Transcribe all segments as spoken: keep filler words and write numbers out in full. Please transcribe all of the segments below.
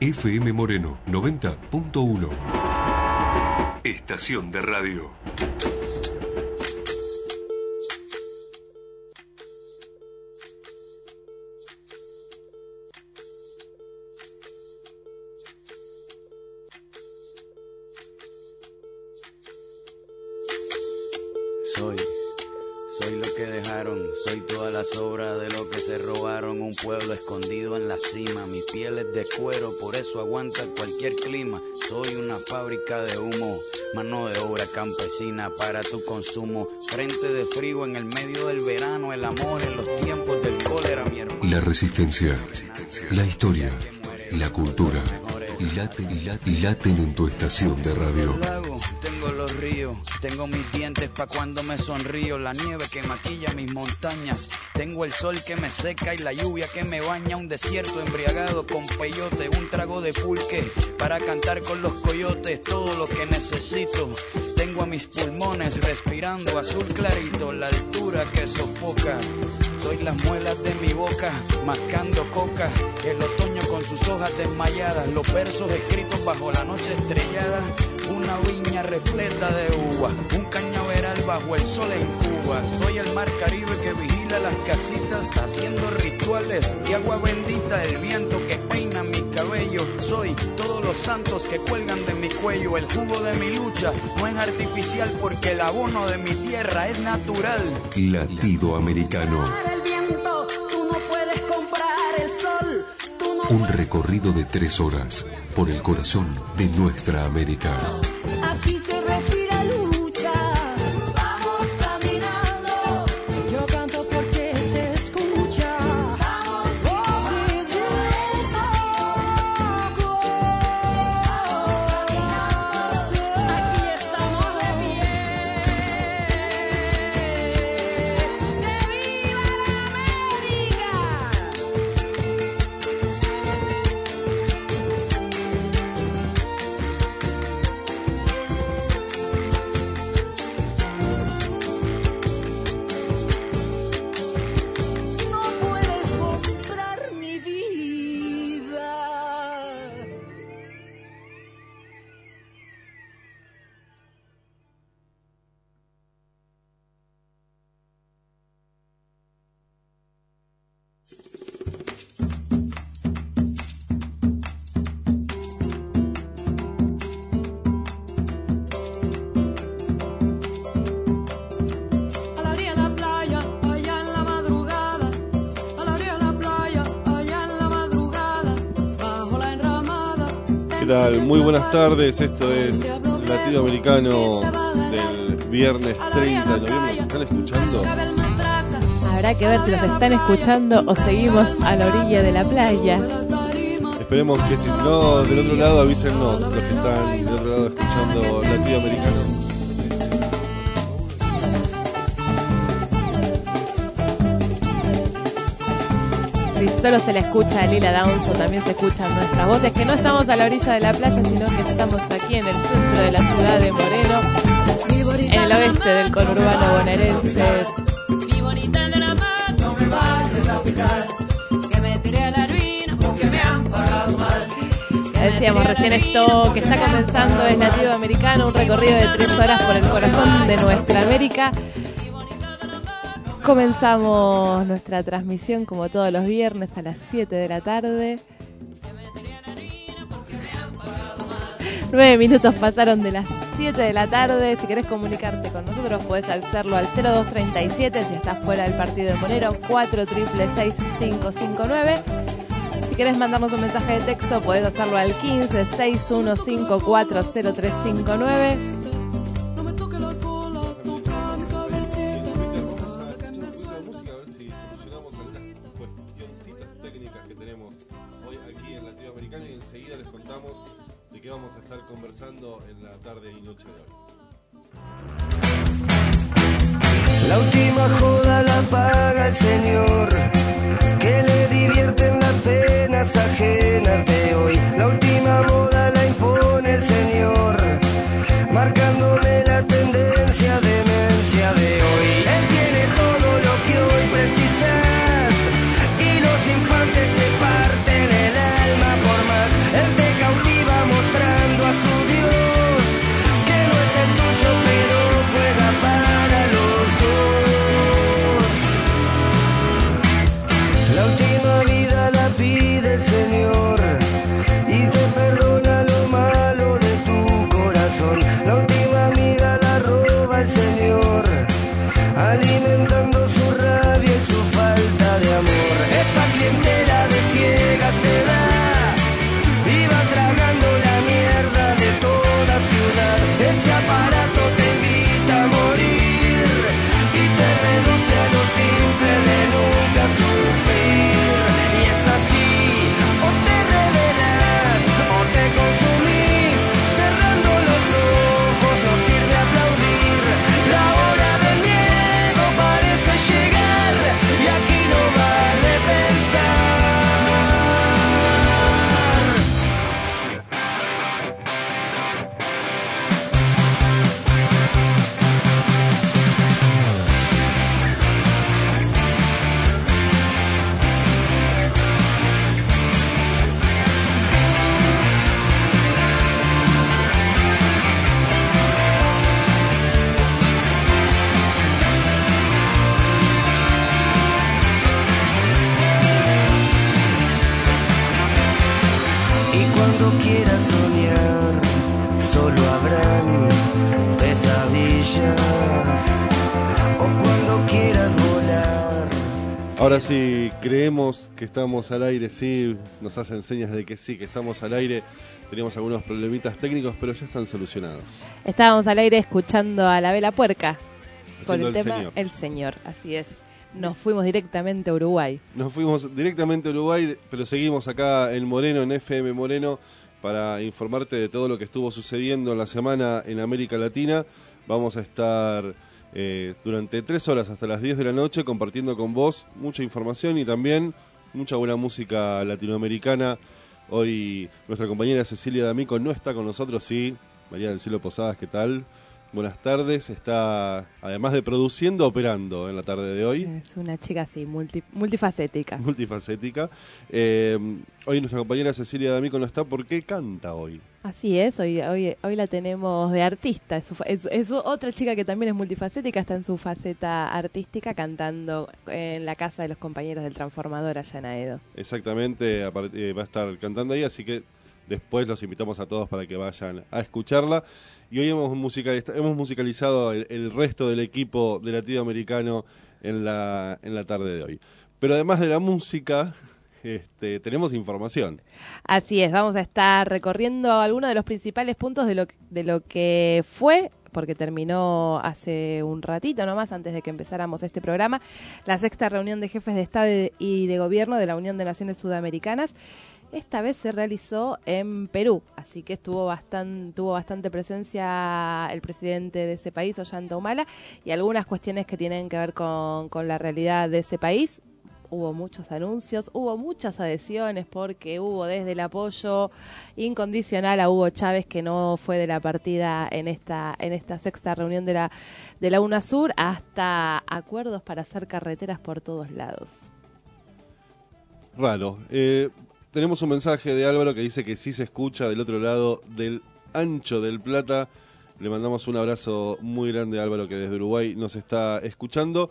F M Moreno noventa punto uno. Estación de radio. Soy, soy lo que dejaron, soy todas las obras de lo que se robaron. Un pueblo escondido en la cima, mi piel es de cuero, por eso aguanta cualquier clima. Soy una fábrica de humo, mano de obra campesina para tu consumo. Frente de frío en el medio del verano, el amor en los tiempos del cólera, mi hermano. La resistencia, la historia, la cultura. Y laten, y laten, y laten en tu estación de radio. Tengo los ríos, tengo mis dientes pa' cuando me sonrío. La nieve que maquilla mis montañas. Tengo el sol que me seca y la lluvia que me baña. Un desierto embriagado con peyote. Un trago de pulque para cantar con los coyotes. Todo lo que necesito. Tengo a mis pulmones respirando azul clarito. La altura que sofoca. Soy las muelas de mi boca, mascando coca. El otoño con sus hojas desmayadas. Los versos escritos bajo la noche estrellada. Una viña repleta de uvas. Un cañaveral bajo el sol en Cuba. Soy el mar Caribe que vigila las casitas, haciendo rituales de agua bendita. El viento que peina mi cabello. Soy todos los santos que cuelgan de mi cuello. El jugo de mi lucha no es artificial, porque el abono de mi tierra es natural. Latido americano. Un recorrido de tres horas por el corazón de nuestra América. Aquí se respira lucha. Vamos caminando. Yo canto porque se escucha. Vamos, vamos, si yo saco. Aquí estamos de pie. ¡Que viva la América! Muy buenas tardes, esto es Latido Americano del viernes treinta de noviembre. ¿Nos están escuchando? Habrá que ver si nos están escuchando o seguimos a la orilla de la playa. Esperemos que sí, si no, del otro lado avísennos los que están del otro lado escuchando Latido Americano. Si solo se la escucha a Lila Downs o también se escuchan nuestras voces, que no estamos a la orilla de la playa, sino que estamos aquí en el centro de la ciudad de Moreno, en el oeste del conurbano bonaerense. Decíamos recién esto que está comenzando, es Latido Americano, un recorrido de tres horas por el corazón de nuestra América. Comenzamos nuestra transmisión como todos los viernes a las siete de la tarde. Nueve minutos pasaron de las siete de la tarde. Si querés comunicarte con nosotros podés hacerlo al cero dos treinta y siete si estás fuera del partido de Monero, cuatro seis seis seis cinco cinco nueve. Si querés mandarnos un mensaje de texto podés hacerlo al quince seis uno cinco cuatro cero tres cinco nueve. Vamos a estar conversando en la tarde y noche de hoy. La última joda la paga el Señor, que le divierten las penas ajenas de hoy. La última moda la impone el Señor, marcándome la tendencia, demencia de hoy. Él tiene todo lo que hoy precisas, y los infantes se parten el alma por más. Él cuando quieras soñar, solo habrán pesadillas. O cuando quieras volar. Ahora sí, creemos que estamos al aire, sí, nos hacen señas de que sí, que estamos al aire. Teníamos algunos problemitas técnicos, pero ya están solucionados. Estábamos al aire escuchando a La Vela Puerca con Haciendo el, el tema señor. El Señor, así es. Nos fuimos directamente a Uruguay. Nos fuimos directamente a Uruguay, pero seguimos acá en Moreno, en F M Moreno, para informarte de todo lo que estuvo sucediendo en la semana en América Latina. Vamos a estar eh, durante tres horas hasta las diez de la noche compartiendo con vos mucha información y también mucha buena música latinoamericana. Hoy nuestra compañera Cecilia D'Amico no está con nosotros, sí. María del Cielo Posadas, ¿qué tal? Buenas tardes. Está, además de produciendo, operando en la tarde de hoy. Es una chica así, multi, multifacética. Multifacética. Eh, hoy nuestra compañera Cecilia D'Amico no está porque canta hoy. Así es, hoy, hoy, hoy la tenemos de artista. Es, su fa- es- es otra chica que también es multifacética, está en su faceta artística cantando en la casa de los compañeros del Transformador allá en Aedo. Exactamente, apar- eh, va a estar cantando ahí, así que después los invitamos a todos para que vayan a escucharla. Y hoy hemos, musicaliz- hemos musicalizado el, el resto del equipo de latinoamericano en la, en la tarde de hoy. Pero además de la música, este, tenemos información. Así es, vamos a estar recorriendo algunos de los principales puntos de lo, de lo que fue, porque terminó hace un ratito nomás, antes de que empezáramos este programa, la sexta reunión de jefes de Estado y de Gobierno de la Unión de Naciones Sudamericanas. Esta vez se realizó en Perú, así que estuvo bastante, tuvo bastante presencia el presidente de ese país, Ollanta Humala, y algunas cuestiones que tienen que ver con, con la realidad de ese país. Hubo muchos anuncios, hubo muchas adhesiones porque hubo desde el apoyo incondicional a Hugo Chávez, que no fue de la partida en esta en esta sexta reunión de la de la UNASUR, hasta acuerdos para hacer carreteras por todos lados. Raro. Eh, tenemos un mensaje de Álvaro que dice que sí se escucha del otro lado del ancho del Plata. Le mandamos un abrazo muy grande a Álvaro, que desde Uruguay nos está escuchando.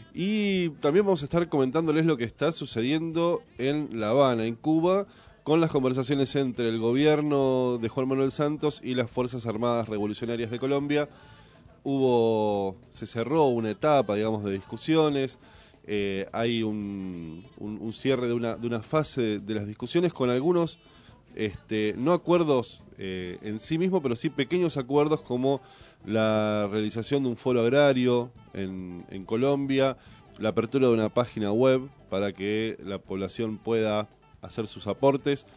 Y también vamos a estar comentándoles lo que está sucediendo en La Habana, en Cuba, con las conversaciones entre el gobierno de Juan Manuel Santos y las Fuerzas Armadas Revolucionarias de Colombia. Hubo, se cerró una etapa, digamos, de discusiones. Eh, hay un, un, un cierre de una, de una fase de, de las discusiones con algunos, este, no acuerdos eh, en sí mismo, pero sí pequeños acuerdos como la realización de un foro agrario en, en Colombia, la apertura de una página web para que la población pueda hacer sus aportes.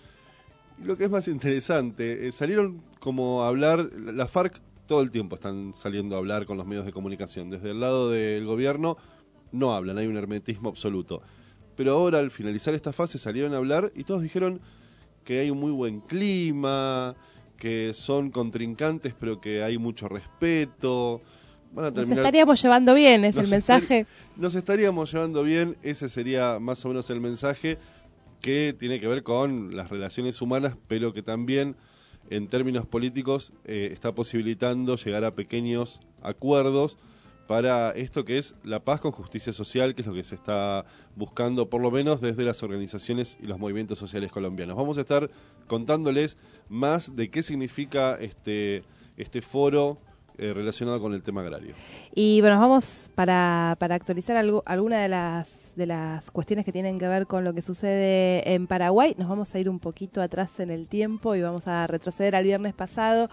Y lo que es más interesante, eh, salieron como a hablar, la FARC todo el tiempo están saliendo a hablar con los medios de comunicación, desde el lado del gobierno no hablan, hay un hermetismo absoluto. Pero ahora, al finalizar esta fase, salieron a hablar y todos dijeron que hay un muy buen clima, que son contrincantes, pero que hay mucho respeto. Van a Nos terminar... estaríamos llevando bien, es Nos el mensaje. estar- Nos estaríamos llevando bien, ese sería más o menos el mensaje, que tiene que ver con las relaciones humanas, pero que también, en términos políticos, eh, está posibilitando llegar a pequeños acuerdos para esto que es la paz con justicia social, que es lo que se está buscando, por lo menos desde las organizaciones y los movimientos sociales colombianos. Vamos a estar contándoles más de qué significa este, este foro eh, relacionado con el tema agrario. Y bueno, vamos para, para actualizar algo, alguna de las de las cuestiones que tienen que ver con lo que sucede en Paraguay. Nos vamos a ir un poquito atrás en el tiempo y vamos a retroceder al viernes pasado,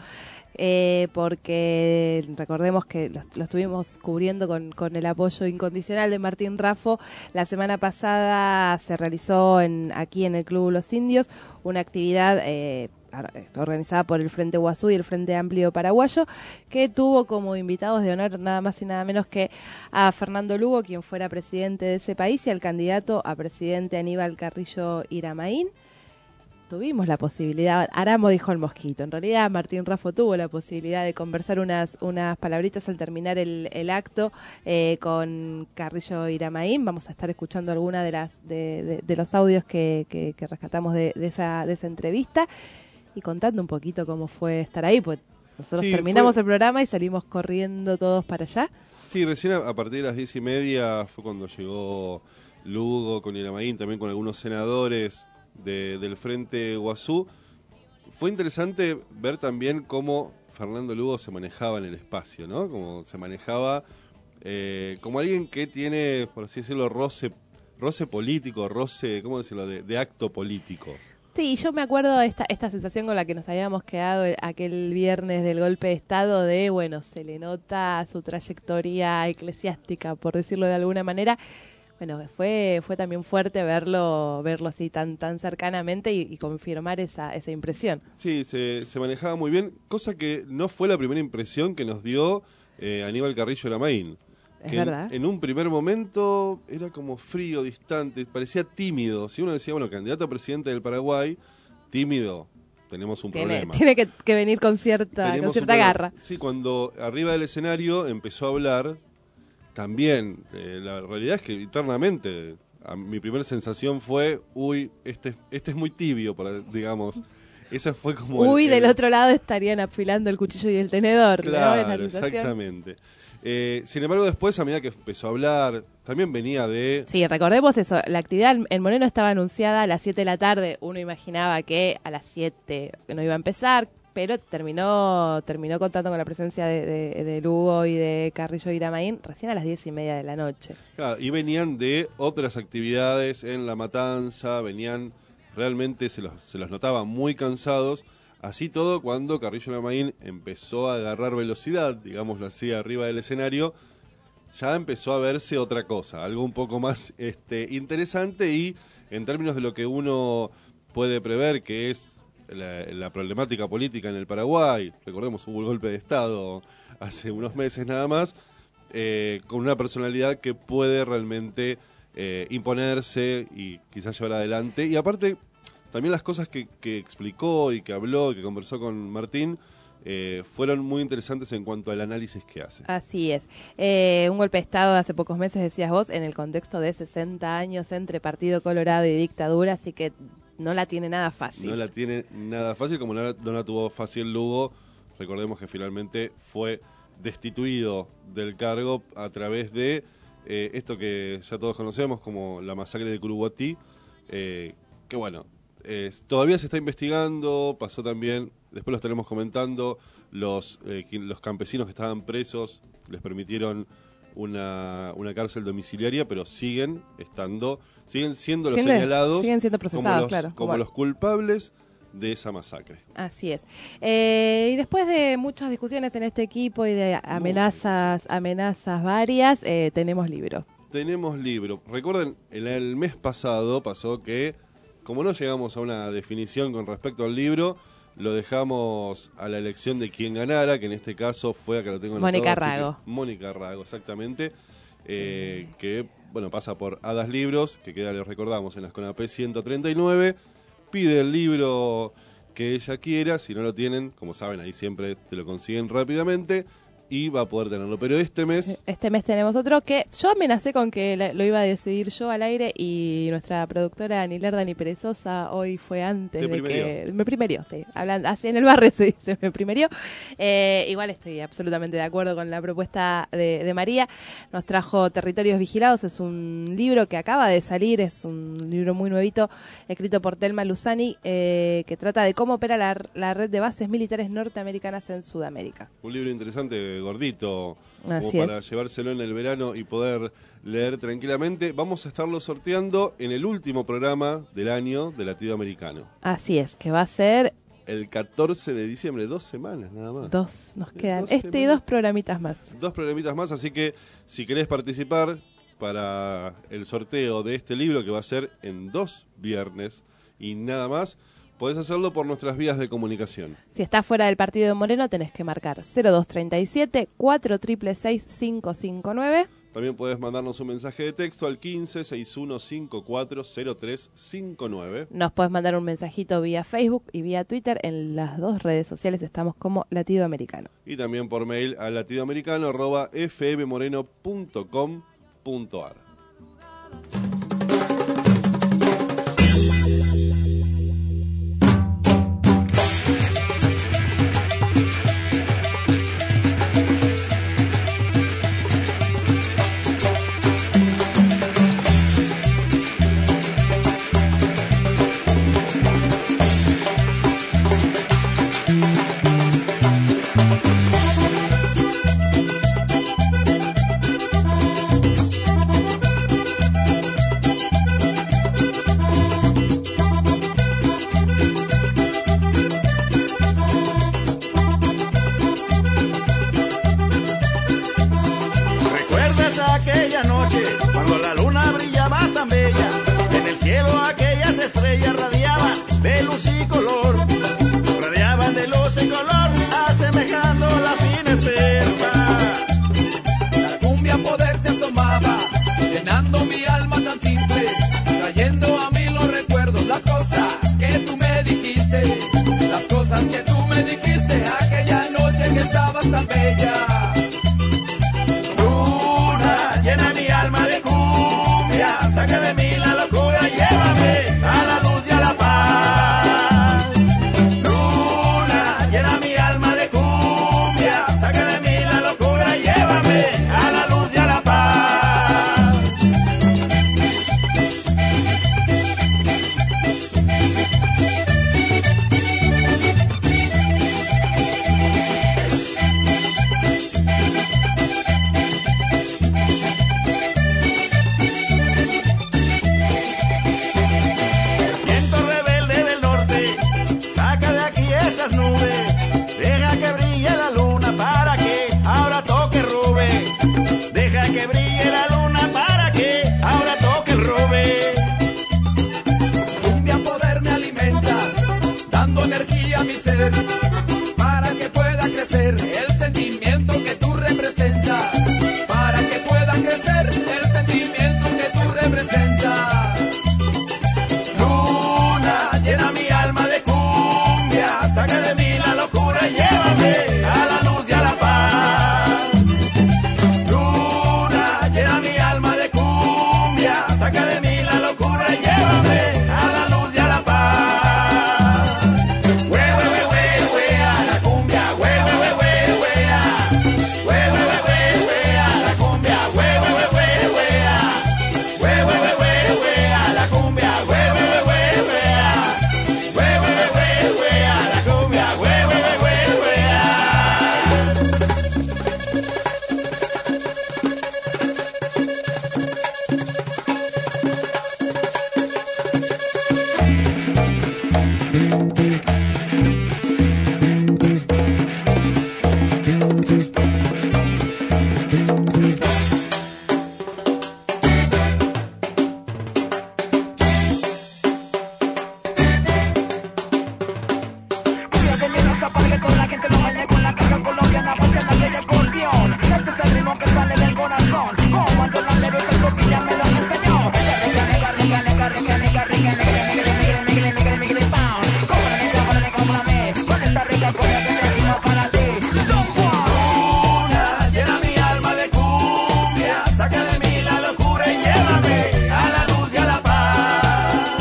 eh, porque recordemos que lo, lo estuvimos cubriendo con, con el apoyo incondicional de Martín Raffo. La semana pasada se realizó en, aquí en el Club Los Indios una actividad eh, organizada por el Frente Guazú y el Frente Amplio Paraguayo, que tuvo como invitados de honor nada más y nada menos que a Fernando Lugo, quien fuera presidente de ese país, y al candidato a presidente Aníbal Carrillo Iramaín. Tuvimos la posibilidad, Aramo dijo el mosquito, en realidad Martín Raffo tuvo la posibilidad de conversar unas unas palabritas al terminar el, el acto eh, con Carrillo Iramaín. Vamos a estar escuchando alguna de las de, de, de los audios que, que, que rescatamos de, de esa de esa entrevista y contando un poquito cómo fue estar ahí, pues nosotros Sí, terminamos fue... el programa y salimos corriendo todos para allá. Sí, recién a, a partir de las diez y media fue cuando llegó Lugo con Iramaín, también con algunos senadores de, del Frente Guazú. fue interesante ver también cómo Fernando Lugo se manejaba en el espacio, ¿no? Como se manejaba eh, como alguien que tiene, por así decirlo, roce, roce político, roce, ¿cómo decirlo?, de, de acto político. Sí, yo me acuerdo esta esta sensación con la que nos habíamos quedado el- aquel viernes del golpe de Estado de, bueno, se le nota su trayectoria eclesiástica, por decirlo de alguna manera. Bueno, fue fue también fuerte verlo verlo así tan tan cercanamente y, y confirmar esa esa impresión. Sí, se, se manejaba muy bien, cosa que no fue la primera impresión que nos dio eh, Aníbal Carrillo Lamaín. Es Que en, verdad. en un primer momento era como frío, distante, parecía tímido. Si uno decía, bueno, candidato a presidente del Paraguay, tímido, tenemos un Tiene, problema. tiene que, que venir con cierta Tenemos con un cierta problema. garra. Sí, cuando arriba del escenario empezó a hablar, también, eh, la realidad es que internamente, a, mi primera sensación fue, uy, este, este es muy tibio, para, digamos. Esa fue como... el- Uy, el- del otro lado estarían afilando el cuchillo y el tenedor, ¿no? Es la Claro, sensación. exactamente. Eh, sin embargo, después, a medida que empezó a hablar, también venía de... Sí, recordemos eso, la actividad en Moreno estaba anunciada a las siete de la tarde, uno imaginaba que a las siete no iba a empezar, pero terminó terminó contando con la presencia de, de, de Lugo y de Carrillo Iramaín recién a las diez y media de la noche. Claro, y venían de otras actividades en La Matanza, venían, realmente se los, se los notaba muy cansados. Así todo, cuando Carrillo Lamaín empezó a agarrar velocidad, digámoslo así, arriba del escenario, ya empezó a verse otra cosa, algo un poco más este, interesante y en términos de lo que uno puede prever, que es la, la problemática política en el Paraguay, recordemos, hubo el golpe de Estado hace unos meses nada más, eh, con una personalidad que puede realmente eh, imponerse y quizás llevar adelante. Y aparte, también las cosas que, que explicó y que habló y que conversó con Martín eh, fueron muy interesantes en cuanto al análisis que hace. Así es. Eh, un golpe de Estado hace pocos meses, decías vos, en el contexto de sesenta años entre Partido Colorado y dictadura, así que no la tiene nada fácil. No la tiene nada fácil, como no la, no la tuvo fácil Lugo. Recordemos que finalmente fue destituido del cargo a través de eh, esto que ya todos conocemos como la masacre de Curuguatí, eh, que bueno, eh, todavía se está investigando, pasó también, después lo estaremos comentando, los, eh, quien- los campesinos que estaban presos les permitieron una, una cárcel domiciliaria, pero siguen estando, siguen siendo los Siendo- señalados siguen siendo como procesados, los, claro. como Como- los culpables de esa masacre. Así es. Eh, y después de muchas discusiones en este equipo y de amenazas, amenazas varias, eh, tenemos libro. Tenemos libro. Recuerden, en el mes pasado pasó que, como no llegamos a una definición con respecto al libro, lo dejamos a la elección de quien ganara, que en este caso fue, acá lo tengo anotado, Mónica así que- Rago. Mónica Rago, exactamente. eh, que, bueno, pasa por Hadas Libros, que queda, les recordamos, en la Esconapé ciento treinta y nueve. Pide el libro que ella quiera, si no lo tienen, como saben, ahí siempre te lo consiguen rápidamente y va a poder tenerlo. Pero este mes... Este mes tenemos otro que yo amenacé con que la- lo iba a decidir yo al aire y nuestra productora ni lerda ni perezosa hoy fue antes Te de primerió. que... Me primerió, sí. Hablan, así en el barrio se dice, me primerió. Eh, igual estoy absolutamente de acuerdo con la propuesta de, de María. Nos trajo Territorios Vigilados, es un libro que acaba de salir, es un libro muy nuevito, escrito por Telma Luzani, eh, que trata de cómo opera la, la red de bases militares norteamericanas en Sudamérica. Un libro interesante, gordito, como Así para es. llevárselo en el verano y poder leer tranquilamente. Vamos a estarlo sorteando en el último programa del año de Latido Americano. Así es, que va a ser El catorce de diciembre, dos semanas nada más. dos, nos quedan Dos este y semanas. dos programitas más. Dos programitas más, así que si querés participar para el sorteo de este libro, que va a ser en dos viernes y nada más, podés hacerlo por nuestras vías de comunicación. Si estás fuera del partido de Moreno, tenés que marcar cero dos treinta y siete, cuatro seis seis seis, cinco cinco nueve. También podés mandarnos un mensaje de texto al quince, sesenta y uno, cincuenta y cuatro, cero tres cincuenta y nueve. Nos podés mandar un mensajito vía Facebook y vía Twitter. En las dos redes sociales estamos como Latido Americano. Y también por mail a latidoamericano arroba fmmoreno punto com punto ar. cielo aquellas estrellas radiaban de luz y color, radiaban de luz y color, asemejando la fina esperma. La cumbia poder se asomaba, llenando mi alma tan simple, trayendo a mí los recuerdos, las cosas que tú me dijiste, las cosas que tú me dijiste, aquella noche que estabas tan bella. Luna, llena mi alma de cumbia, saca de mí la locura, llévame a la luz y a la paz. Luna, llena mi alma de cumbia, saca de mí la locura, llévame a la luz y a la paz. Viento rebelde del norte, saca de aquí esas nubes, deja que brille la luna para que ahora toque el robe. Deja que brille la luna para que ahora toque el robe. Cumbia poder me alimentas, dando energía a mi ser, para que pueda crecer el sentimiento que tú representas, para que pueda crecer el sentimiento que tú representas. Luna, llena mi alma de cumbia, saca de mí la locura, llévame a la luz y a la paz. Luna, llena mi alma de cumbia, saca de mí la locura, llévame a la luz y a la paz. Hue, hue, hue, hue, hue, a la cumbia, hue, hue, hue, hue, hue, a. Hue, hue, hue, hue, hue, a la cumbia, hue, hue, hue, hue, hue, a. Hue, hue, hue, hue, hue, a la cumbia, hue, hue, hue, hue, hue, a. Hue, hue, hue, hue, hue, a la cumbia, hue, hue, hue, hue, hue, a. Cumbia que amenaza para que toda la gente lo baile con la caja colombiana, bachata y el acordeón. Este es el ritmo que sale del corazón, como el dolandero que tu pilla me lo enseñó. Rica, nega, rica, nega, rica, nega, rica, nega, nega, nega, nega, nega, nega, nega, pound. Cómprame, cómprame, cómprame, con esta rica cumbia que me rima para ti. Don Juan. Luna, llena mi alma de cumbia, saca de mí la locura y llévame a la luz y a la paz.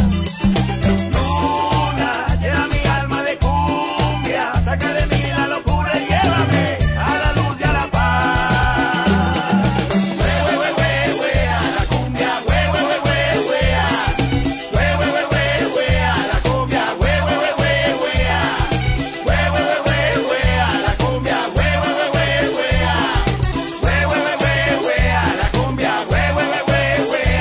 Luna, llena mi alma de cumbia, saca de mí la locura y llévame a la luz y a la paz. Hue, hue, hue, hue, hue, a la cumbia, hue, hue, hue, hue, hue, a. Hue, hue, hue, hue, hue, a la cumbia, hue, hue, hue, hue, hue, a. Hue, hue, hue, hue, hue, a la cumbia, hue, hue, hue, hue, hue, a. Hue, hue, hue, hue, hue, a la cumbia, hue, hue, hue, hue, hue,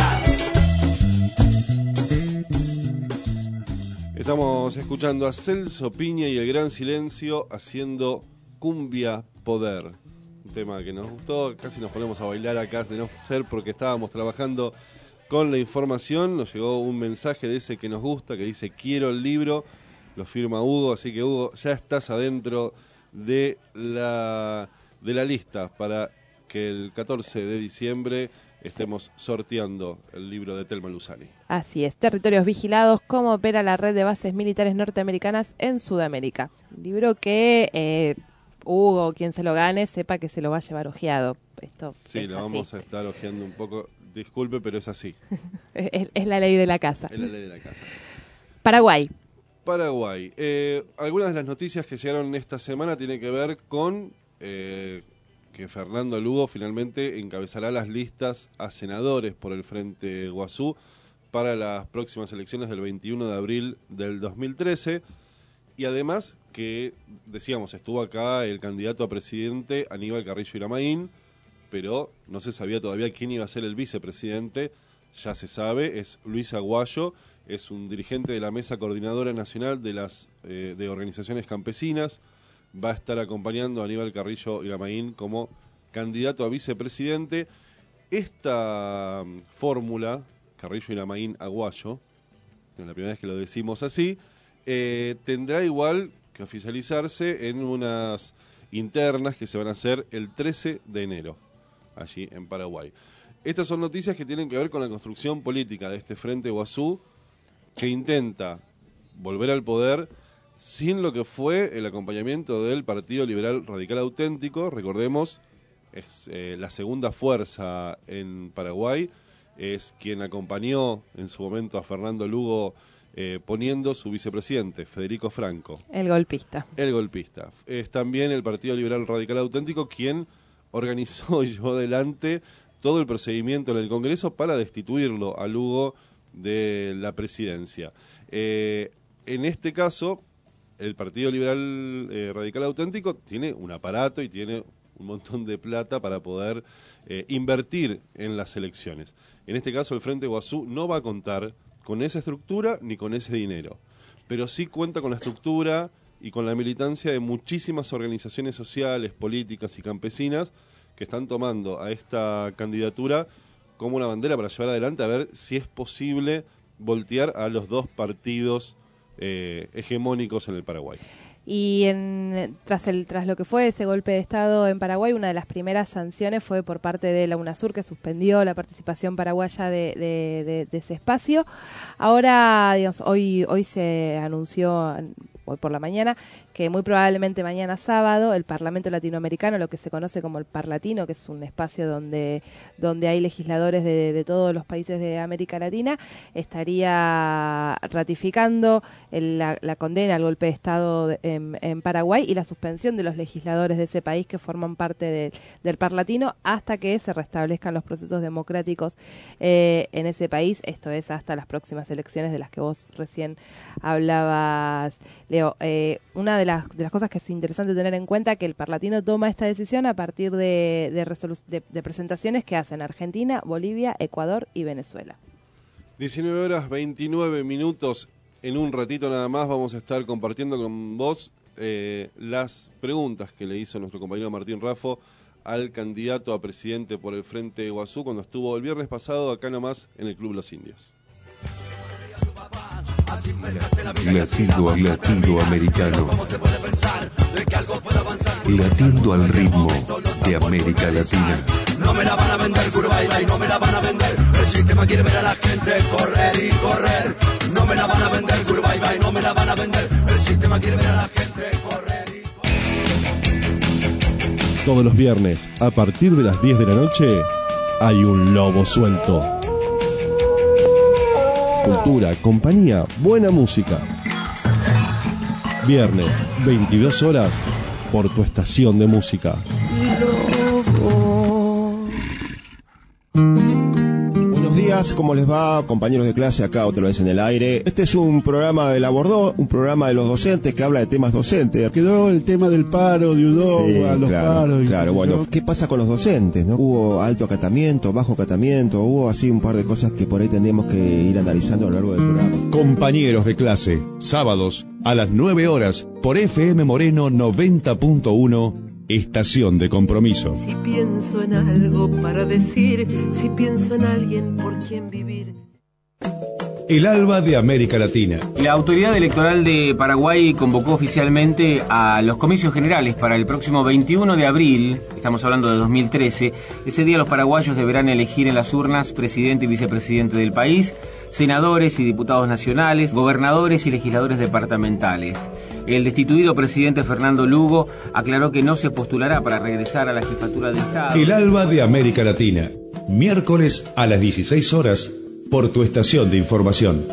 a. Estamos escuchando a Celso Piña y El Gran Silencio haciendo Cumbia Poder. Un tema que nos gustó, casi nos ponemos a bailar acá de no ser porque estábamos trabajando con la información. Nos llegó un mensaje de ese que nos gusta, que dice quiero el libro, lo firma Hugo, así que Hugo, ya estás adentro de la, de la lista para que el catorce de diciembre estemos sorteando el libro de Telma Luzani. Así es, Territorios Vigilados, cómo opera la red de bases militares norteamericanas en Sudamérica. Un libro que eh, Hugo, quien se lo gane, sepa que se lo va a llevar ojeado. Esto Sí, es lo así. vamos a estar ojeando un poco. Disculpe, pero es así. es, es la ley de la casa. Es la ley de la casa. Paraguay. Paraguay. Eh, algunas de las noticias que llegaron esta semana tienen que ver con eh, que Fernando Lugo finalmente encabezará las listas a senadores por el Frente Guazú para las próximas elecciones del veintiuno de abril del dos mil trece. Y además que, decíamos, estuvo acá el candidato a presidente Aníbal Carrillo Iramaín, pero no se sabía todavía quién iba a ser el vicepresidente. Ya se sabe, es Luis Aguayo, es un dirigente de la Mesa Coordinadora Nacional de las eh, de Organizaciones Campesinas. Va a estar acompañando a Aníbal Carrillo Iramaín como candidato a vicepresidente. Esta um, fórmula Carrillo Iramaín Aguayo, es la primera vez que lo decimos así, eh, tendrá igual que oficializarse en unas internas que se van a hacer el trece de enero, allí en Paraguay. Estas son noticias que tienen que ver con la construcción política de este Frente Guazú, que intenta volver al poder sin lo que fue el acompañamiento del Partido Liberal Radical Auténtico. Recordemos, es eh, la segunda fuerza en Paraguay, es quien acompañó en su momento a Fernando Lugo eh, poniendo su vicepresidente, Federico Franco. El golpista. El golpista. Es también el Partido Liberal Radical Auténtico quien organizó y llevó adelante todo el procedimiento en el Congreso para destituirlo a Lugo de la presidencia. Eh, en este caso, el Partido Liberal eh, Radical Auténtico tiene un aparato y tiene un montón de plata para poder eh, invertir en las elecciones. En este caso, el Frente Guazú no va a contar con esa estructura ni con ese dinero, pero sí cuenta con la estructura y con la militancia de muchísimas organizaciones sociales, políticas y campesinas que están tomando a esta candidatura como una bandera para llevar adelante a ver si es posible voltear a los dos partidos eh, hegemónicos en el Paraguay. Y en, tras el tras lo que fue ese golpe de Estado en Paraguay, una de las primeras sanciones fue por parte de la UNASUR, que suspendió la participación paraguaya de, de, de, de ese espacio. Ahora, digamos, hoy hoy se anunció, hoy por la mañana, que muy probablemente mañana sábado el Parlamento Latinoamericano, lo que se conoce como el Parlatino, que es un espacio donde donde hay legisladores de, de todos los países de América Latina, estaría ratificando el, la, la condena al golpe de Estado de, en, en Paraguay y la suspensión de los legisladores de ese país que forman parte de, del Parlatino hasta que se restablezcan los procesos democráticos eh, en ese país. Esto es hasta las próximas elecciones de las que vos recién hablabas, Leo. Eh, una de las, de las cosas que es interesante tener en cuenta que el Parlatino toma esta decisión a partir de, de, resolu- de, de presentaciones que hacen Argentina, Bolivia, Ecuador y Venezuela. diecinueve horas veintinueve minutos. En un ratito nada más vamos a estar compartiendo con vos eh, las preguntas que le hizo nuestro compañero Martín Raffo al candidato a presidente por el Frente Guazú cuando estuvo el viernes pasado acá nomás en el Club Los Indios. Latido, latido americano. Latiendo al ritmo de América Latina. No me la van a vender, curva y no me la van a vender. El sistema quiere ver a la gente correr y correr. No me la van a vender, curva y no me la van a vender. El sistema quiere ver a la gente correr y correr. Todos los viernes, a partir de las diez de la noche, hay un lobo suelto. Cultura, compañía, buena música. Viernes, veintidós horas, por tu estación de música. Buenos días, ¿cómo les va, compañeros de clase? Acá otra vez en el aire. Este es un programa de la Bordó, un programa de los docentes que habla de temas docentes. Quedó el tema del paro, de Udó, Sí, a los claro, paros. Y claro, bueno, ¿qué pasa con los docentes, no? Hubo alto acatamiento, bajo acatamiento, hubo así un par de cosas que por ahí tendríamos que ir analizando a lo largo del programa. Compañeros de clase, sábados a las nueve horas por F M Moreno noventa punto uno, Estación de Compromiso. Si pienso en algo para decir, si pienso en alguien por quien vivir. El Alba de América Latina. La autoridad electoral de Paraguay convocó oficialmente a los comicios generales para el próximo veintiuno de abril, estamos hablando de dos mil trece. Ese día los paraguayos deberán elegir en las urnas presidente y vicepresidente del país, senadores y diputados nacionales, gobernadores y legisladores departamentales. El destituido presidente Fernando Lugo aclaró que no se postulará para regresar a la jefatura del Estado. El Alba de América Latina, miércoles a las dieciséis horas, por tu estación de información.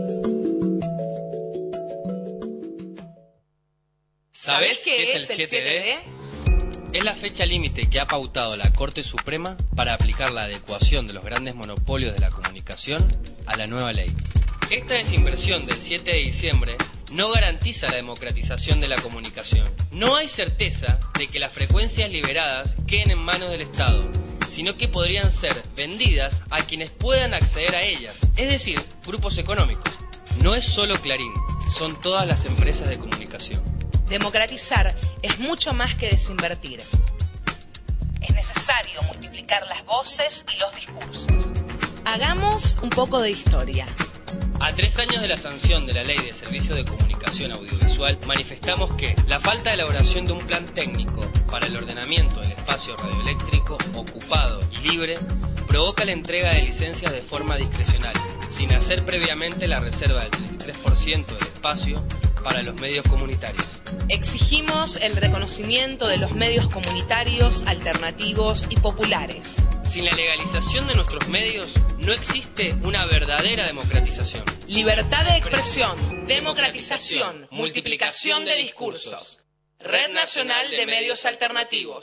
¿Sabés qué es el siete D? Es la fecha límite que ha pautado la Corte Suprema para aplicar la adecuación de los grandes monopolios de la comunicación a la nueva ley. Esta desinversión del siete de diciembre no garantiza la democratización de la comunicación. No hay certeza de que las frecuencias liberadas queden en manos del Estado, sino que podrían ser vendidas a quienes puedan acceder a ellas, es decir, grupos económicos. No es solo Clarín, son todas las empresas de comunicación. Democratizar es mucho más que desinvertir. Es necesario multiplicar las voces y los discursos. Hagamos un poco de historia. A tres años de la sanción de la Ley de Servicios de Comunicación Audiovisual, manifestamos que la falta de elaboración de un plan técnico para el ordenamiento del espacio radioeléctrico ocupado y libre provoca la entrega de licencias de forma discrecional, sin hacer previamente la reserva del treinta y tres por ciento del espacio para los medios comunitarios. Exigimos el reconocimiento de los medios comunitarios, alternativos y populares. Sin la legalización de nuestros medios, no existe una verdadera democratización. Libertad de expresión, democratización, multiplicación de discursos. Red Nacional de Medios Alternativos.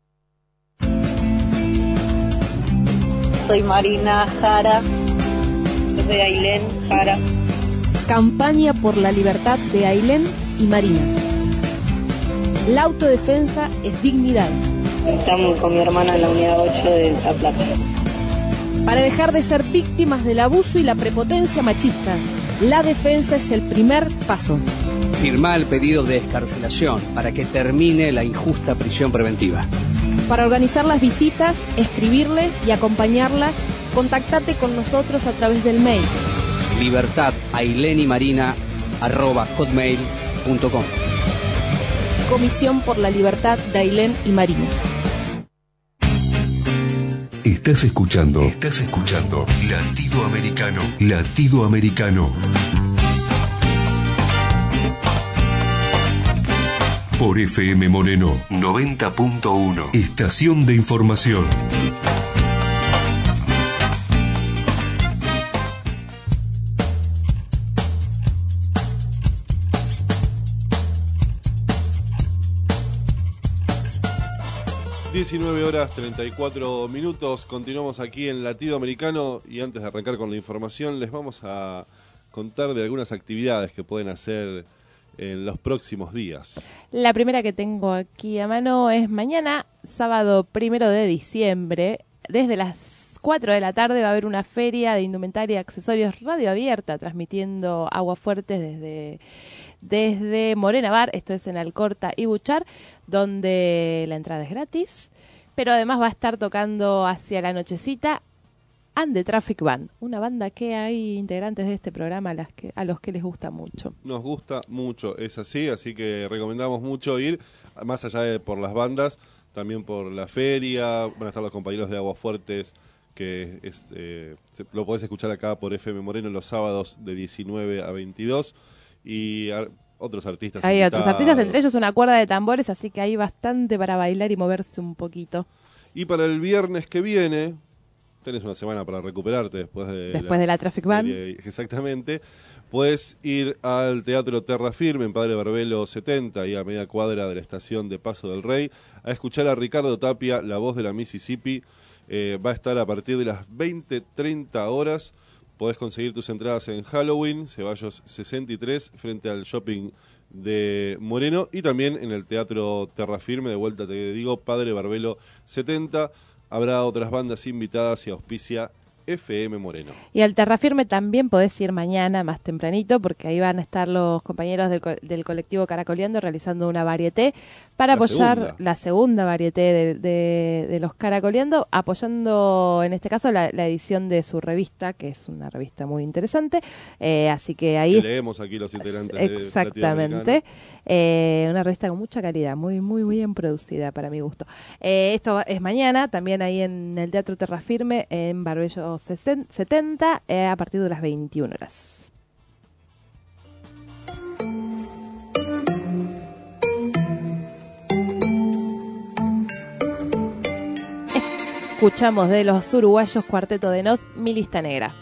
Soy Marina Jara, soy Ailén Jara. Campaña por la libertad de Ailén y Marina. La autodefensa es dignidad. Estamos con mi hermana en la unidad ocho de La Plata. Para dejar de ser víctimas del abuso y la prepotencia machista, la defensa es el primer paso. Firmá el pedido de excarcelación para que termine la injusta prisión preventiva. Para organizar las visitas, escribirles y acompañarlas, contactate con nosotros a través del mail libertad ailén y marina arroba hotmail punto com. Comisión por la Libertad de Ailén y Marina. Estás escuchando, estás escuchando Latido Americano, Latido Americano. Por F M Moreno noventa punto uno. Estación de información. diecinueve horas treinta y cuatro minutos, continuamos aquí en Latido Americano y antes de arrancar con la información les vamos a contar de algunas actividades que pueden hacer en los próximos días. La primera que tengo aquí a mano es mañana, sábado primero de diciembre, desde las cuatro de la tarde va a haber una feria de indumentaria y accesorios radio abierta, transmitiendo Aguafuertes desde... desde Morena Bar, esto es en Alcorta y Buchar, donde la entrada es gratis, pero además va a estar tocando hacia la nochecita And the Traffic Band, una banda que hay integrantes de este programa a, las que, a los que les gusta mucho. Nos gusta mucho, es así, así que recomendamos mucho ir, más allá de por las bandas, también por la feria, van a estar los compañeros de Aguafuertes, que es eh, se, lo podés escuchar acá por F M Moreno los sábados de diecinueve a veintidós, y a, otros artistas hay invitados. Otros artistas, entre ellos una cuerda de tambores, así que hay bastante para bailar y moverse un poquito. Y para el viernes que viene, tenés una semana para recuperarte después de después la, de la Traffic Band. Exactamente. Puedes ir al Teatro Terra Firme en Padre Barbelo setenta y a media cuadra de la estación de Paso del Rey a escuchar a Ricardo Tapia, la voz de la Mississippi. Eh, va a estar a partir de las veinte treinta horas. Podés conseguir tus entradas en Halloween, Ceballos sesenta y tres, frente al shopping de Moreno, y también en el Teatro Terra Firme, de vuelta te digo, Padre Barbelo setenta. Habrá otras bandas invitadas y auspicia F M Moreno. Y al Terra Firme también podés ir mañana más tempranito, porque ahí van a estar los compañeros del, co del colectivo Caracoleando realizando una varieté para la apoyar segunda. la segunda varieté de, de, de los Caracoleando, apoyando en este caso la, la edición de su revista, que es una revista muy interesante. Eh, así que ahí que leemos aquí los integrantes. Exactamente. Eh, una revista con mucha calidad, muy muy muy bien producida para mi gusto. Eh, esto es mañana, también ahí en el Teatro Terra Firme, en Barbello setenta, eh, a partir de las veintiuna horas. Escuchamos de los uruguayos Cuarteto de Nos, Mi Lista Negra.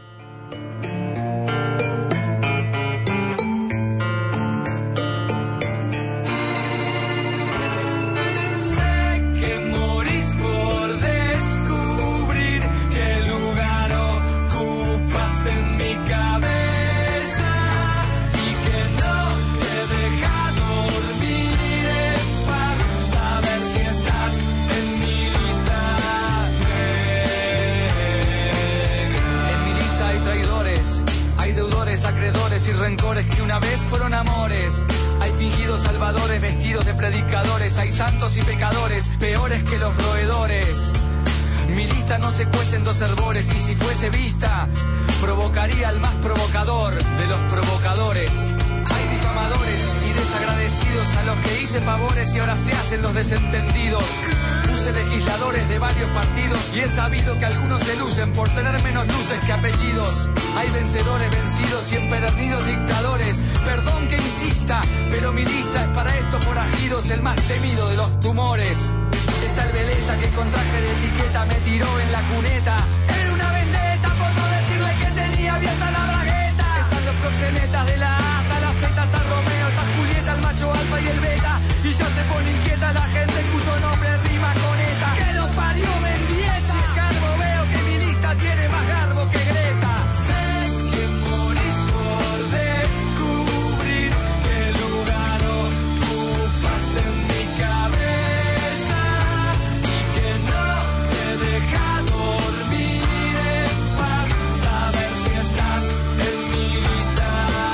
Acreedores y rencores que una vez fueron amores. Hay fingidos salvadores vestidos de predicadores. Hay santos y pecadores peores que los roedores. Mi lista no se cuece en dos hervores y si fuese vista, provocaría al más provocador de los provocadores. Hay difamadores y desagradecidos a los que hice favores y ahora se hacen los desentendidos. Puse legisladores de varios partidos y he sabido que algunos se lucen por tener menos luces que apellidos. Hay vencedores vencidos y empedernidos dictadores. Perdón que insista, pero mi lista es para estos forajidos el más temido de los tumores. Está el veleta que con traje de etiqueta me tiró en la cuneta. Era una vendetta por no decirle que tenía abierta la bragueta. Están los proxenetas de la A hasta la Z, está Romeo, está Julieta, el macho alfa y el beta. Y ya se pone inquieta la gente cuyo nombre rima con ETA. Que lo parió Mendieta. Si es garbo veo que mi lista tiene más garbo que Greta. Sé que morís por descubrir qué lugar ocupas en mi cabeza y que no te deja dormir en paz. Saber si estás en mi lista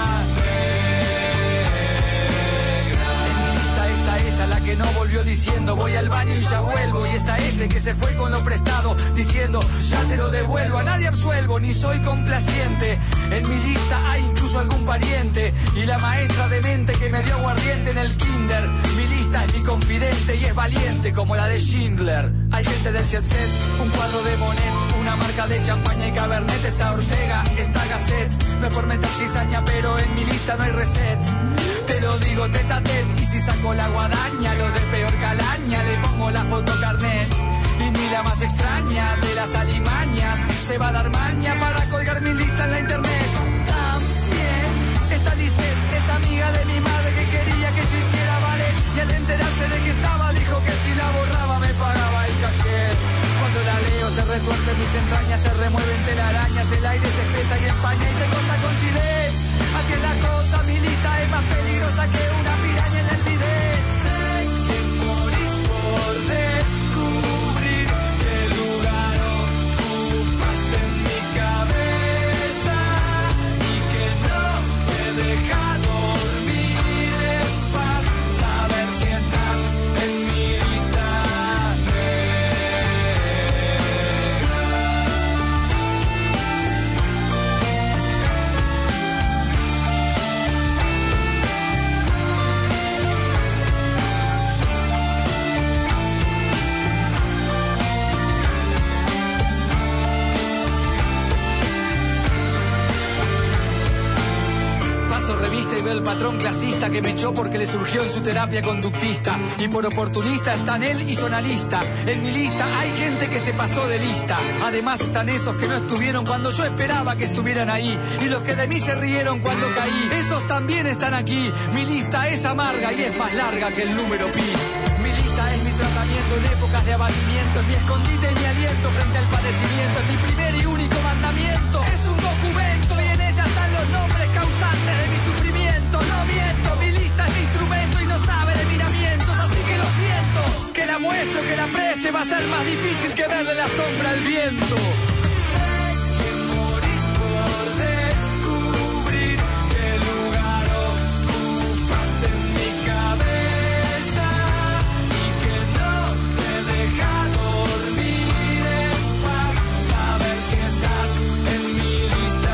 negra. En mi lista está esa, la que no volvió diciendo voy al baño y ya vuelvo. Y está ese que se fue con lo prestado diciendo ya te lo devuelvo. A nadie absuelvo ni soy complaciente. En mi lista hay incluso algún pariente y la maestra de mente que me dio aguardiente en el kinder. Mi lista es mi confidente y es valiente como la de Schindler. Hay gente del jet set, un cuadro de Monet, una marca de champaña y cabernet. Está Ortega, está Gasset. No es por meter cizaña pero en mi lista no hay reset. Te lo digo tete a tete y si saco la guadaña los de peor calaña le pongo la foto carnet. Y ni la más extraña de las alimañas se va a dar maña para colgar mi lista en la internet. También está Lisette, es amiga de mi madre que quería que yo hiciera ballet. Y al enterarse de que estaba dijo que si la borraba me pagaba el cachet. Cuando la leo se retuerce mis entrañas, se remueven telarañas, el aire se espesa y empaña y se corta con gilet. Así es la cosa, mi lista es más peligrosa que una piraña en el bidet. Sé que morís por descubrir qué lugar ocupas en mi cabeza y que no te deja dormir en paz. Saber si estás en mi lista revista y veo el patrón clasista que me echó porque le surgió en su terapia conductista. Y por oportunista están él y su analista. En mi lista hay gente que se pasó de lista. Además están esos que no estuvieron cuando yo esperaba que estuvieran ahí. Y los que de mí se rieron cuando caí. Esos también están aquí. Mi lista es amarga y es más larga que el número pi. Mi lista es mi tratamiento en épocas de abatimiento. Es mi escondite y mi aliento frente al padecimiento. Es mi primer y único mandamiento. Es un documento y en ella están los nombres causantes de mi sufrimiento. No miento, mi lista es mi instrumento y no sabe de miramientos. Así que lo siento, que la muestro, que la preste va a ser más difícil que verle la sombra al viento. Sé que morís por descubrir qué lugar ocupas en mi cabeza y que no te deja dormir en paz. Saber si estás en mi lista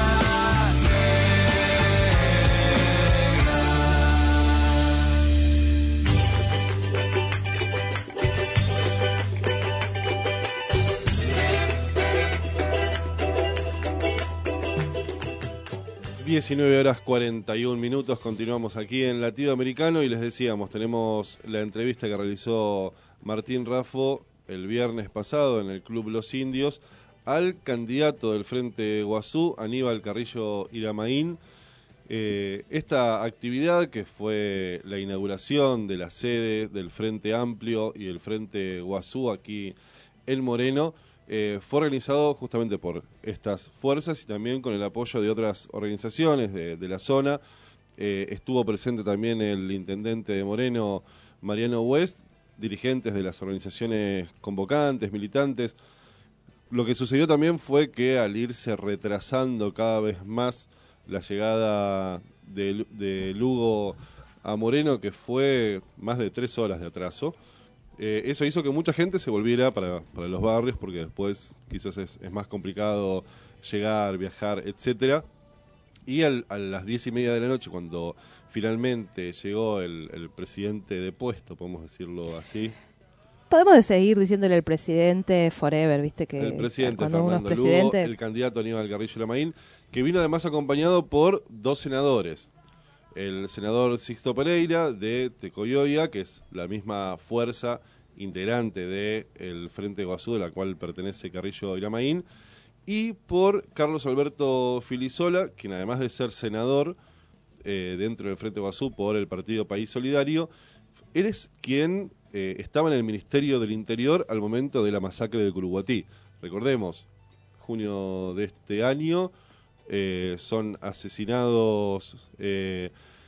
diecinueve horas cuarenta y un minutos, continuamos aquí en Latido Americano y les decíamos, tenemos la entrevista que realizó Martín Raffo el viernes pasado en el Club Los Indios al candidato del Frente Guazú, Aníbal Carrillo Iramaín. Eh, esta actividad, que fue la inauguración de la sede del Frente Amplio y el Frente Guazú aquí en Moreno, Eh, fue organizado justamente por estas fuerzas y también con el apoyo de otras organizaciones de, de la zona. Eh, estuvo presente también el intendente de Moreno, Mariano West, dirigentes de las organizaciones convocantes, militantes. Lo que sucedió también fue que al irse retrasando cada vez más la llegada de, de Lugo a Moreno, que fue más de tres horas de atraso, Eh, eso hizo que mucha gente se volviera para, para los barrios, porque después quizás es, es más complicado llegar, viajar, etcétera. Y al, a las diez y media de la noche, cuando finalmente llegó el, el presidente depuesto, podemos decirlo así. Podemos seguir diciéndole el presidente forever, viste que el presidente cuando uno es Fernando presidente... Lugo, el candidato Aníbal Carrillo Lamaín, que vino además acompañado por dos senadores. El senador Sixto Pereira de Tecoyoya, que es la misma fuerza integrante del Frente Guazú, de la cual pertenece Carrillo Lamaín, y por Carlos Alberto Filisola, quien además de ser senador eh, dentro del Frente Guazú por el partido País Solidario, eres quien eh, estaba en el Ministerio del Interior al momento de la masacre de Curuguatí. Recordemos, junio de este año eh, son asesinados eh,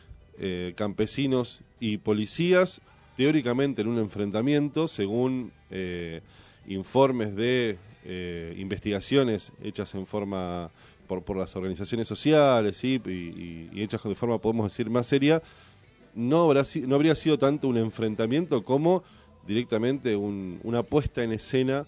eh, campesinos y policías, teóricamente en un enfrentamiento, según eh, informes de eh, investigaciones hechas en forma por, por las organizaciones sociales, ¿sí? y, y, y hechas de forma, podemos decir, más seria. No, habrá, no habría sido tanto un enfrentamiento como directamente un, una puesta en escena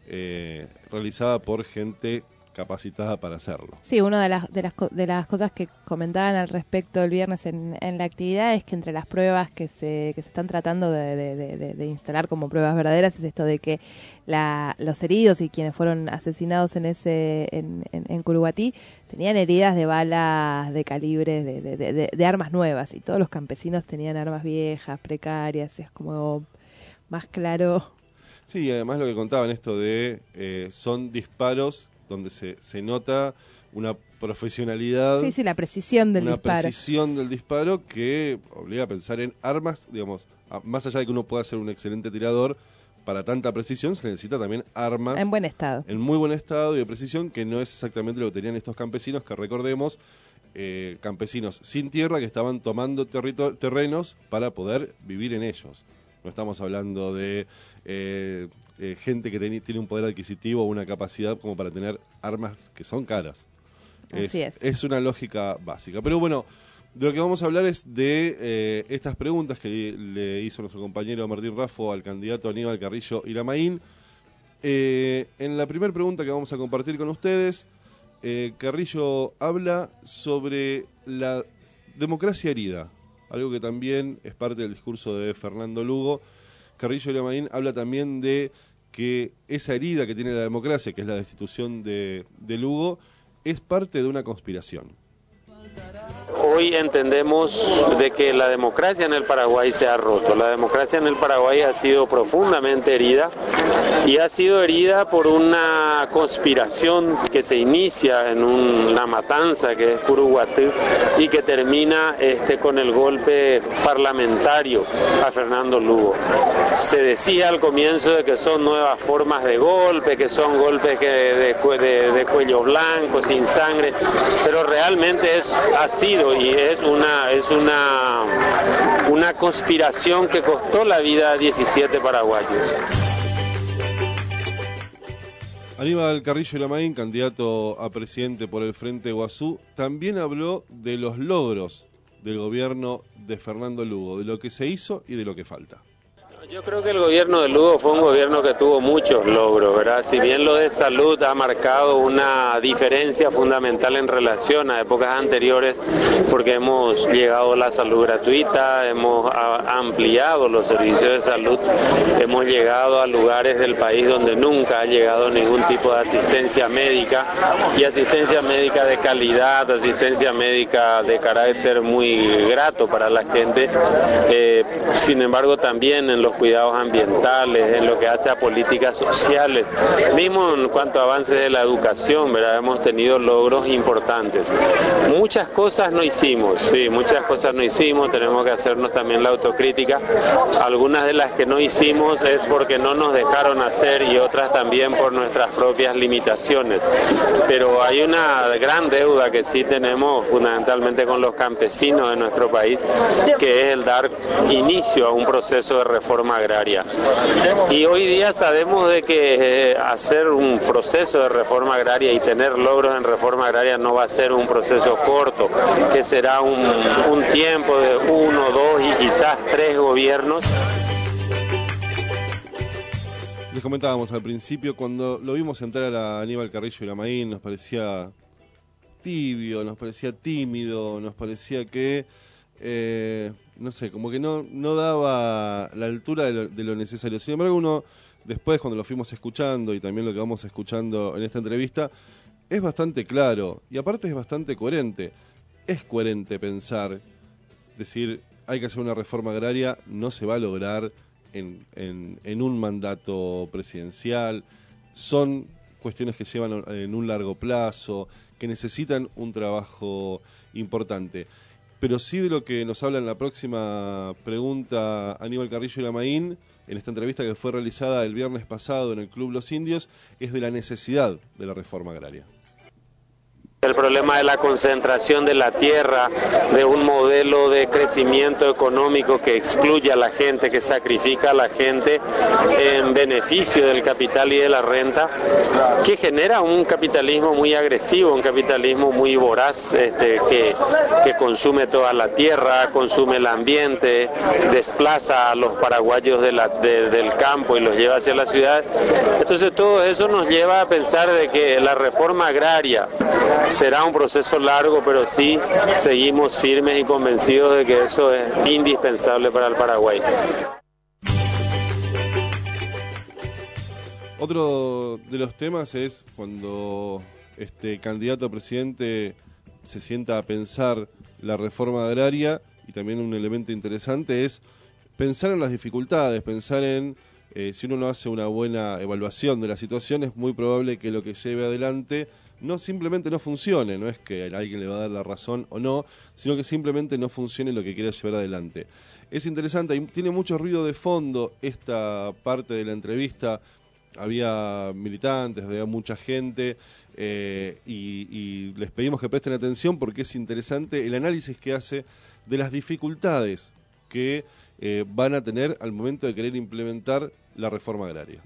eh, realizada por gente capacitada para hacerlo. Sí, una de las, de las, de las cosas que comentaban al respecto el viernes en, en la actividad es que entre las pruebas que se, que se están tratando de, de, de, de instalar como pruebas verdaderas es esto de que la, los heridos y quienes fueron asesinados en ese en, en, en Curuguatí tenían heridas de balas de calibres de, de, de, de armas nuevas, y todos los campesinos tenían armas viejas, precarias. Es como más claro. Sí, y además lo que contaban esto de eh, son disparos donde se, se nota una profesionalidad. Sí, sí, la precisión del una disparo. Una precisión del disparo que obliga a pensar en armas, digamos, a, más allá de que uno pueda ser un excelente tirador, para tanta precisión se necesita también armas. En buen estado. En muy buen estado y de precisión, que no es exactamente lo que tenían estos campesinos, que recordemos, eh, campesinos sin tierra que estaban tomando territo- terrenos para poder vivir en ellos. No estamos hablando de... Eh, Eh, gente que ten, tiene un poder adquisitivo o una capacidad como para tener armas que son caras. Así es, es. Es una lógica básica. Pero bueno, de lo que vamos a hablar es de eh, estas preguntas que le hizo nuestro compañero Martín Raffo al candidato Aníbal Carrillo Lamaín. Eh, en la primera pregunta que vamos a compartir con ustedes, eh, Carrillo habla sobre la democracia herida, algo que también es parte del discurso de Fernando Lugo. Carrillo Lamaín habla también de que esa herida que tiene la democracia, que es la destitución de, de Lugo, es parte de una conspiración. Hoy entendemos de que la democracia en el Paraguay se ha roto. La democracia en el Paraguay ha sido profundamente herida y ha sido herida por una conspiración que se inicia en un, una matanza que es Curuguatí y que termina este, con el golpe parlamentario a Fernando Lugo. Se decía al comienzo de que son nuevas formas de golpe, que son golpes que de, de, de cuello blanco, sin sangre, pero realmente es, ha sido y es una es una una conspiración que costó la vida a diecisiete paraguayos. Aníbal Carrillo Lamaín, candidato a presidente por el Frente Guazú, también habló de los logros del gobierno de Fernando Lugo, de lo que se hizo y de lo que falta. Yo creo que el gobierno de Lugo fue un gobierno que tuvo muchos logros, ¿verdad? Si bien lo de salud ha marcado una diferencia fundamental en relación a épocas anteriores, porque hemos llegado a la salud gratuita, hemos ampliado los servicios de salud, hemos llegado a lugares del país donde nunca ha llegado ningún tipo de asistencia médica, y asistencia médica de calidad, asistencia médica de carácter muy grato para la gente. Eh, sin embargo, también en los cuidados ambientales, en lo que hace a políticas sociales, mismo en cuanto a avances de la educación, ¿verdad? Hemos tenido logros importantes. Muchas cosas no hicimos, sí, muchas cosas no hicimos, tenemos que hacernos también la autocrítica. Algunas de las que no hicimos es porque no nos dejaron hacer y otras también por nuestras propias limitaciones. Pero hay una gran deuda que sí tenemos fundamentalmente con los campesinos de nuestro país, que es el dar inicio a un proceso de reforma agraria. Y hoy día sabemos de que eh, hacer un proceso de reforma agraria y tener logros en reforma agraria no va a ser un proceso corto, que será un, un tiempo de uno, dos y quizás tres gobiernos. Les comentábamos al principio, cuando lo vimos entrar a Aníbal Carrillo Ilamaín, nos parecía tibio, nos parecía tímido, nos parecía que, eh, no sé, como que no, no daba la altura de lo, de lo necesario. Sin embargo, uno, después cuando lo fuimos escuchando y también lo que vamos escuchando en esta entrevista, es bastante claro y aparte es bastante coherente. Es coherente pensar, decir, hay que hacer una reforma agraria, no se va a lograr En, en, en un mandato presidencial, son cuestiones que llevan en un largo plazo, que necesitan un trabajo importante. Pero sí de lo que nos habla en la próxima pregunta Aníbal Carrillo Ilamaín, en esta entrevista que fue realizada el viernes pasado en el Club Los Indios, es de la necesidad de la reforma agraria. El problema de la concentración de la tierra, de un modelo de crecimiento económico que excluye a la gente, que sacrifica a la gente en beneficio del capital y de la renta, que genera un capitalismo muy agresivo, un capitalismo muy voraz, este, que, que consume toda la tierra, consume el ambiente, desplaza a los paraguayos de la, de, del campo y los lleva hacia la ciudad. Entonces todo eso nos lleva a pensar de que la reforma agraria será un proceso largo, pero sí seguimos firmes y convencidos de que eso es indispensable para el Paraguay. Otro de los temas es cuando este candidato a presidente se sienta a pensar la reforma agraria, y también un elemento interesante es pensar en las dificultades, pensar en eh, si uno no hace una buena evaluación de la situación, es muy probable que lo que lleve adelante no simplemente no funcione, no es que a alguien le va a dar la razón o no, sino que simplemente no funcione lo que quiera llevar adelante. Es interesante, y tiene mucho ruido de fondo esta parte de la entrevista, había militantes, había mucha gente, eh, y, y les pedimos que presten atención porque es interesante el análisis que hace de las dificultades que eh, van a tener al momento de querer implementar la reforma agraria.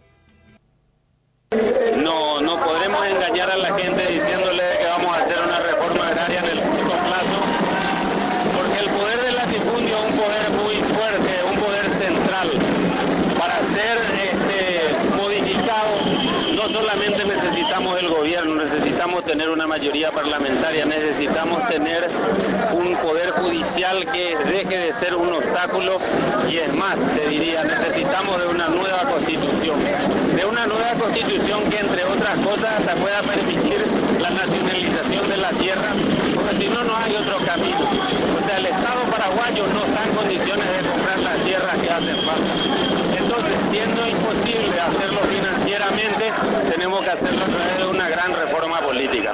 No, no podremos engañar a la gente diciéndole que vamos a hacer una reforma agraria en el corto plazo, porque el poder del latifundio es un poder muy fuerte, un poder central. Para ser este, modificado, no solamente necesitamos el gobierno, necesitamos tener una mayoría parlamentaria, necesitamos tener un poder judicial que deje de ser un obstáculo, y es más, te diría, necesitamos de una nueva constitución. De una nueva constitución que, entre otras cosas, hasta pueda permitir la nacionalización de la tierra, porque si no, no hay otro camino. O sea, el Estado paraguayo no está en condiciones de comprar las tierras que hacen falta. Entonces, siendo imposible hacerlo financieramente, tenemos que hacerlo a través de una gran reforma política.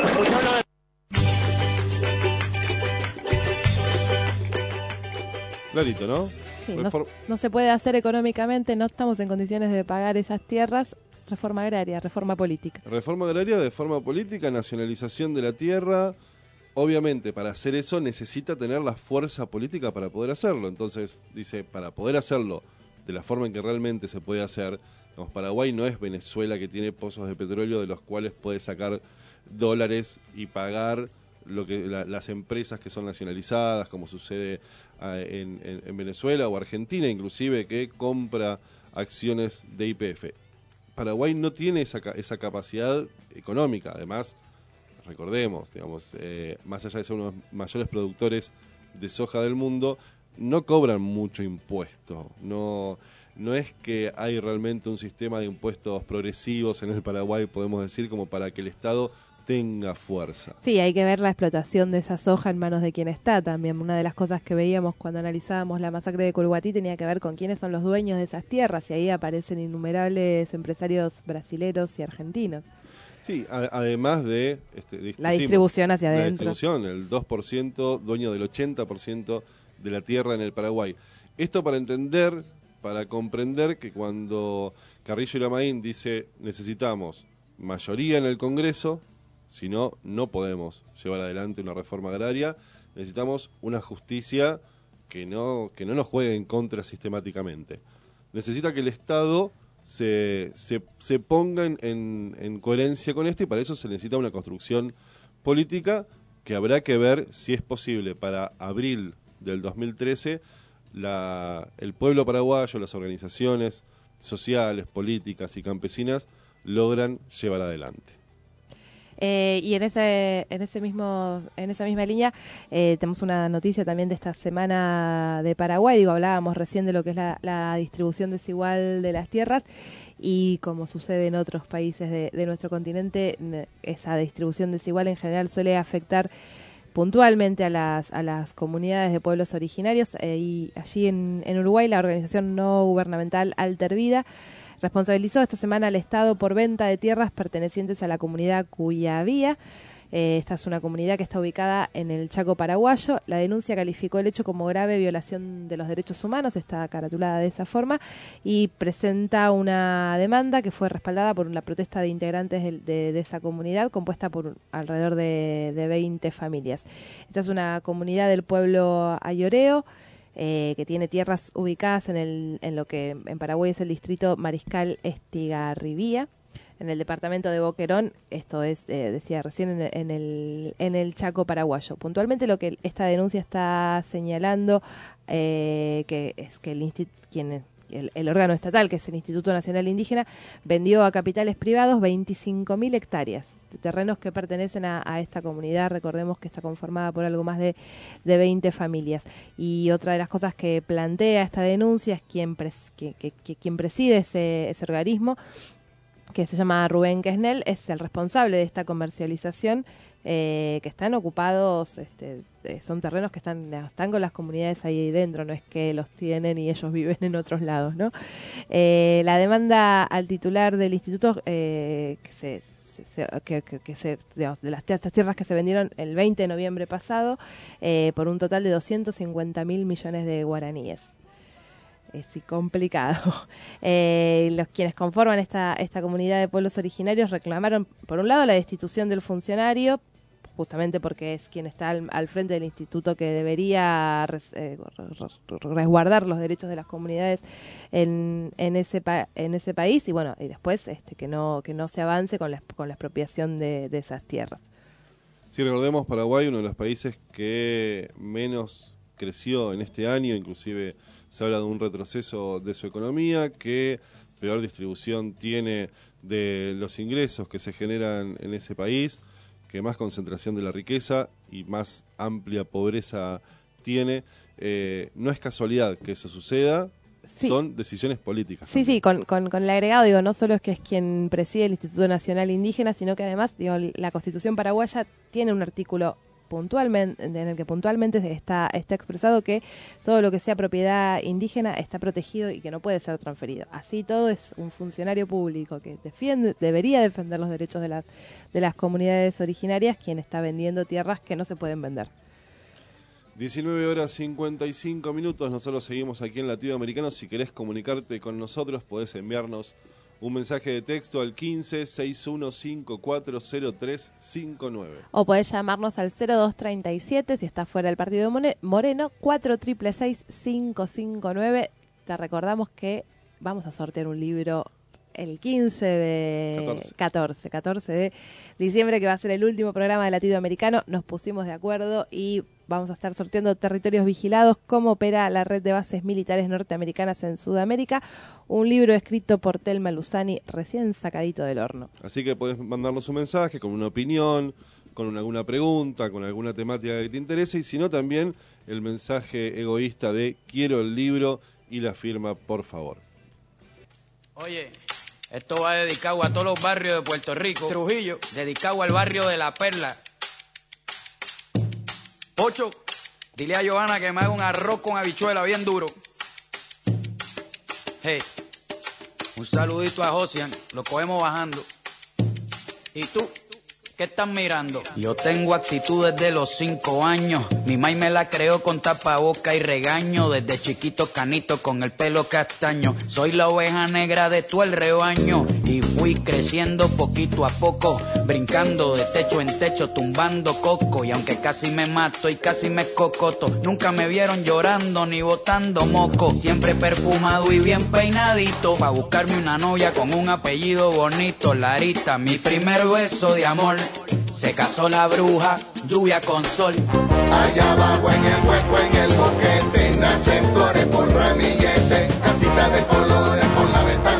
Clarito, ¿no? Sí, no, no se puede hacer económicamente, no estamos en condiciones de pagar esas tierras. Reforma agraria, reforma política. Reforma agraria de forma política, nacionalización de la tierra. Obviamente, para hacer eso necesita tener la fuerza política para poder hacerlo. Entonces, dice, para poder hacerlo de la forma en que realmente se puede hacer, digamos, Paraguay no es Venezuela, que tiene pozos de petróleo de los cuales puede sacar dólares y pagar lo que la, las empresas que son nacionalizadas, como sucede uh, en, en, en Venezuela o Argentina, inclusive, que compra acciones de Y P F. Paraguay no tiene esa, esa capacidad económica. Además, recordemos, digamos, eh, más allá de ser uno de los mayores productores de soja del mundo, no cobran mucho impuesto. No, no es que hay realmente un sistema de impuestos progresivos en el Paraguay, podemos decir, como para que el Estado tenga fuerza. Sí, hay que ver la explotación de esa soja en manos de quien está también. Una de las cosas que veíamos cuando analizábamos la masacre de Curuguatí tenía que ver con quiénes son los dueños de esas tierras, y ahí aparecen innumerables empresarios brasileros y argentinos. Sí, a, además de... Este, la distribución hacia la adentro. distribución, el dos por ciento, dueño del ochenta por ciento de la tierra en el Paraguay. Esto para entender, para comprender que cuando Carrillo Ilamaín dice necesitamos mayoría en el Congreso, si no, no podemos llevar adelante una reforma agraria, necesitamos una justicia que no, que no nos juegue en contra sistemáticamente. Necesita que el Estado se, se, se ponga en, en, en coherencia con esto, y para eso se necesita una construcción política que habrá que ver si es posible para abril del dos mil trece la, el pueblo paraguayo, las organizaciones sociales, políticas y campesinas logran llevar adelante. Eh, y en ese, en ese mismo, en esa misma línea eh, tenemos una noticia también de esta semana de Paraguay. Digo, hablábamos recién de lo que es la, la distribución desigual de las tierras y como sucede en otros países de, de nuestro continente, esa distribución desigual en general suele afectar puntualmente a las, a las comunidades de pueblos originarios. Eh, y allí en, en Uruguay la organización no gubernamental Alter Vida responsabilizó esta semana al Estado por venta de tierras pertenecientes a la comunidad Cuyavía. Eh, esta es una comunidad que está ubicada en el Chaco paraguayo. La denuncia calificó el hecho como grave violación de los derechos humanos, está caratulada de esa forma, y presenta una demanda que fue respaldada por la protesta de integrantes de, de, de esa comunidad, compuesta por alrededor de, de veinte familias. Esta es una comunidad del pueblo ayoreo, Eh, que tiene tierras ubicadas en, el, en lo que en Paraguay es el distrito Mariscal Estigarribía, en el departamento de Boquerón. Esto es, eh, decía recién, en el, en, el, en el Chaco paraguayo. Puntualmente lo que esta denuncia está señalando eh, que es que el, quien, el, el órgano estatal, que es el Instituto Nacional Indígena, vendió a capitales privados veinticinco mil hectáreas de terrenos que pertenecen a, a esta comunidad. Recordemos que está conformada por algo más de, de veinte familias. Y otra de las cosas que plantea esta denuncia es quien, pres, que, que, que quien preside ese, ese organismo, que se llama Rubén Quesnel, es el responsable de esta comercialización, eh, que están ocupados, este, eh, son terrenos que están, están con las comunidades ahí dentro, no es que los tienen y ellos viven en otros lados, ¿no? Eh, la demanda al titular del instituto, eh, que se Se, que, que, que se, digamos, de las estas tierras que se vendieron el veinte de noviembre pasado, eh, por un total de doscientos cincuenta mil millones de guaraníes. Es sí, complicado. Eh, los quienes conforman esta, esta comunidad de pueblos originarios reclamaron, por un lado, la destitución del funcionario, justamente porque es quien está al, al frente del instituto que debería res, eh, resguardar los derechos de las comunidades en, en ese pa, en ese país, y bueno, y después este que no que no se avance con la, con la expropiación de, de esas tierras. Si recordemos, Paraguay, uno de los países que menos creció en este año, inclusive se habla de un retroceso de su economía, que peor distribución tiene de los ingresos que se generan en ese país, que más concentración de la riqueza y más amplia pobreza tiene. Eh, no es casualidad que eso suceda, sí. Son decisiones políticas. Sí, también. sí, con, con, con el agregado, digo, no solo es que es quien preside el Instituto Nacional Indígena, sino que además, digo, la Constitución paraguaya tiene un artículo puntualmente en el que puntualmente está, está expresado que todo lo que sea propiedad indígena está protegido y que no puede ser transferido. Así todo, es un funcionario público que defiende, debería defender los derechos de las, de las comunidades originarias, quien está vendiendo tierras que no se pueden vender. diecinueve horas cincuenta y cinco minutos, nosotros seguimos aquí en Latido Americano. Si querés comunicarte con nosotros, podés enviarnos un mensaje de texto al quince, sesenta y uno cincuenta y cuatro cero tres cincuenta y nueve. O podés llamarnos al cero dos treinta y siete, si estás fuera del partido de Moreno, cuatro seis seis seis cinco cinco nueve. Te recordamos que vamos a sortear un libro el quince de catorce, catorce de diciembre, que va a ser el último programa de Latido Americano. Nos pusimos de acuerdo y vamos a estar sorteando Territorios Vigilados, cómo opera la red de bases militares norteamericanas en Sudamérica, un libro escrito por Telma Luzani, recién sacadito del horno. Así que podés mandarnos un mensaje con una opinión, con alguna pregunta, con alguna temática que te interese, y si no, también el mensaje egoísta de quiero el libro y la firma, por favor. Oye, esto va dedicado a todos los barrios de Puerto Rico. Trujillo, dedicado al barrio de La Perla. Ocho, dile a Johanna que me haga un arroz con habichuela bien duro. Hey, un saludito a Josian, lo cogemos bajando. ¿Y tú? ¿Qué estás mirando? Yo tengo actitud desde los cinco años. Mi maíz me la creó con tapaboca y regaño. Desde chiquito canito con el pelo castaño. Soy la oveja negra de todo el rebaño. Y fui creciendo poquito a poco. Brincando de techo en techo, tumbando coco. Y aunque casi me mato y casi me cocoto, nunca me vieron llorando ni botando moco. Siempre perfumado y bien peinadito, pa' buscarme una novia con un apellido bonito. Larita, mi primer beso de amor. Se casó la bruja, lluvia con sol. Allá abajo en el hueco, en el boquete, nacen flores por ramillete, casitas de colores con la ventana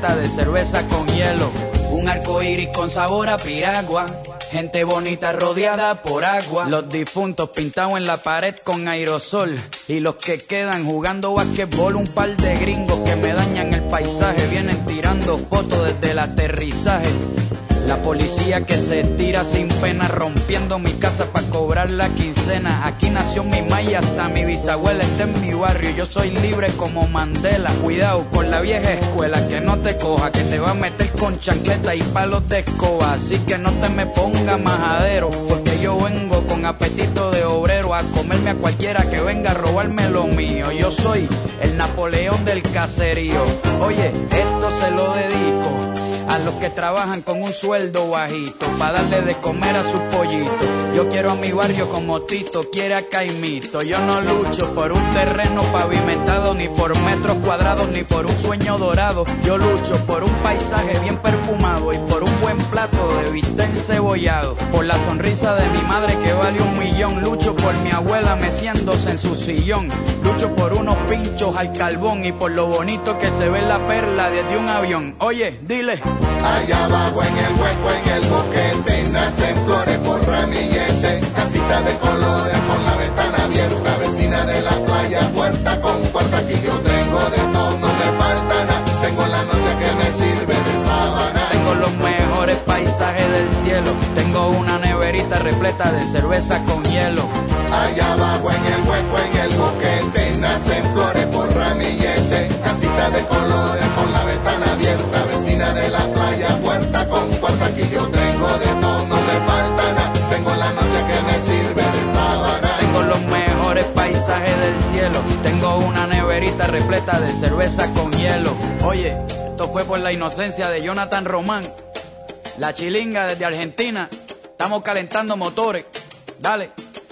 repleta de cerveza con hielo. Un arco iris con sabor a piragua. Gente bonita rodeada por agua. Los difuntos pintados en la pared con aerosol. Y los que quedan jugando basquetbol. Un par de gringos que me dañan el paisaje. Vienen tirando fotos desde el aterrizaje. La policía que se tira sin pena, rompiendo mi casa para cobrar la quincena. Aquí nació mi maya, hasta mi bisabuela está en mi barrio. Yo soy libre como Mandela. Cuidado con la vieja escuela, que no te coja, que te va a meter con chancleta y palos de escoba. Así que no te me ponga majadero, porque yo vengo con apetito de obrero a comerme a cualquiera que venga a robarme lo mío. Yo soy el Napoleón del caserío. Oye, esto se lo dedico a los que trabajan con un sueldo bajito, pa' darle de comer a sus pollitos. Yo quiero a mi barrio como Tito quiere a Caimito. Yo no lucho por un terreno pavimentado, ni por metros cuadrados, ni por un sueño dorado. Yo lucho por un paisaje bien perfumado y por un buen plato de bistec encebollado. Por la sonrisa de mi madre que vale un millón. Lucho por mi abuela meciéndose en su sillón. Lucho por unos pinchos al carbón y por lo bonito que se ve la perla desde un avión. Oye, dile. Allá abajo en el hueco, en el boquete, nacen flores por ramillete, casitas de colores con la ventana abierta, vecina de la playa, puerta con puerta, aquí yo tengo de todo, no me falta nada, tengo la noche que me sirve de sábana. Tengo los mejores paisajes del cielo, tengo una neverita repleta de cerveza con hielo. Allá abajo en el hueco, en el boquete, nacen flores por ramillete, casitas de colores con la ventana abierta, vecina de la playa, puerta con puerta, aquí yo tengo de todo, no me falta nada, tengo la noche que me sirve de sábana. Tengo los mejores paisajes del cielo, tengo una neverita repleta de cerveza con hielo. Oye, esto fue por la inocencia de Jonathan Román, la chilinga desde Argentina, estamos calentando motores, dale.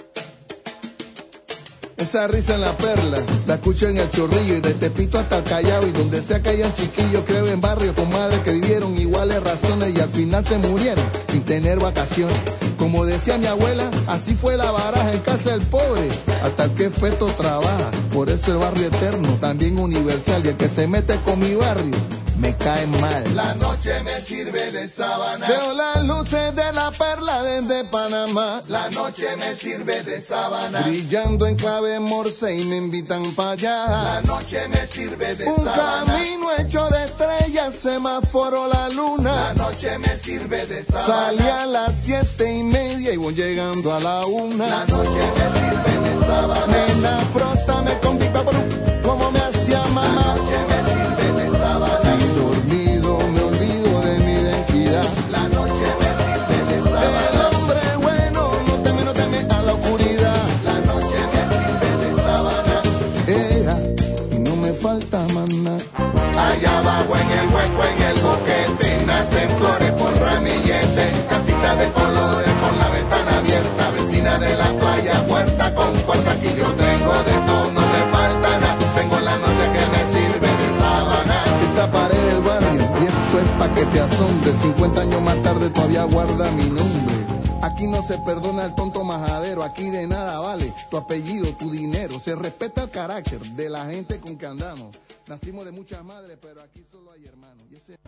Esa risa en la perla, la escucho en el Chorrillo y de Tepito hasta el Callao y donde sea que hayan chiquillos, creo en barrio con madres que vivieron iguales razones y al final se murieron sin tener vacaciones. Como decía mi abuela, así fue la baraja en casa del pobre, hasta el que feto trabaja. Por eso el barrio eterno, también universal, y el que se mete con mi barrio me cae mal. La noche me sirve de sábana. Veo las luces de la perla desde Panamá. La noche me sirve de sábana. Brillando en clave morse y me invitan para allá. La noche me sirve de Un sábana. Un camino hecho de estrellas, semáforo la luna. La noche me sirve de sábana. Salí a las siete y media y voy llegando a la una. La noche me sirve de sábana. Nena, frótame con Big Babalú, como me hacía mamá. La noche me sirve de sábana. Dormido me olvido de mi identidad. La noche me sirve de sábana. El hombre bueno no teme, no teme a la oscuridad. La noche me sirve de sábana. Ea, y no me falta más nada. Allá abajo en el hueco, en el boquete, nacen flores por ramillete, casitas de colores con la ventana abierta, vecina de la playa, puerta con puerta, aquí yo tengo de todo, no me falta nada, tengo la noche que me sirve de sábana. Esa pared del barrio, y esto es pa' que te asombre, cincuenta años más tarde todavía guarda mi nombre. Aquí no se perdona el tonto majadero, aquí de nada vale tu apellido, tu dinero, se respeta el carácter de la gente con que andamos. Nacimos de muchas madres, pero aquí solo hay hermanos. Y ese...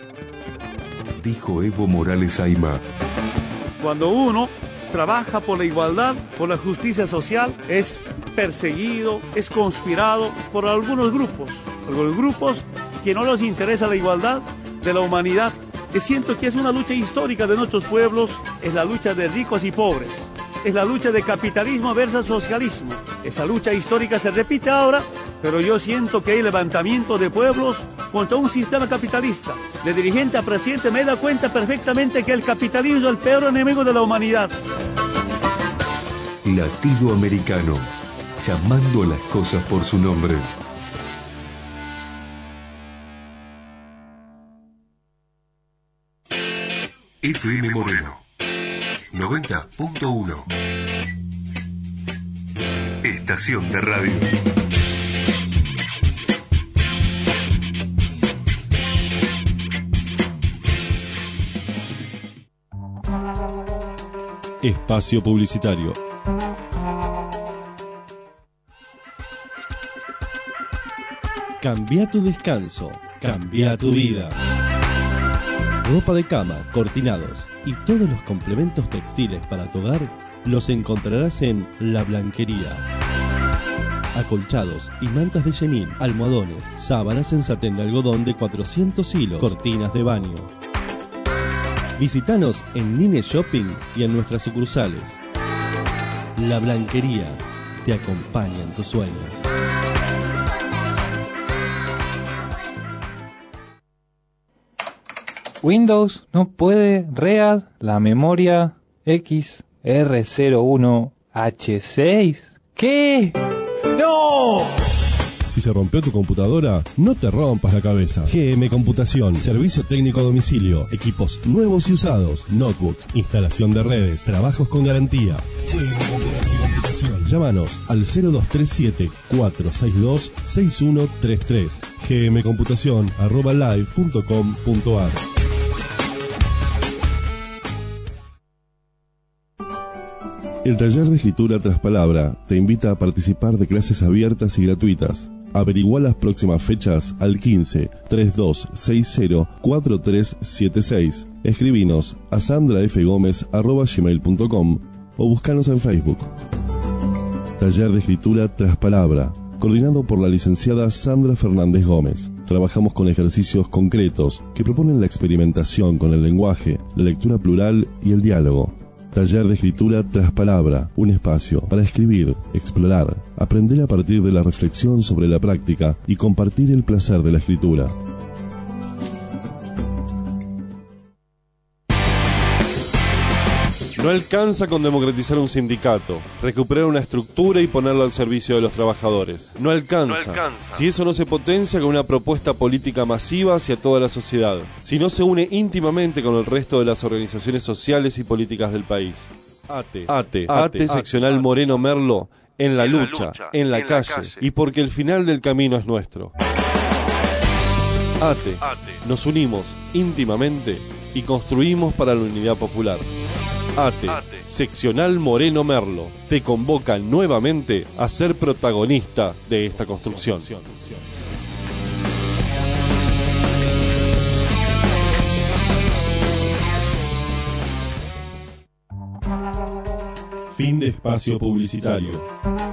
Dijo Evo Morales Ayma. Cuando uno trabaja por la igualdad, por la justicia social, es perseguido, es conspirado por algunos grupos, algunos grupos que no les interesa la igualdad de la humanidad, que siento que es una lucha histórica de nuestros pueblos, es la lucha de ricos y pobres, es la lucha de capitalismo versus socialismo. Esa lucha histórica se repite ahora, pero yo siento que hay levantamiento de pueblos contra un sistema capitalista. De dirigente a presidente me da cuenta perfectamente que el capitalismo es el peor enemigo de la humanidad. Latido americano, llamando a las cosas por su nombre. F M Moreno noventa punto uno. Estación de radio. Espacio publicitario. Cambia tu descanso Cambia tu vida. Ropa de cama, cortinados y todos los complementos textiles para tu hogar los encontrarás en La Blanquería. Acolchados y mantas de chenil, almohadones, sábanas en satén de algodón de cuatrocientos hilos, cortinas de baño. Visítanos en Nine Shopping y en nuestras sucursales. La Blanquería te acompaña en tus sueños. Windows no puede read la memoria X R cero uno H seis. ¿Qué? ¡No! Si se rompió tu computadora, no te rompas la cabeza. G M Computación, servicio técnico a domicilio, equipos nuevos y usados, notebooks, instalación de redes, trabajos con garantía. G M Computación. Llámanos al cero dos tres siete, cuatro seis dos, seis uno tres tres. gmcomputación arroba live punto com punto ar. El taller de escritura tras palabra te invita a participar de clases abiertas y gratuitas. Averigua las próximas fechas al quince, treinta y dos sesenta, cuarenta y tres setenta y seis. Escribinos a sandrafgomez arroba gmail punto com o búscanos en Facebook. Taller de escritura tras palabra, coordinado por la licenciada Sandra Fernández Gómez. Trabajamos con ejercicios concretos que proponen la experimentación con el lenguaje, la lectura plural y el diálogo. Taller de escritura tras palabra, un espacio para escribir, explorar, aprender a partir de la reflexión sobre la práctica y compartir el placer de la escritura. No alcanza con democratizar un sindicato, recuperar una estructura y ponerla al servicio de los trabajadores. No alcanza, no alcanza si eso no se potencia con una propuesta política masiva hacia toda la sociedad, si no se une íntimamente con el resto de las organizaciones sociales y políticas del país. ATE, ATE, ATE, seccional Moreno Merlo, en la lucha, en la calle, y porque el final del camino es nuestro. ATE, nos unimos íntimamente y construimos para la unidad popular. ATE, seccional Moreno Merlo, te convoca nuevamente a ser protagonista de esta construcción. Fin de espacio publicitario.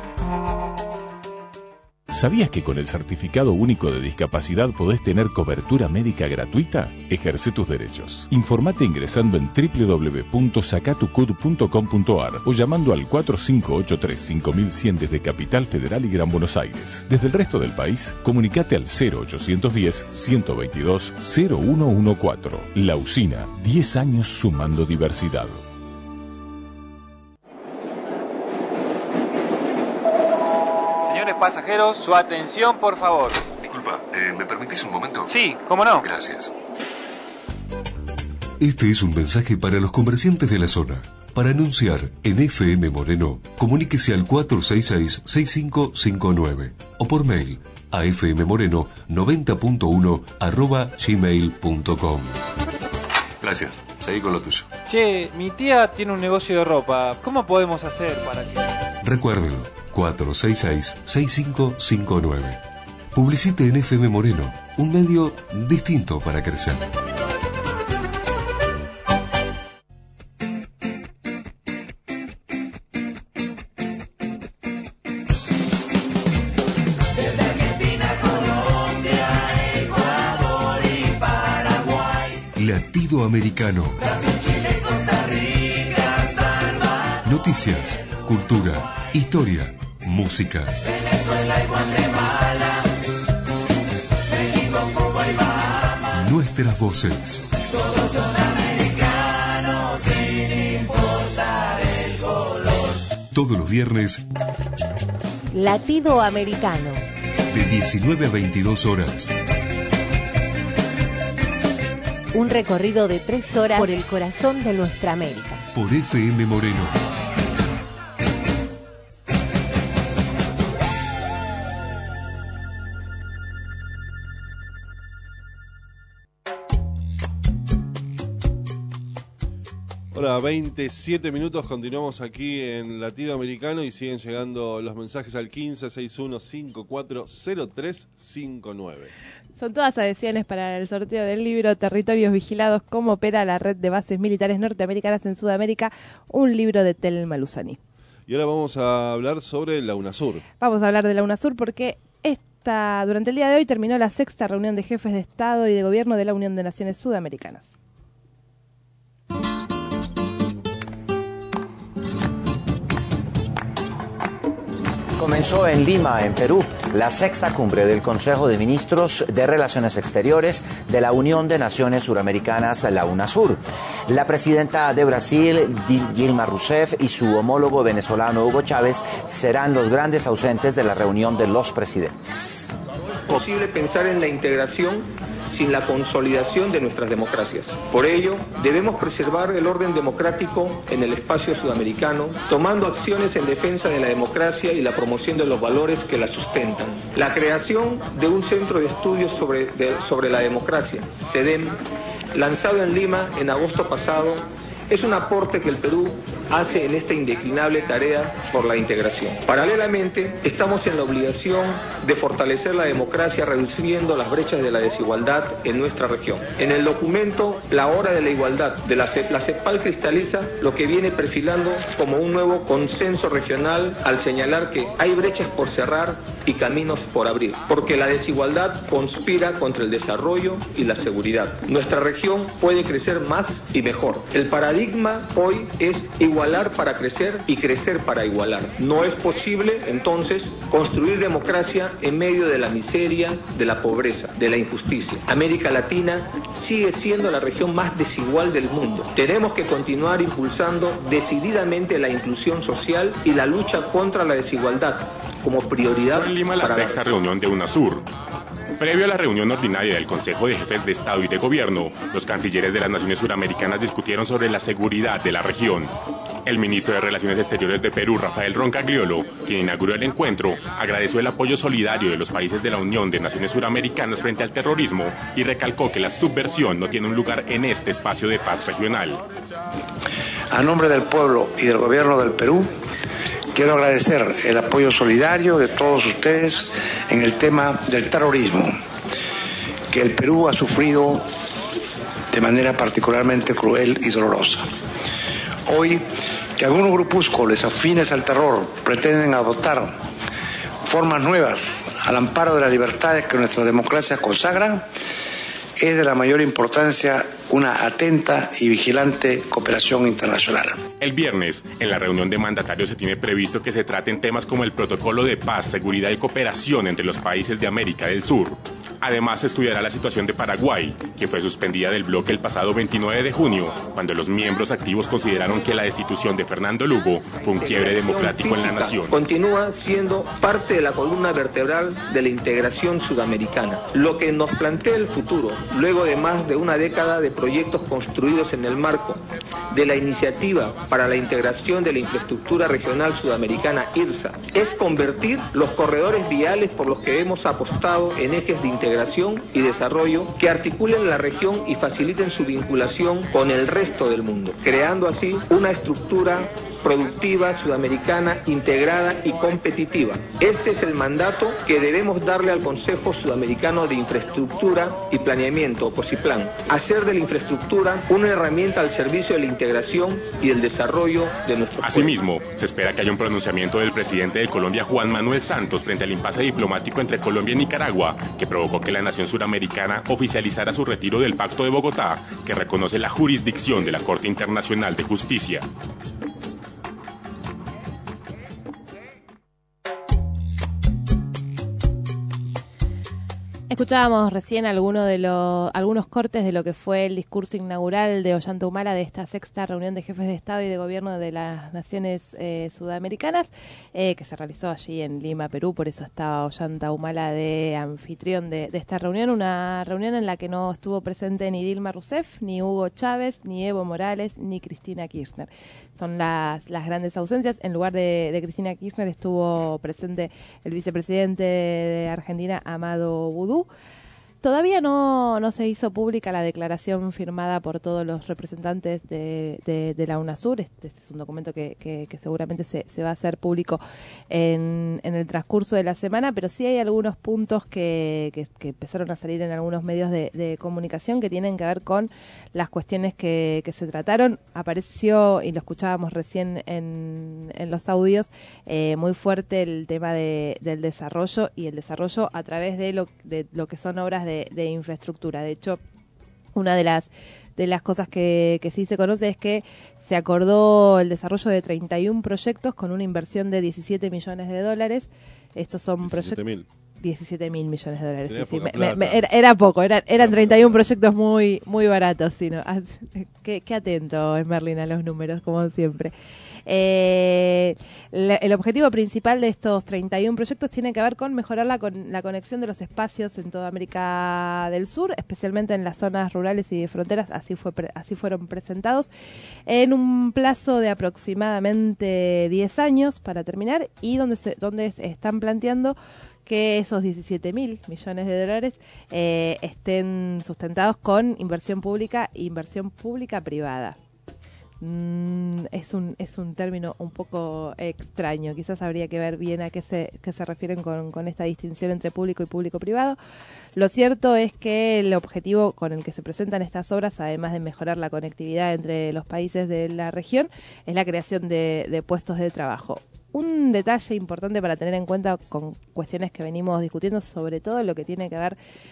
¿Sabías que con el Certificado Único de Discapacidad podés tener cobertura médica gratuita? Ejerce tus derechos. Informate ingresando en doble u doble u doble u punto sacatucud punto com punto ar o llamando al cuatro cinco ocho tres cinco mil cien desde Capital Federal y Gran Buenos Aires. Desde el resto del país, comunicate al cero ochocientos diez, ciento veintidós, cero uno catorce. La Usina, diez años sumando diversidad. Pasajeros, su atención, por favor. Disculpa, eh, ¿me permitís un momento? Sí, ¿cómo no? Gracias. Este es un mensaje para los comerciantes de la zona. Para anunciar en F M Moreno, comuníquese al cuatro seis seis, seis cinco cinco nueve o por mail a fmmoreno noventa punto uno arroba gmail punto com. Gracias, seguí con lo tuyo. Che, mi tía tiene un negocio de ropa. ¿Cómo podemos hacer para que...? Recuérdelo, cuatro seis seis, seis cinco cinco nueve. Publicite en F M Moreno, un medio distinto para crecer. Desde Argentina, Colombia, Ecuador y Paraguay. Latido Americano. Brasil, Chile, Costa Rica, Salvador. Noticias, cultura, historia, música. Venezuela y Guatemala, México, Cuba y Bahamas. Nuestras voces. Todos son americanos sin importar el color. Todos los viernes Latido Americano. de diecinueve a veintidós horas. Un recorrido de tres horas por el corazón de nuestra América. Por F M Moreno. Hola, veintisiete minutos, continuamos aquí en Latido Americano y siguen llegando los mensajes al quince, sesenta y uno, cincuenta y cuatro, cero tres cincuenta y nueve. Son todas adhesiones para el sorteo del libro Territorios Vigilados, cómo opera la red de bases militares norteamericanas en Sudamérica, un libro de Telma Luzani. Y ahora vamos a hablar sobre la UNASUR. Vamos a hablar de la UNASUR porque esta, durante el día de hoy terminó la sexta reunión de jefes de Estado y de Gobierno de la Unión de Naciones Sudamericanas. Comenzó en Lima, en Perú, la sexta cumbre del Consejo de Ministros de Relaciones Exteriores de la Unión de Naciones Suramericanas, la UNASUR. La presidenta de Brasil, Dilma Rousseff, y su homólogo venezolano Hugo Chávez serán los grandes ausentes de la reunión de los presidentes. Es posible pensar en la integración sin la consolidación de nuestras democracias. Por ello, debemos preservar el orden democrático en el espacio sudamericano, tomando acciones en defensa de la democracia y la promoción de los valores que la sustentan. La creación de un centro de estudios sobre, de, sobre la democracia, CEDEM, lanzado en Lima en agosto pasado, es un aporte que el Perú hace en esta indeclinable tarea por la integración. Paralelamente, estamos en la obligación de fortalecer la democracia reduciendo las brechas de la desigualdad en nuestra región. En el documento La Hora de la Igualdad de la, C la CEPAL cristaliza lo que viene perfilando como un nuevo consenso regional al señalar que hay brechas por cerrar y caminos por abrir, porque la desigualdad conspira contra el desarrollo y la seguridad. Nuestra región puede crecer más y mejor. El paradigma El paradigma hoy es igualar para crecer y crecer para igualar. No es posible, entonces, construir democracia en medio de la miseria, de la pobreza, de la injusticia. América Latina sigue siendo la región más desigual del mundo. Tenemos que continuar impulsando decididamente la inclusión social y la lucha contra la desigualdad como prioridad. En Lima, la sexta reunión de UNASUR. Previo a la reunión ordinaria del Consejo de Jefes de Estado y de Gobierno, los cancilleres de las naciones suramericanas discutieron sobre la seguridad de la región. El ministro de Relaciones Exteriores de Perú, Rafael Roncagliolo, quien inauguró el encuentro, agradeció el apoyo solidario de los países de la Unión de Naciones Suramericanas frente al terrorismo y recalcó que la subversión no tiene un lugar en este espacio de paz regional. A nombre del pueblo y del gobierno del Perú, quiero agradecer el apoyo solidario de todos ustedes en el tema del terrorismo, que el Perú ha sufrido de manera particularmente cruel y dolorosa. Hoy, que algunos grupúsculos afines al terror pretenden adoptar formas nuevas al amparo de las libertades que nuestra democracia consagra, es de la mayor importancia una atenta y vigilante cooperación internacional. El viernes, en la reunión de mandatarios se tiene previsto que se traten temas como el protocolo de paz, seguridad y cooperación entre los países de América del Sur. Además, se estudiará la situación de Paraguay, que fue suspendida del bloque el pasado veintinueve de junio, cuando los miembros activos consideraron que la destitución de Fernando Lugo fue un quiebre democrático en la nación. Continúa siendo parte de la columna vertebral de la integración sudamericana, lo que nos plantea el futuro, luego de más de una década de proyectos construidos en el marco de la Iniciativa para la Integración de la Infraestructura Regional Sudamericana, IRSA, es convertir los corredores viales por los que hemos apostado en ejes de integración y desarrollo que articulen la región y faciliten su vinculación con el resto del mundo, creando así una estructura productiva sudamericana integrada y competitiva. Este es el mandato que debemos darle al Consejo Sudamericano de Infraestructura y Planeamiento, COSIPLAN, hacer de la infraestructura una herramienta al servicio de la integración y el desarrollo de nuestro país. Asimismo, se espera que haya un pronunciamiento del presidente de Colombia, Juan Manuel Santos, frente al impasse diplomático entre Colombia y Nicaragua, que provocó que la nación suramericana oficializara su retiro del Pacto de Bogotá, que reconoce la jurisdicción de la Corte Internacional de Justicia. Escuchábamos recién alguno de los, algunos cortes de lo que fue el discurso inaugural de Ollanta Humala de esta sexta reunión de jefes de Estado y de Gobierno de las Naciones eh, Sudamericanas, eh, que se realizó allí en Lima, Perú. Por eso estaba Ollanta Humala de anfitrión de, de esta reunión, una reunión en la que no estuvo presente ni Dilma Rousseff, ni Hugo Chávez, ni Evo Morales, ni Cristina Kirchner. Son las, las grandes ausencias. En lugar de, de Cristina Kirchner estuvo presente el vicepresidente de Argentina, Amado Boudou. Todavía no, no se hizo pública la declaración firmada por todos los representantes de, de, de la UNASUR. Este, este es un documento que, que, que seguramente se, se va a hacer público en, en el transcurso de la semana, pero sí hay algunos puntos que, que, que empezaron a salir en algunos medios de, de comunicación que tienen que ver con las cuestiones que, que se trataron. Apareció, y lo escuchábamos recién en, en los audios, eh, muy fuerte el tema de, del desarrollo y el desarrollo a través de lo, de lo que son obras de De, de infraestructura. De hecho, una de las de las cosas que, que sí se conoce es que se acordó el desarrollo de treinta y uno proyectos con una inversión de diecisiete millones de dólares. Estos son proyectos... diecisiete mil millones de dólares. Sí, sí, me, me, era, era poco, era, eran treinta y uno proyectos muy muy baratos. Sino, qué, qué atento es Merlin a los números, como siempre. Eh, la, el objetivo principal de estos treinta y uno proyectos tiene que ver con mejorar la, con, la conexión de los espacios en toda América del Sur, especialmente en las zonas rurales y de fronteras. Así fue así fueron presentados en un plazo de aproximadamente diez años para terminar, y donde se, donde se están planteando que esos diecisiete mil millones de dólares eh, estén sustentados con inversión pública e inversión pública privada. Mm, es un es un término un poco extraño, quizás habría que ver bien a qué se, qué se refieren con, con esta distinción entre público y público-privado. Lo cierto es que el objetivo con el que se presentan estas obras, además de mejorar la conectividad entre los países de la región, es la creación de, de puestos de trabajo. Un detalle importante para tener en cuenta con cuestiones que venimos discutiendo, sobre todo lo que tiene que ver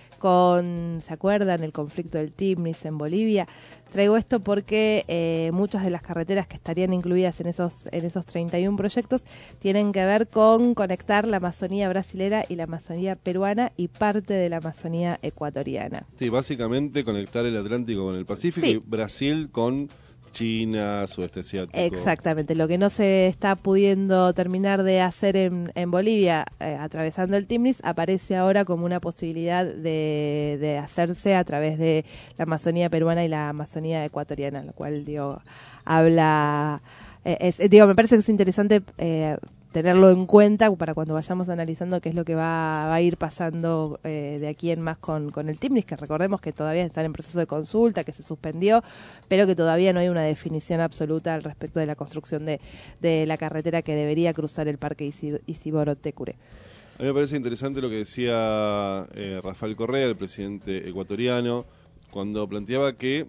con, ¿se acuerdan?, el conflicto del Timnis en Bolivia. Traigo esto porque eh, muchas de las carreteras que estarían incluidas en esos en esos treinta y uno proyectos tienen que ver con conectar la Amazonía brasilera y la Amazonía peruana y parte de la Amazonía ecuatoriana. Sí, básicamente conectar el Atlántico con el Pacífico, sí, y Brasil con China, sudeste asiático. Exactamente, lo que no se está pudiendo terminar de hacer en, en Bolivia, eh, atravesando el Timnis, aparece ahora como una posibilidad de, de hacerse a través de la Amazonía peruana y la Amazonía ecuatoriana, lo cual, digo, habla... Eh, es, digo, me parece que es interesante eh, tenerlo en cuenta para cuando vayamos analizando qué es lo que va, va a ir pasando eh, de aquí en más con, con el Timnis, que recordemos que todavía están en proceso de consulta, que se suspendió, pero que todavía no hay una definición absoluta al respecto de la construcción de, de la carretera que debería cruzar el Parque Isiboro-Tecure. A mí me parece interesante lo que decía eh, Rafael Correa, el presidente ecuatoriano, cuando planteaba que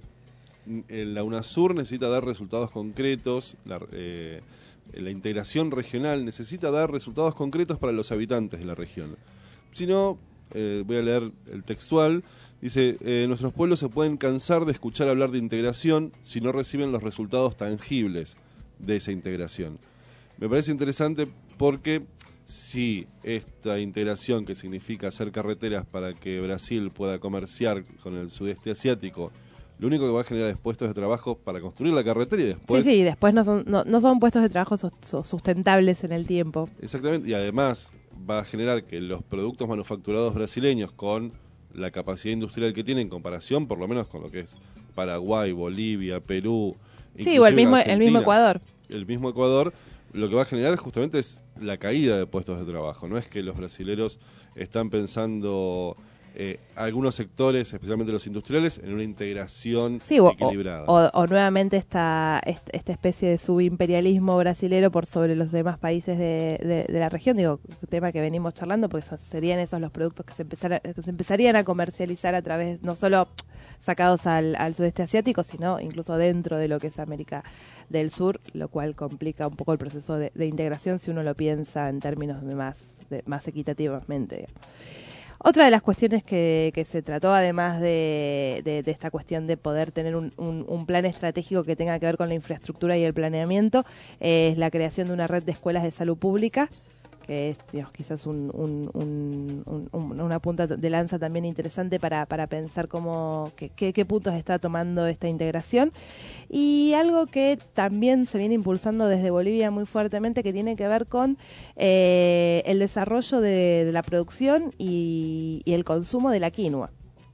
la UNASUR necesita dar resultados concretos, la, eh, la integración regional necesita dar resultados concretos para los habitantes de la región. Si no, eh, voy a leer el textual, dice, eh, nuestros pueblos se pueden cansar de escuchar hablar de integración si no reciben los resultados tangibles de esa integración. Me parece interesante porque si esta integración, que significa hacer carreteras para que Brasil pueda comerciar con el sudeste asiático, lo único que va a generar es puestos de trabajo para construir la carretera y después... Sí, sí, después no son, no, no son puestos de trabajo sustentables en el tiempo. Exactamente, y además va a generar que los productos manufacturados brasileños, con la capacidad industrial que tienen en comparación, por lo menos con lo que es Paraguay, Bolivia, Perú... Sí, o el mismo, el mismo Ecuador. El mismo Ecuador, lo que va a generar justamente es la caída de puestos de trabajo. No es que los brasileros están pensando... Eh, algunos sectores, especialmente los industriales, en una integración sí, o, equilibrada. O, o nuevamente esta, esta especie de subimperialismo brasilero por sobre los demás países de, de, de la región, digo, tema que venimos charlando, porque son, serían esos los productos que se, empezara, que se empezarían a comercializar a través, no solo sacados al, al sudeste asiático, sino incluso dentro de lo que es América del Sur, lo cual complica un poco el proceso de, de integración si uno lo piensa en términos de más, de, más equitativamente. Otra de las cuestiones que, que se trató, además de, de, de esta cuestión de poder tener un, un, un plan estratégico que tenga que ver con la infraestructura y el planeamiento, eh, es la creación de una red de escuelas de salud pública, que es, digamos, quizás un, un, un, un, una punta de lanza también interesante para, para pensar cómo qué, qué, qué puntos está tomando esta integración. Y algo que también se viene impulsando desde Bolivia muy fuertemente, que tiene que ver con eh, el desarrollo de, de la producción y, y el consumo de la quinoa.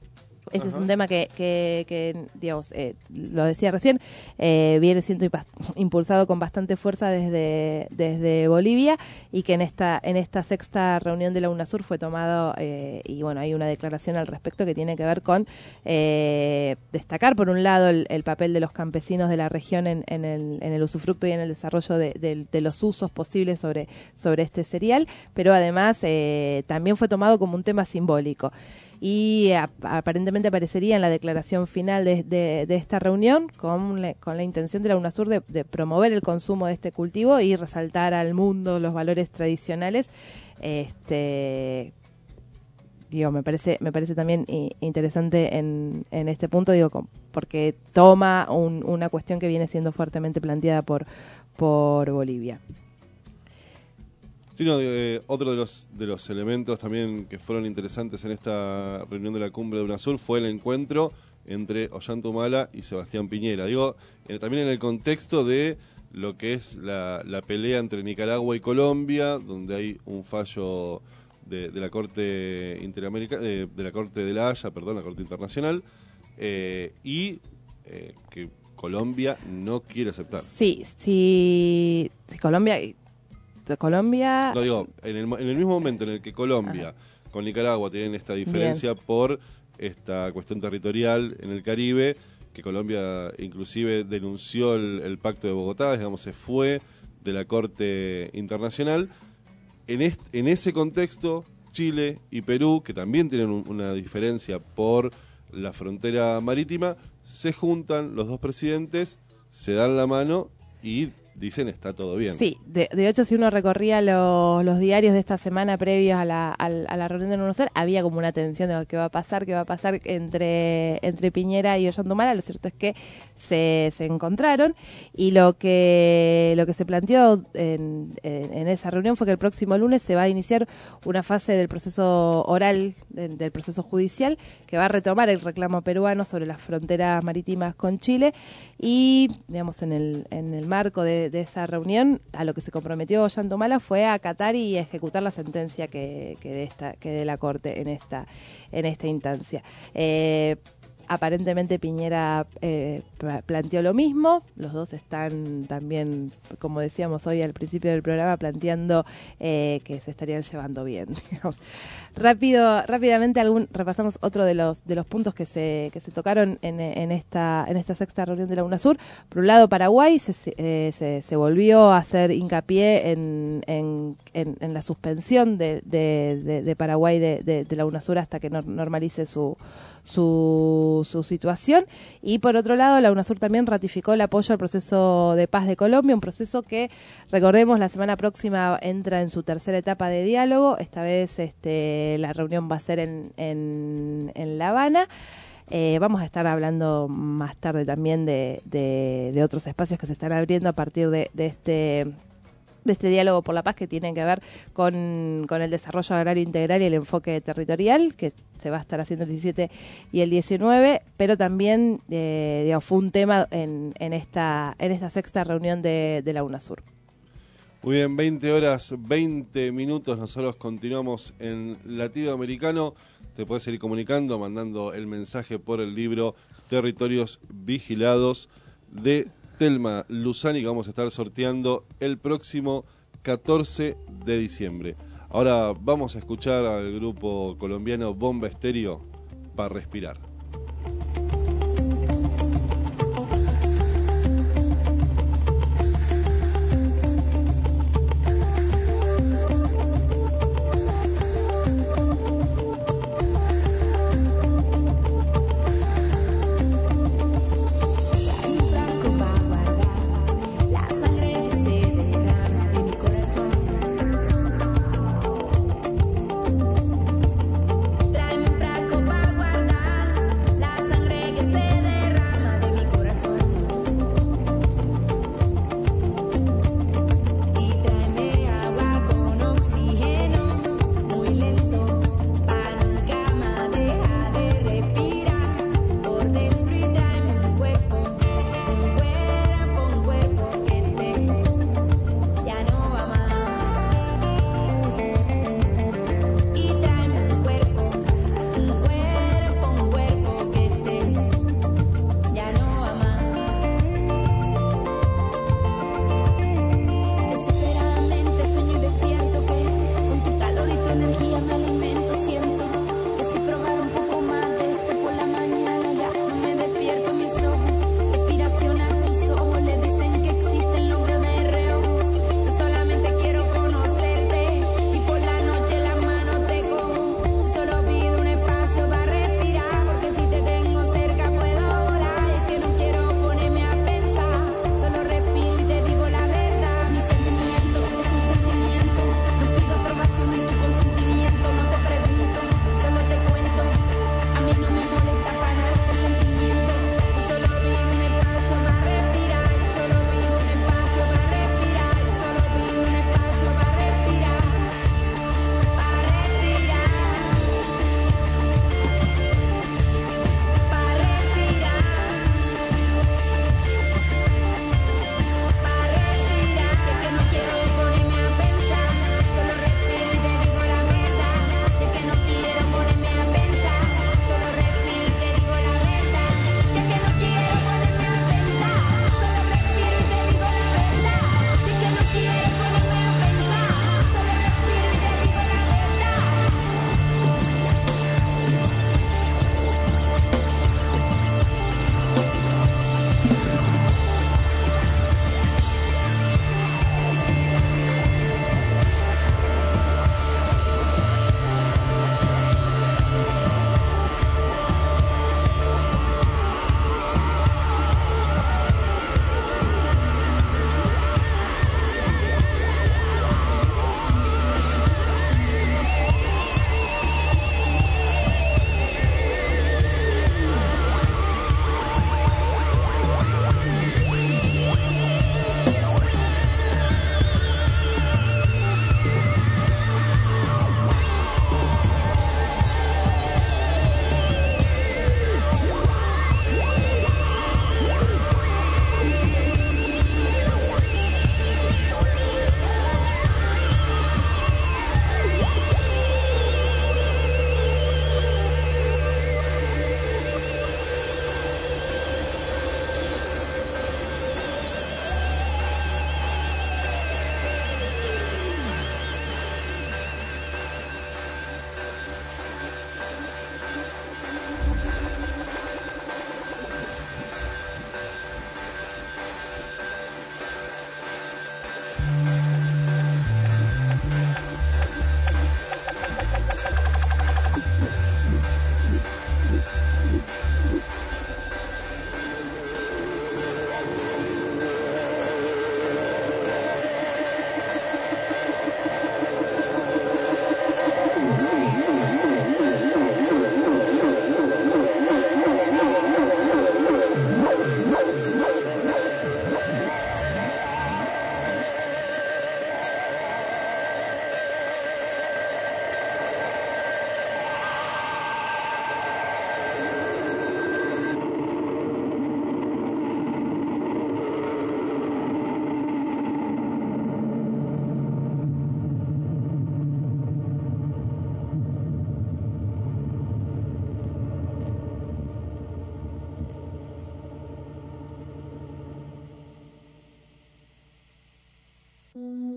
Ese es un tema que, que, que digamos, eh, lo decía recién, eh, viene siendo impulsado con bastante fuerza desde, desde Bolivia y que en esta en esta sexta reunión de la UNASUR fue tomado, eh, y bueno, hay una declaración al respecto que tiene que ver con eh, destacar, por un lado, el, el papel de los campesinos de la región en, en, el, en el usufructo y en el desarrollo de, de, de los usos posibles sobre, sobre este cereal, pero además eh, también fue tomado como un tema simbólico. Y a, aparentemente aparecería en la declaración final de, de, de esta reunión con, le, con la intención de la UNASUR de, de promover el consumo de este cultivo y resaltar al mundo los valores tradicionales. Este, digo, me parece me parece también interesante en, en este punto, digo, porque toma un, una cuestión que viene siendo fuertemente planteada por, por Bolivia. Sí, no, eh, otro de los de los elementos también que fueron interesantes en esta reunión de la cumbre de UNASUR fue el encuentro entre Ollanta Humala y Sebastián Piñera. Digo, eh, también en el contexto de lo que es la, la pelea entre Nicaragua y Colombia, donde hay un fallo de, de la Corte Interamericana, de, de la Corte de la Haya, perdón, la Corte Internacional, eh, y eh, que Colombia no quiere aceptar. Sí, sí, sí Colombia... de Colombia... No, digo, en el, en el mismo momento en el que Colombia Ajá. con Nicaragua tienen esta diferencia Bien. por esta cuestión territorial en el Caribe, que Colombia inclusive denunció el, el Pacto de Bogotá, digamos, se fue de la Corte Internacional. En, est, en ese contexto, Chile y Perú, que también tienen un, una diferencia por la frontera marítima, se juntan los dos presidentes, se dan la mano y... dicen está todo bien. Sí, de, de hecho si uno recorría los, los diarios de esta semana previos a la, a, a la reunión de UNASUR, había como una tensión de qué va a pasar, qué va a pasar entre, entre Piñera y Ollanta Humala. Lo cierto es que se, se encontraron y lo que lo que se planteó en, en, en esa reunión fue que el próximo lunes se va a iniciar una fase del proceso oral, del, del proceso judicial, que va a retomar el reclamo peruano sobre las fronteras marítimas con Chile y, digamos, en el, en el marco de de esa reunión, a lo que se comprometió Ollanta Humala fue a acatar y ejecutar la sentencia que, que de esta que de la Corte en esta en esta instancia. Eh, Aparentemente Piñera eh, planteó lo mismo, los dos están también, como decíamos hoy al principio del programa, planteando eh, que se estarían llevando bien. Digamos. Rápido, rápidamente algún, repasamos otro de los de los puntos que se que se tocaron en, en esta en esta sexta reunión de la UNASUR. Por un lado, Paraguay se, eh, se, se volvió a hacer hincapié en, en, en, en la suspensión de, de, de, de Paraguay de, de, de la UNASUR hasta que no, normalice su su su situación. Y por otro lado, la UNASUR también ratificó el apoyo al proceso de paz de Colombia, un proceso que, recordemos, la semana próxima entra en su tercera etapa de diálogo. Esta vez este, la reunión va a ser en, en, en La Habana. Eh, vamos a estar hablando más tarde también de, de, de otros espacios que se están abriendo a partir de, de este... de este diálogo por la paz, que tiene que ver con, con el desarrollo agrario integral y el enfoque territorial, que se va a estar haciendo el diecisiete y el diecinueve, pero también eh, digamos, fue un tema en, en, esta, en esta sexta reunión de, de la UNASUR. Muy bien, veinte horas, veinte minutos, nosotros continuamos en Latido Americano. Te puedes seguir comunicando, mandando el mensaje por el libro Territorios Vigilados de Telma Luzani, que vamos a estar sorteando el próximo catorce de diciembre. Ahora vamos a escuchar al grupo colombiano Bomba Estéreo para respirar. Tráeme un frasco para guardar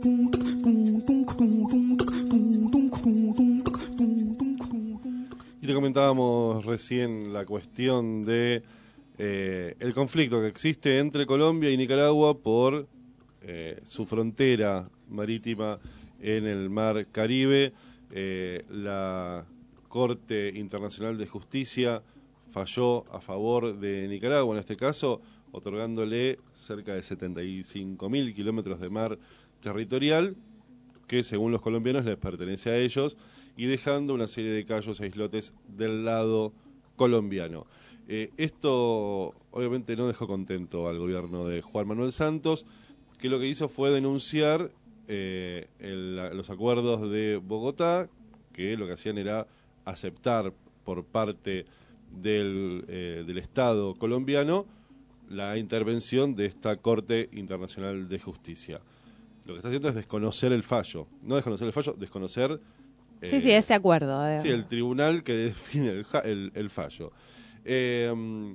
Y te comentábamos recién la cuestión de eh, el conflicto que existe entre Colombia y Nicaragua por eh, su frontera marítima en el Mar Caribe. Eh, la Corte Internacional de Justicia falló a favor de Nicaragua, en este caso, otorgándole cerca de setenta y cinco mil kilómetros de mar territorial, que según los colombianos les pertenece a ellos, y dejando una serie de cayos e islotes del lado colombiano. Eh, esto obviamente no dejó contento al gobierno de Juan Manuel Santos, que lo que hizo fue denunciar eh, el, los acuerdos de Bogotá, que lo que hacían era aceptar por parte del, eh, del Estado colombiano la intervención de esta Corte Internacional de Justicia. Lo que está haciendo es desconocer el fallo, no desconocer el fallo, desconocer... Eh, sí, sí, ese acuerdo. Eh. Sí, el tribunal que define el, el, el fallo. Eh,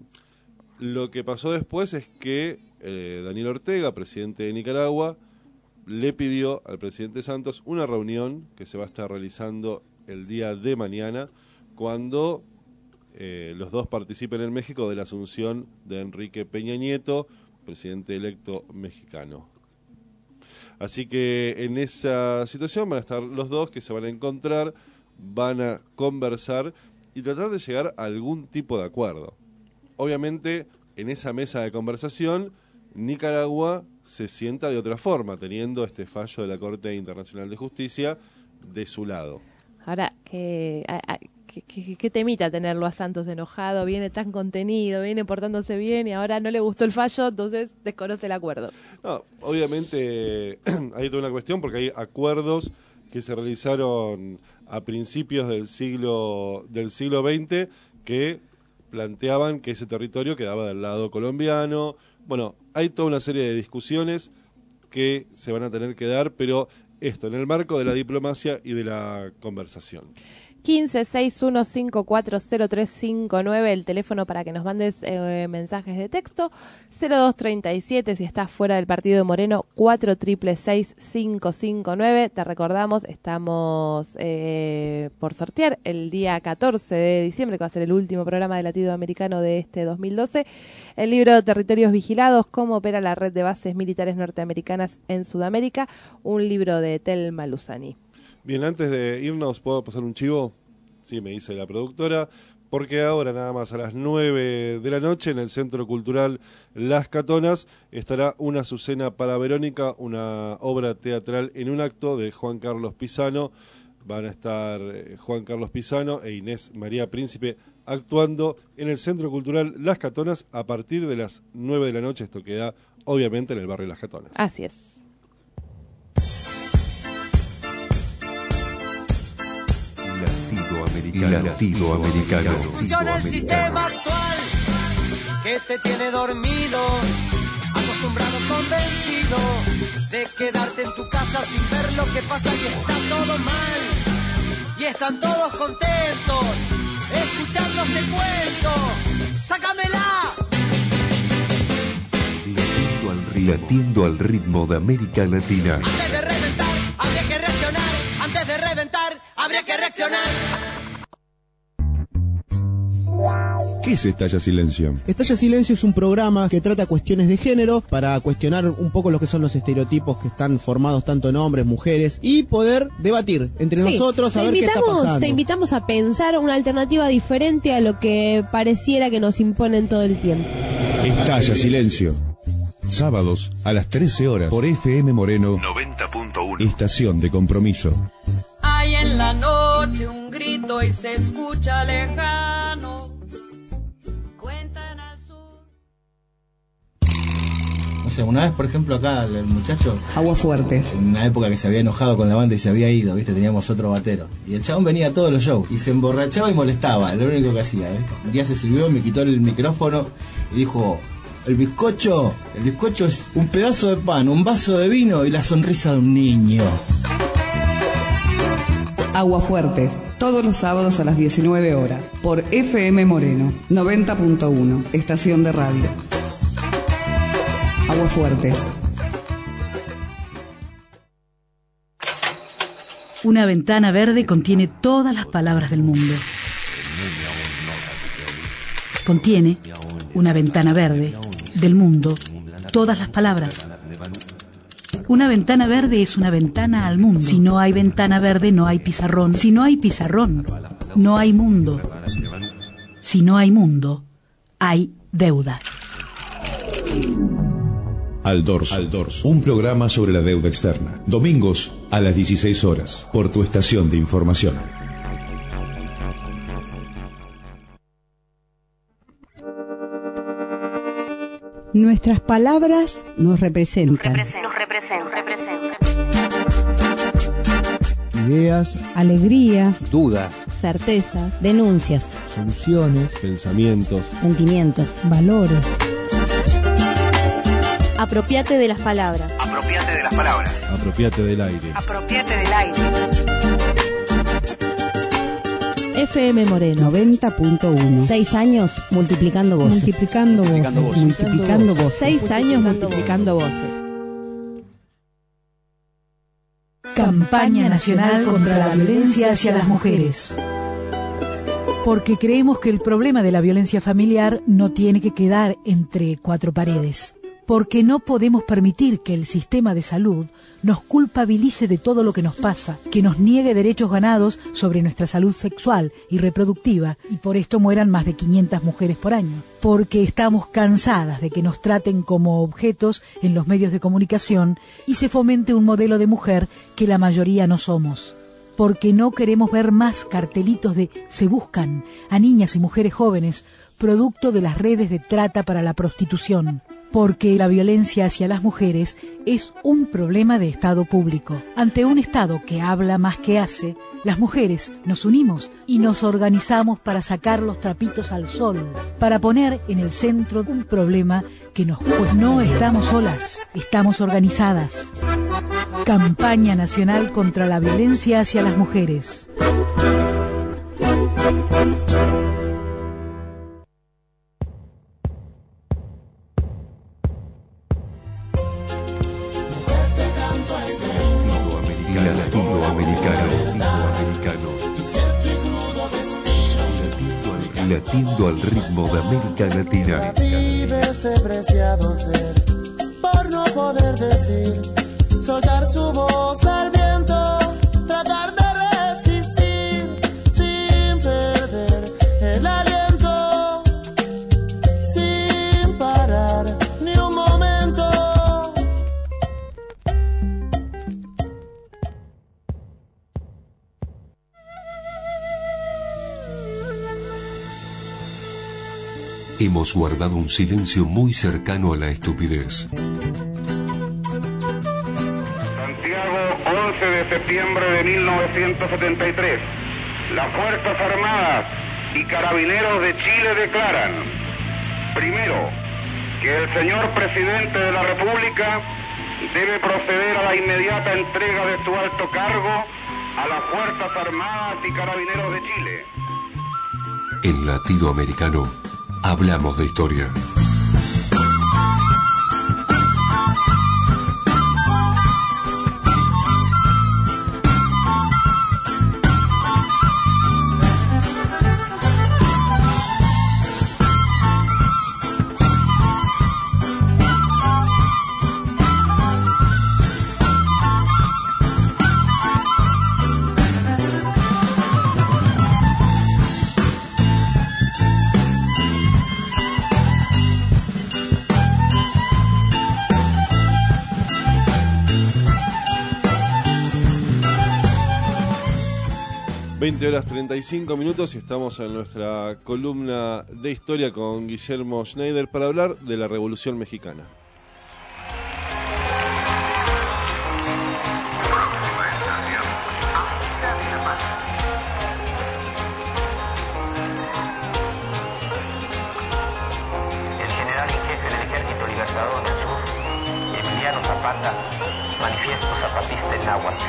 lo que pasó después es que eh, Daniel Ortega, presidente de Nicaragua, le pidió al presidente Santos una reunión que se va a estar realizando el día de mañana, cuando eh, los dos participen en México de la asunción de Enrique Peña Nieto, presidente electo mexicano. Así que en esa situación van a estar los dos, que se van a encontrar, van a conversar y tratar de llegar a algún tipo de acuerdo. Obviamente, en esa mesa de conversación, Nicaragua se sienta de otra forma, teniendo este fallo de la Corte Internacional de Justicia de su lado. Ahora, que... A, a... ¿Qué, qué temita tenerlo a Santos enojado? Viene tan contenido, viene portándose bien y ahora no le gustó el fallo, entonces desconoce el acuerdo. No, obviamente hay toda una cuestión porque hay acuerdos que se realizaron a principios del siglo del siglo veinte que planteaban que ese territorio quedaba del lado colombiano. Bueno, hay toda una serie de discusiones que se van a tener que dar, pero esto en el marco de la diplomacia y de la conversación. quince seis uno cinco cuatro cero tres cinco nueve, el teléfono para que nos mandes eh, mensajes de texto. Cero dos treinta y siete si estás fuera del partido de Moreno, cuatro seis seis cinco cinco nueve. Te recordamos, estamos eh, por sortear el día catorce de diciembre, que va a ser el último programa de Latido Americano de este dos mil doce, el libro Territorios Vigilados, cómo opera la red de bases militares norteamericanas en Sudamérica, un libro de Telma Luzani. Bien, antes de irnos, ¿puedo pasar un chivo? Sí, me dice la productora, porque ahora nada más a las nueve de la noche en el Centro Cultural Las Catonas estará una Azucena para Verónica, una obra teatral en un acto de Juan Carlos Pisano. Van a estar Juan Carlos Pisano e Inés María Príncipe actuando en el Centro Cultural Las Catonas a partir de las nueve de la noche. Esto queda obviamente en el barrio Las Catonas. Así es. Latido americano. Latido americano. Funciona el sistema actual que te tiene dormido, acostumbrado, convencido de quedarte en tu casa sin ver lo que pasa y está todo mal. Y están todos contentos escuchando este cuento. ¡Sácamela! Latiendo al ritmo, latiendo al ritmo de América Latina. Antes de reventar, habría que reaccionar. Antes de reventar, habría que reaccionar. ¿Qué es Estalla Silencio? Estalla Silencio es un programa que trata cuestiones de género para cuestionar un poco lo que son los estereotipos que están formados tanto en hombres, mujeres y poder debatir entre sí, nosotros a ver qué está pasando. Te invitamos a pensar una alternativa diferente a lo que pareciera que nos imponen todo el tiempo. Estalla Silencio. Sábados a las trece horas por F M Moreno noventa punto uno. Estación de compromiso. Hay en la noche un grito y se escucha lejano. Cuentan al sur. O sea, una vez, por ejemplo, acá el muchacho... Aguafuertes. En una época que se había enojado con la banda y se había ido, ¿viste? Teníamos otro batero. Y el chabón venía a todos los shows y se emborrachaba y molestaba, lo único que hacía, ¿viste? Un día se sirvió, me quitó el micrófono y dijo... El bizcocho, el bizcocho es un pedazo de pan, un vaso de vino y la sonrisa de un niño. Aguafuertes, todos los sábados a las diecinueve horas, por F M Moreno, noventa punto uno, estación de radio. Aguafuertes. Una ventana verde contiene todas las palabras del mundo. Contiene una ventana verde del mundo, todas las palabras. Una ventana verde es una ventana al mundo. Si no hay ventana verde, no hay pizarrón. Si no hay pizarrón, no hay mundo. Si no hay mundo, hay deuda. Al Dorso, Al Dorso, un programa sobre la deuda externa. Domingos a las dieciséis horas, por tu estación de información. Nuestras palabras nos representan. Nos representan, representan. Ideas, alegrías, dudas, certezas, denuncias, soluciones, pensamientos, sentimientos, valores. Apropiate de las palabras. Apropiate de las palabras. Apropiate del aire. Apropiate del aire. F M Moreno noventa punto uno. Seis años multiplicando voces. Multiplicando voces. voces. Multiplicando voces. Seis años multiplicando voces. Campaña Nacional contra la Violencia hacia las Mujeres. Porque creemos que el problema de la violencia familiar no tiene que quedar entre cuatro paredes. Porque no podemos permitir que el sistema de salud nos culpabilice de todo lo que nos pasa, que nos niegue derechos ganados sobre nuestra salud sexual y reproductiva, y por esto mueran más de quinientas mujeres por año. Porque estamos cansadas de que nos traten como objetos en los medios de comunicación y se fomente un modelo de mujer que la mayoría no somos. Porque no queremos ver más cartelitos de "se buscan" a niñas y mujeres jóvenes, producto de las redes de trata para la prostitución. Porque la violencia hacia las mujeres es un problema de Estado público. Ante un Estado que habla más que hace, las mujeres nos unimos y nos organizamos para sacar los trapitos al sol, para poner en el centro un problema que nos... Pues no estamos solas, estamos organizadas. Campaña Nacional contra la Violencia hacia las Mujeres. Latiendo al ritmo de América Latina. Ese preciado ser, por no poder decir, soltar su voz al viento, tratar de resistir, sin perder el aliento, sin parar ni un momento. Hemos guardado un silencio muy cercano a la estupidez. Santiago, once de septiembre de mil novecientos setenta y tres. Las Fuerzas Armadas y Carabineros de Chile declaran, primero, que el señor presidente de la República debe proceder a la inmediata entrega de su alto cargo a las Fuerzas Armadas y Carabineros de Chile. En Latido Americano, hablamos de historia. veinte horas treinta y cinco minutos y estamos en nuestra columna de historia con Guillermo Schneider para hablar de la Revolución Mexicana. El general en jefe del Ejército Libertador del Sur, Emiliano Zapata, manifiesto zapatista en náhuatl.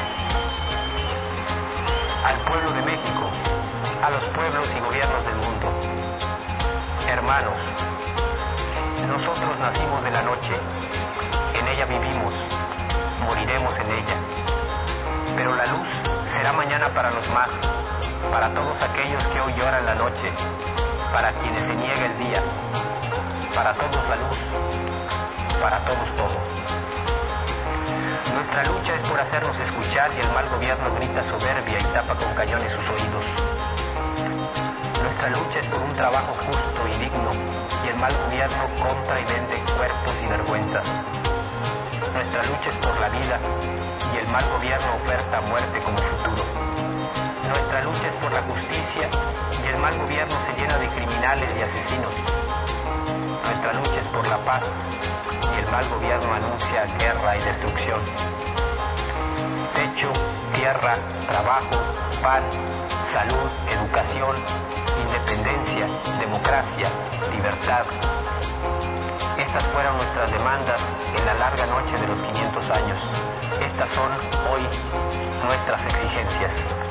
Al pueblo de México, a los pueblos y gobiernos del mundo. Hermanos, nosotros nacimos de la noche, en ella vivimos, moriremos en ella. Pero la luz será mañana para los más, para todos aquellos que hoy lloran la noche, para quienes se niega el día, para todos la luz, para todos todo. Nuestra lucha es por hacernos escuchar y el mal gobierno grita soberbia y tapa con cañones sus oídos. Nuestra lucha es por un trabajo justo y digno y el mal gobierno compra y vende cuerpos y vergüenzas. Nuestra lucha es por la vida y el mal gobierno oferta muerte como futuro. Nuestra lucha es por la justicia y el mal gobierno se llena de criminales y asesinos. Nuestra lucha es por la paz y el mal gobierno anuncia guerra y destrucción. Techo, tierra, trabajo, pan, salud, educación, independencia, democracia, libertad. Estas fueron nuestras demandas en la larga noche de los quinientos años. Estas son hoy nuestras exigencias.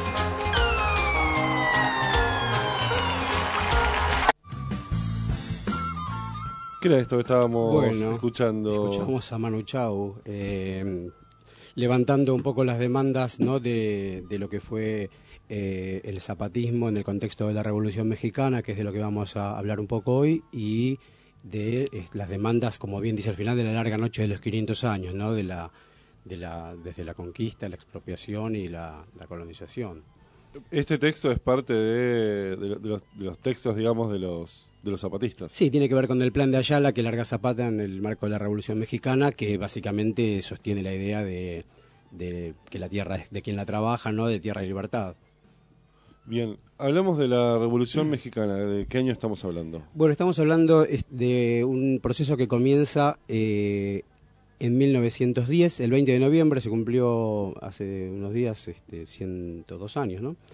¿Qué era esto que estábamos bueno, escuchando? Escuchamos a Manu Chao, eh, levantando un poco las demandas, ¿no?, de, de lo que fue eh, el zapatismo en el contexto de la Revolución Mexicana, que es de lo que vamos a hablar un poco hoy, y de eh, las demandas, como bien dice al final, de la larga noche de los quinientos años, ¿no?, de la, de la, desde la conquista, la expropiación y la, la colonización. Este texto es parte de, de, de, los, de los textos, digamos, de los de los zapatistas. Sí, tiene que ver con el plan de Ayala que larga Zapata en el marco de la Revolución Mexicana, que básicamente sostiene la idea de, de que la tierra es de quien la trabaja, no de tierra y libertad. Bien, hablamos de la Revolución Mexicana. ¿De qué año estamos hablando? Bueno, estamos hablando de un proceso que comienza eh, en mil novecientos diez, el veinte de noviembre, se cumplió hace unos días este, ciento dos años, ¿no?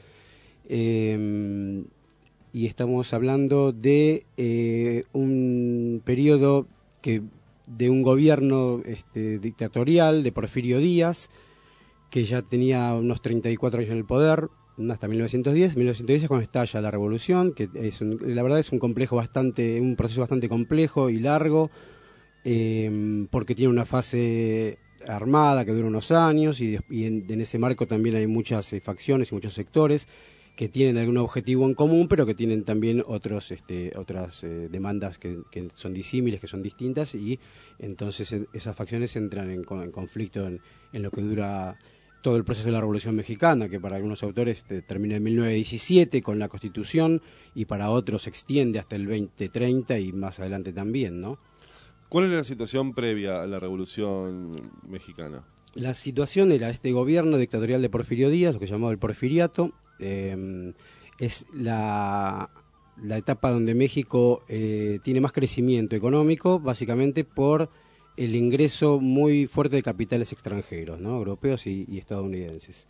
Eh, y estamos hablando de eh, un periodo que de un gobierno este, dictatorial de Porfirio Díaz, que ya tenía unos treinta y cuatro años en el poder, hasta mil novecientos diez. mil novecientos diez es cuando estalla la revolución, que es un, la verdad es un complejo bastante, un proceso bastante complejo y largo, eh, porque tiene una fase armada que dura unos años y, de, y en, en ese marco también hay muchas eh, facciones y muchos sectores que tienen algún objetivo en común, pero que tienen también otros, este, otras eh, demandas que, que son disímiles, que son distintas, y entonces en, esas facciones entran en, en conflicto en, en lo que dura todo el proceso de la Revolución Mexicana, que para algunos autores eh, termina en mil novecientos diecisiete con la Constitución, y para otros se extiende hasta el veinte treinta y más adelante también, ¿no? ¿Cuál era la situación previa a la Revolución Mexicana? La situación era este gobierno dictatorial de Porfirio Díaz, lo que se llamaba el porfiriato. Eh, es la, la etapa donde México eh, tiene más crecimiento económico, básicamente por el ingreso muy fuerte de capitales extranjeros, ¿no?, europeos y, y estadounidenses.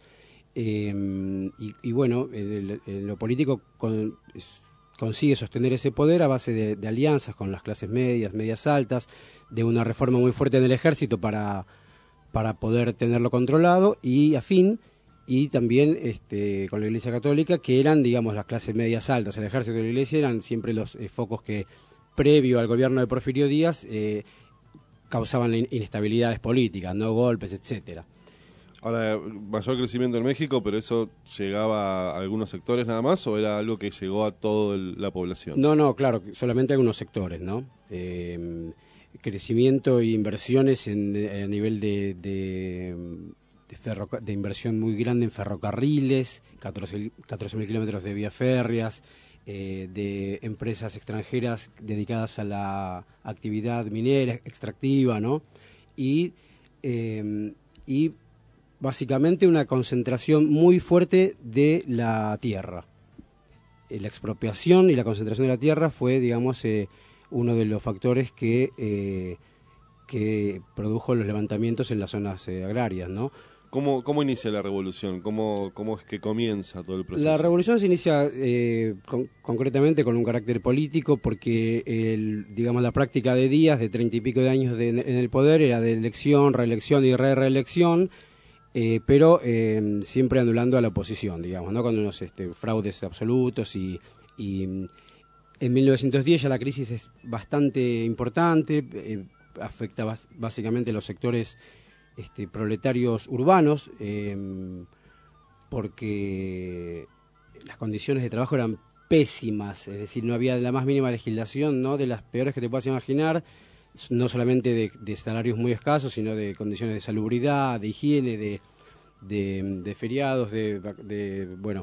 Eh, y, y bueno, en, el, en lo político con, es, consigue sostener ese poder a base de, de alianzas con las clases medias, medias altas, de una reforma muy fuerte en el ejército para, para poder tenerlo controlado, y afín y también este, con la Iglesia Católica, que eran, digamos, las clases medias altas. El ejército y la Iglesia eran siempre los eh, focos que, previo al gobierno de Porfirio Díaz, eh, causaban inestabilidades políticas, no golpes, etcétera. Ahora, mayor crecimiento en México, pero eso llegaba a algunos sectores nada más, ¿o era algo que llegó a toda la población? No, no, claro, solamente a algunos sectores, ¿no? Eh, crecimiento e inversiones en, a nivel de... de De, ferroca- de inversión muy grande en ferrocarriles, catorce mil kilómetros de vías férreas, eh, de empresas extranjeras dedicadas a la actividad minera, extractiva, ¿no? Y, eh, y básicamente una concentración muy fuerte de la tierra. Eh, la expropiación y la concentración de la tierra fue, digamos, eh, uno de los factores que, eh, que produjo los levantamientos en las zonas eh, agrarias, ¿no? ¿Cómo, cómo inicia la revolución? ¿Cómo, ¿Cómo es que comienza todo el proceso? La revolución se inicia eh, con, concretamente con un carácter político, porque el, digamos, la práctica de Díaz, de treinta y pico de años de, en el poder, era de elección, reelección y re-reelección, eh, pero eh, siempre anulando a la oposición, digamos, ¿no? Con unos este, fraudes absolutos y, y en mil novecientos diez ya la crisis es bastante importante, eh, afecta bas- básicamente los sectores este, proletarios urbanos, eh, porque las condiciones de trabajo eran pésimas, es decir, no había la más mínima legislación, ¿no? De las peores que te puedas imaginar, no solamente de, de salarios muy escasos, sino de condiciones de salubridad, de higiene, de, de, de feriados, de, de bueno,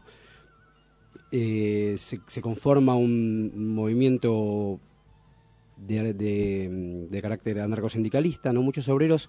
eh, se, se conforma un movimiento de, de, de carácter anarcosindicalista, ¿no? Muchos obreros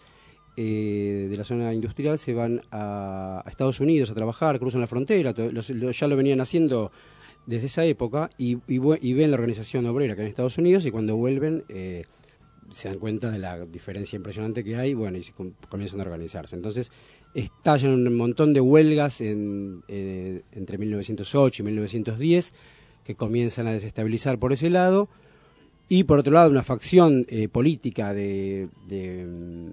eh, de la zona industrial se van a, a Estados Unidos a trabajar, cruzan la frontera, to, los, lo, ya lo venían haciendo desde esa época, y, y, y ven la organización obrera que en Estados Unidos, y cuando vuelven eh, se dan cuenta de la diferencia impresionante que hay, bueno, y se com comienzan a organizarse. Entonces estallan un montón de huelgas en, eh, entre mil novecientos ocho y mil novecientos diez, que comienzan a desestabilizar por ese lado, y por otro lado una facción eh, política de, de,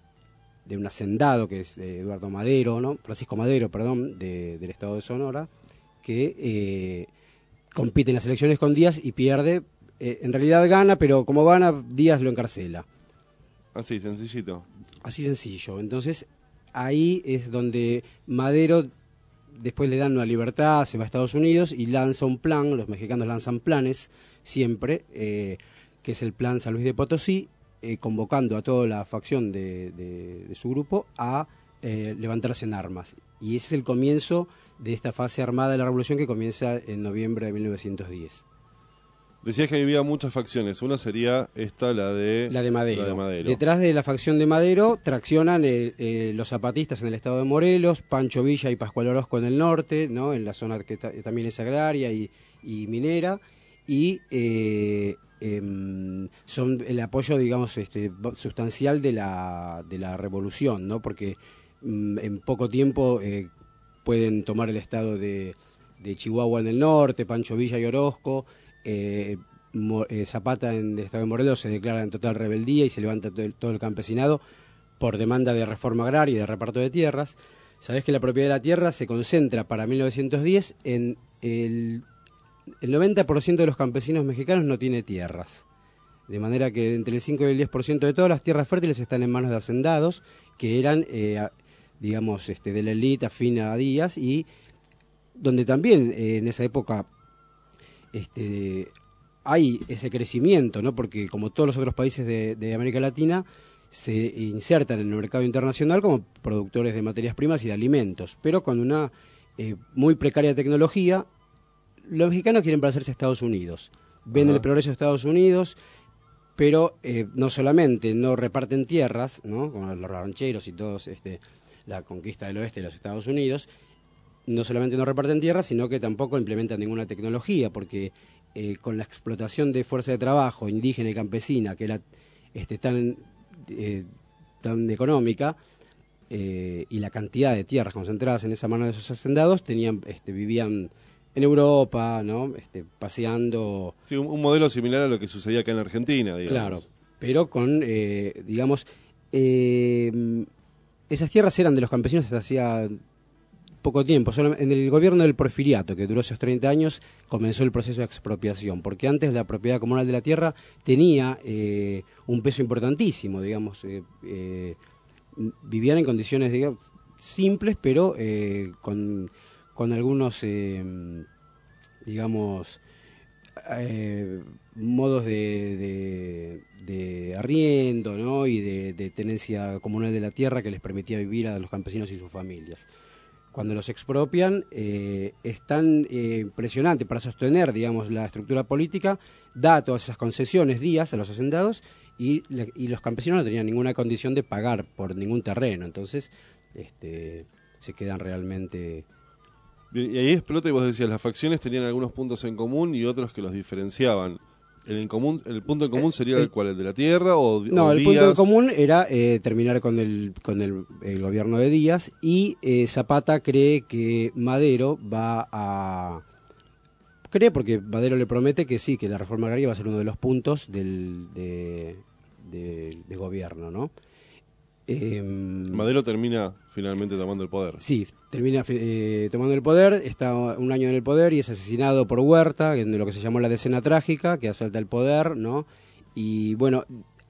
de un hacendado que es eh, Eduardo Madero, ¿no? Francisco Madero, perdón, de, del estado de Sonora, que eh, compite en las elecciones con Díaz y pierde. Eh, en realidad gana, pero como gana, Díaz lo encarcela. Así, sencillito. Así sencillo. Entonces, ahí es donde Madero, después le dan una libertad, se va a Estados Unidos y lanza un plan, los mexicanos lanzan planes siempre, eh, que es el plan San Luis de Potosí, eh, convocando a toda la facción de, de, de su grupo a eh, levantarse en armas. Y ese es el comienzo de esta fase armada de la revolución, que comienza en noviembre de mil novecientos diez. Decías que había muchas facciones. Una sería esta, la de... La de Madero. La de Madero. Detrás de la facción de Madero traccionan eh, eh, los zapatistas en el estado de Morelos, Pancho Villa y Pascual Orozco en el norte, ¿no? En la zona que ta también es agraria y, y minera, y eh, eh, son el apoyo, digamos, este, sustancial de la, de la revolución, ¿no? Porque mm, en poco tiempo eh, pueden tomar el estado de, de Chihuahua en el norte, Pancho Villa y Orozco. Eh, Mo, eh, Zapata en el estado de Morelos se declara en total rebeldía y se levanta todo el, todo el campesinado por demanda de reforma agraria y de reparto de tierras. Sabés que la propiedad de la tierra se concentra para mil novecientos diez en el, el noventa por ciento de los campesinos mexicanos no tiene tierras, de manera que entre el cinco y el diez por ciento de todas las tierras fértiles están en manos de hacendados que eran eh, a, digamos este, de la élite afina a Díaz, y donde también eh, en esa época Este, hay ese crecimiento, ¿no? Porque como todos los otros países de, de América Latina, se insertan en el mercado internacional como productores de materias primas y de alimentos, pero con una eh, muy precaria tecnología. Los mexicanos quieren parecerse a Estados Unidos, ven Ajá. el progreso de Estados Unidos, pero eh, no solamente no reparten tierras, ¿no? Como los rancheros y todos, este, la conquista del oeste de los Estados Unidos. No solamente no reparten tierra, sino que tampoco implementan ninguna tecnología, porque eh, con la explotación de fuerza de trabajo indígena y campesina, que era este, tan, eh, tan económica, eh, y la cantidad de tierras concentradas en esa mano de esos hacendados, tenían, este, vivían en Europa, ¿no? Este, paseando... Sí, un, un modelo similar a lo que sucedía acá en Argentina, digamos. Claro, pero con, eh, digamos, eh, esas tierras eran de los campesinos hasta hacía poco tiempo. Solo en el gobierno del Porfiriato, que duró esos treinta años, comenzó el proceso de expropiación, porque antes la propiedad comunal de la tierra tenía eh, un peso importantísimo, digamos, eh, eh, vivían en condiciones, digamos, simples, pero eh, con, con algunos, eh, digamos, eh, modos de, de, de arriendo, ¿no? Y de, de tenencia comunal de la tierra que les permitía vivir a los campesinos y sus familias. Cuando los expropian, eh, es tan eh, impresionante para sostener, digamos, la estructura política, da todas esas concesiones Díaz a los hacendados, y, y los campesinos no tenían ninguna condición de pagar por ningún terreno, entonces este, se quedan realmente... Bien, y ahí explota, y vos decías, las facciones tenían algunos puntos en común y otros que los diferenciaban. ¿El, en común, el punto en común sería el, el cuál, el de la tierra o No, o el Díaz? punto en común era eh, terminar con el con el, el gobierno de Díaz, y eh, Zapata cree que Madero va a... Cree porque Madero le promete que sí, que la reforma agraria va a ser uno de los puntos del de, de, de gobierno, ¿no? Eh, Madero termina finalmente tomando el poder. Sí, termina eh, tomando el poder, está un año en el poder y es asesinado por Huerta, en lo que se llamó la decena trágica, que asalta el poder, ¿no? Y bueno,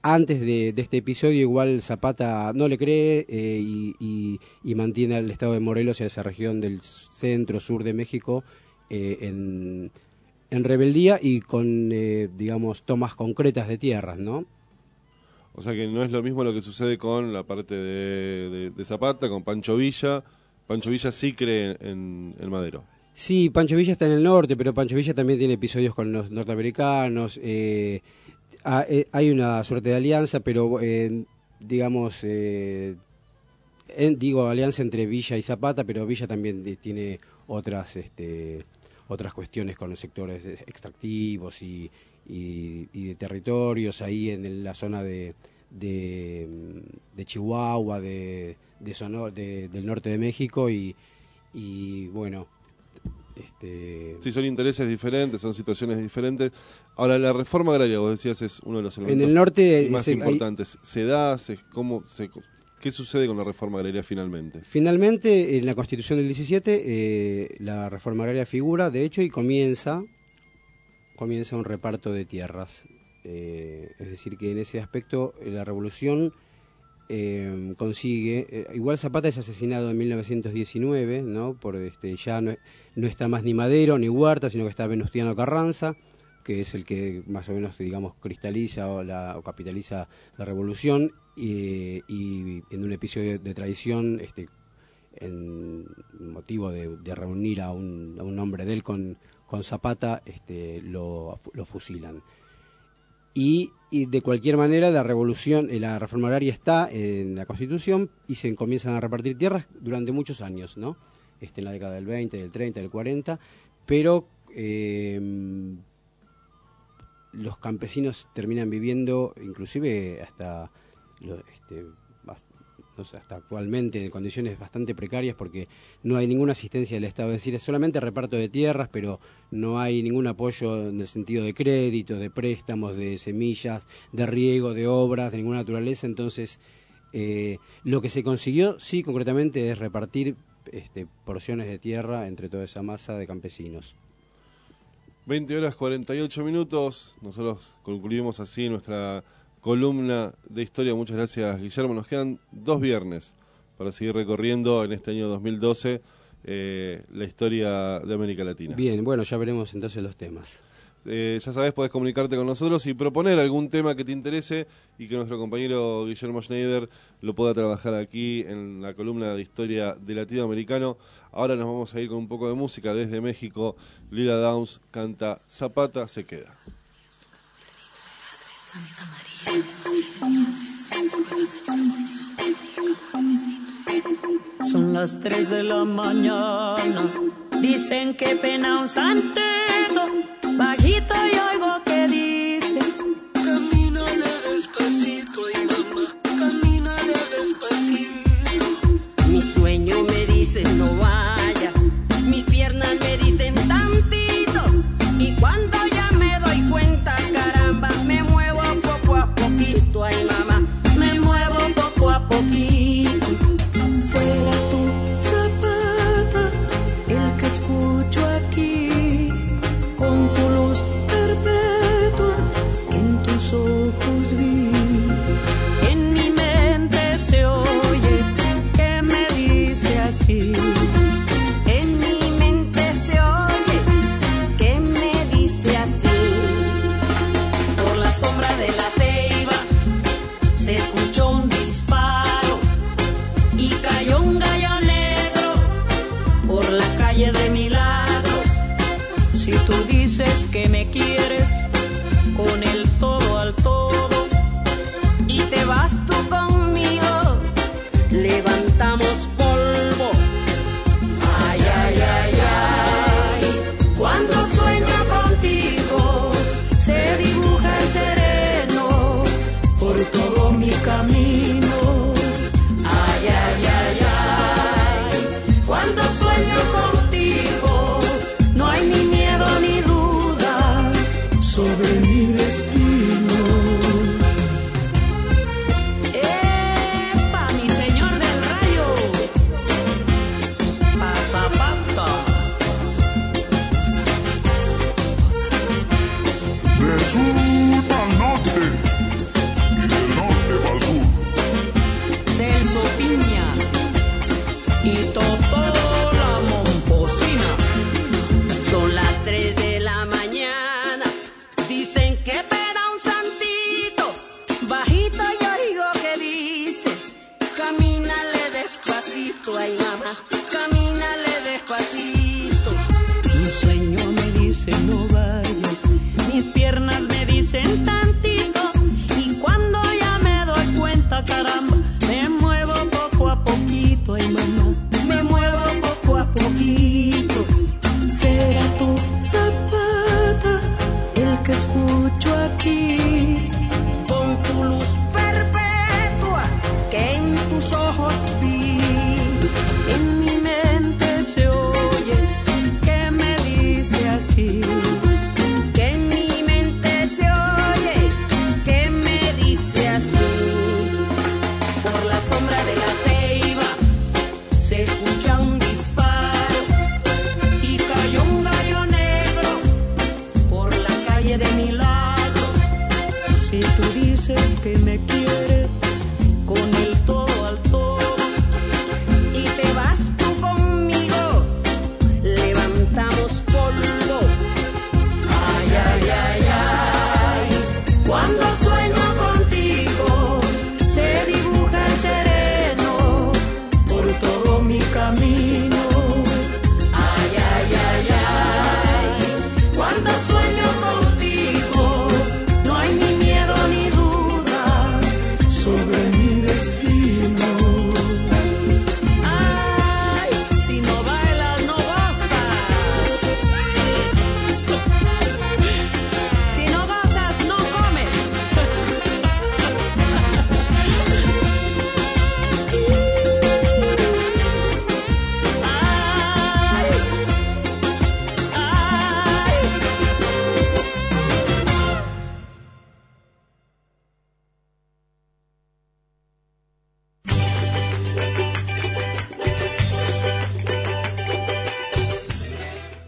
antes de, de este episodio igual Zapata no le cree eh, y, y, y mantiene al estado de Morelos y a esa región del centro, sur de México eh, en, en rebeldía y con, eh, digamos, tomas concretas de tierras, ¿no? O sea que no es lo mismo lo que sucede con la parte de, de, de Zapata, con Pancho Villa. Pancho Villa sí cree en, en Madero. Sí, Pancho Villa está en el norte, pero Pancho Villa también tiene episodios con los norteamericanos. Eh, hay una suerte de alianza, pero eh, digamos, eh, en, digo alianza entre Villa y Zapata, pero Villa también tiene otras este, otras cuestiones con los sectores extractivos y, y, y de territorios ahí en la zona de, de, de Chihuahua, de, de Sonora, de, del norte de México y, y bueno... Este... Sí, son intereses diferentes, son situaciones diferentes. Ahora, la reforma agraria, vos decías, es uno de los elementos en el norte, más se, importantes. Hay... ¿Se da? Se, cómo, se, ¿Qué sucede con la reforma agraria finalmente? Finalmente, en la Constitución del diecisiete, eh, la reforma agraria figura, de hecho, y comienza, comienza un reparto de tierras. Eh, es decir, que en ese aspecto la revolución... Eh, consigue, eh, igual Zapata es asesinado en mil novecientos diecinueve, ¿no? Por este ya no, no está más ni Madero ni Huerta, sino que está Venustiano Carranza, que es el que más o menos, digamos, cristaliza o, la, o capitaliza la revolución y, y en un episodio de traición, este, en motivo de, de reunir a un, a un hombre de él con, con Zapata, este, lo, lo fusilan. Y, y de cualquier manera la revolución, la reforma agraria está en la Constitución y se comienzan a repartir tierras durante muchos años, ¿no? Este, en la década del veinte, del treinta, del cuarenta, pero eh, los campesinos terminan viviendo, inclusive hasta, este, hasta actualmente, en condiciones bastante precarias porque no hay ninguna asistencia del Estado, es decir, es solamente reparto de tierras, pero no hay ningún apoyo en el sentido de créditos, de préstamos, de semillas, de riego, de obras, de ninguna naturaleza. Entonces, eh, lo que se consiguió, sí, concretamente, es repartir este, porciones de tierra entre toda esa masa de campesinos. veinte horas cuarenta y ocho minutos, nosotros concluimos así nuestra columna de historia. Muchas gracias, Guillermo. Nos quedan dos viernes para seguir recorriendo en este año dos mil doce eh, la historia de América Latina. Bien, bueno, ya veremos entonces los temas. Eh, ya sabés, podés comunicarte con nosotros y proponer algún tema que te interese y que nuestro compañero Guillermo Schneider lo pueda trabajar aquí en la columna de historia de latinoamericano. Ahora nos vamos a ir con un poco de música desde México. Lila Downs canta Zapata se queda. Santa María. Son las tres de la mañana, dicen que pena un santero, bajito y oigo que dice: camínale despacito, y mamá, camínale despacito. Mi sueño me dice no vaya, mis piernas me dicen tantito, y cuando ya me doy cuenta, caramba, me muevo poco a poquito, ay mamá, me muevo poco a poquito. Fueras tú, Zapata, el que escucho aquí, con tu luz perpetua, en tus ojos vi. En mi mente se oye que me dice así. En mi mente se oye que me dice así. Por la sombra de la ceiba se escuchó un disparo y cayó un gallo negro por la calle de Milagros. Si tú dices que me quieres con el todo al todo y te vas tú conmigo, levantamos polvo. Ay, ay, ay, ay, cuando sueño contigo se dibuja el sereno por todo mi camino. Ay, ay, ay, ay, cuando sueño contigo no hay ni miedo ni duda,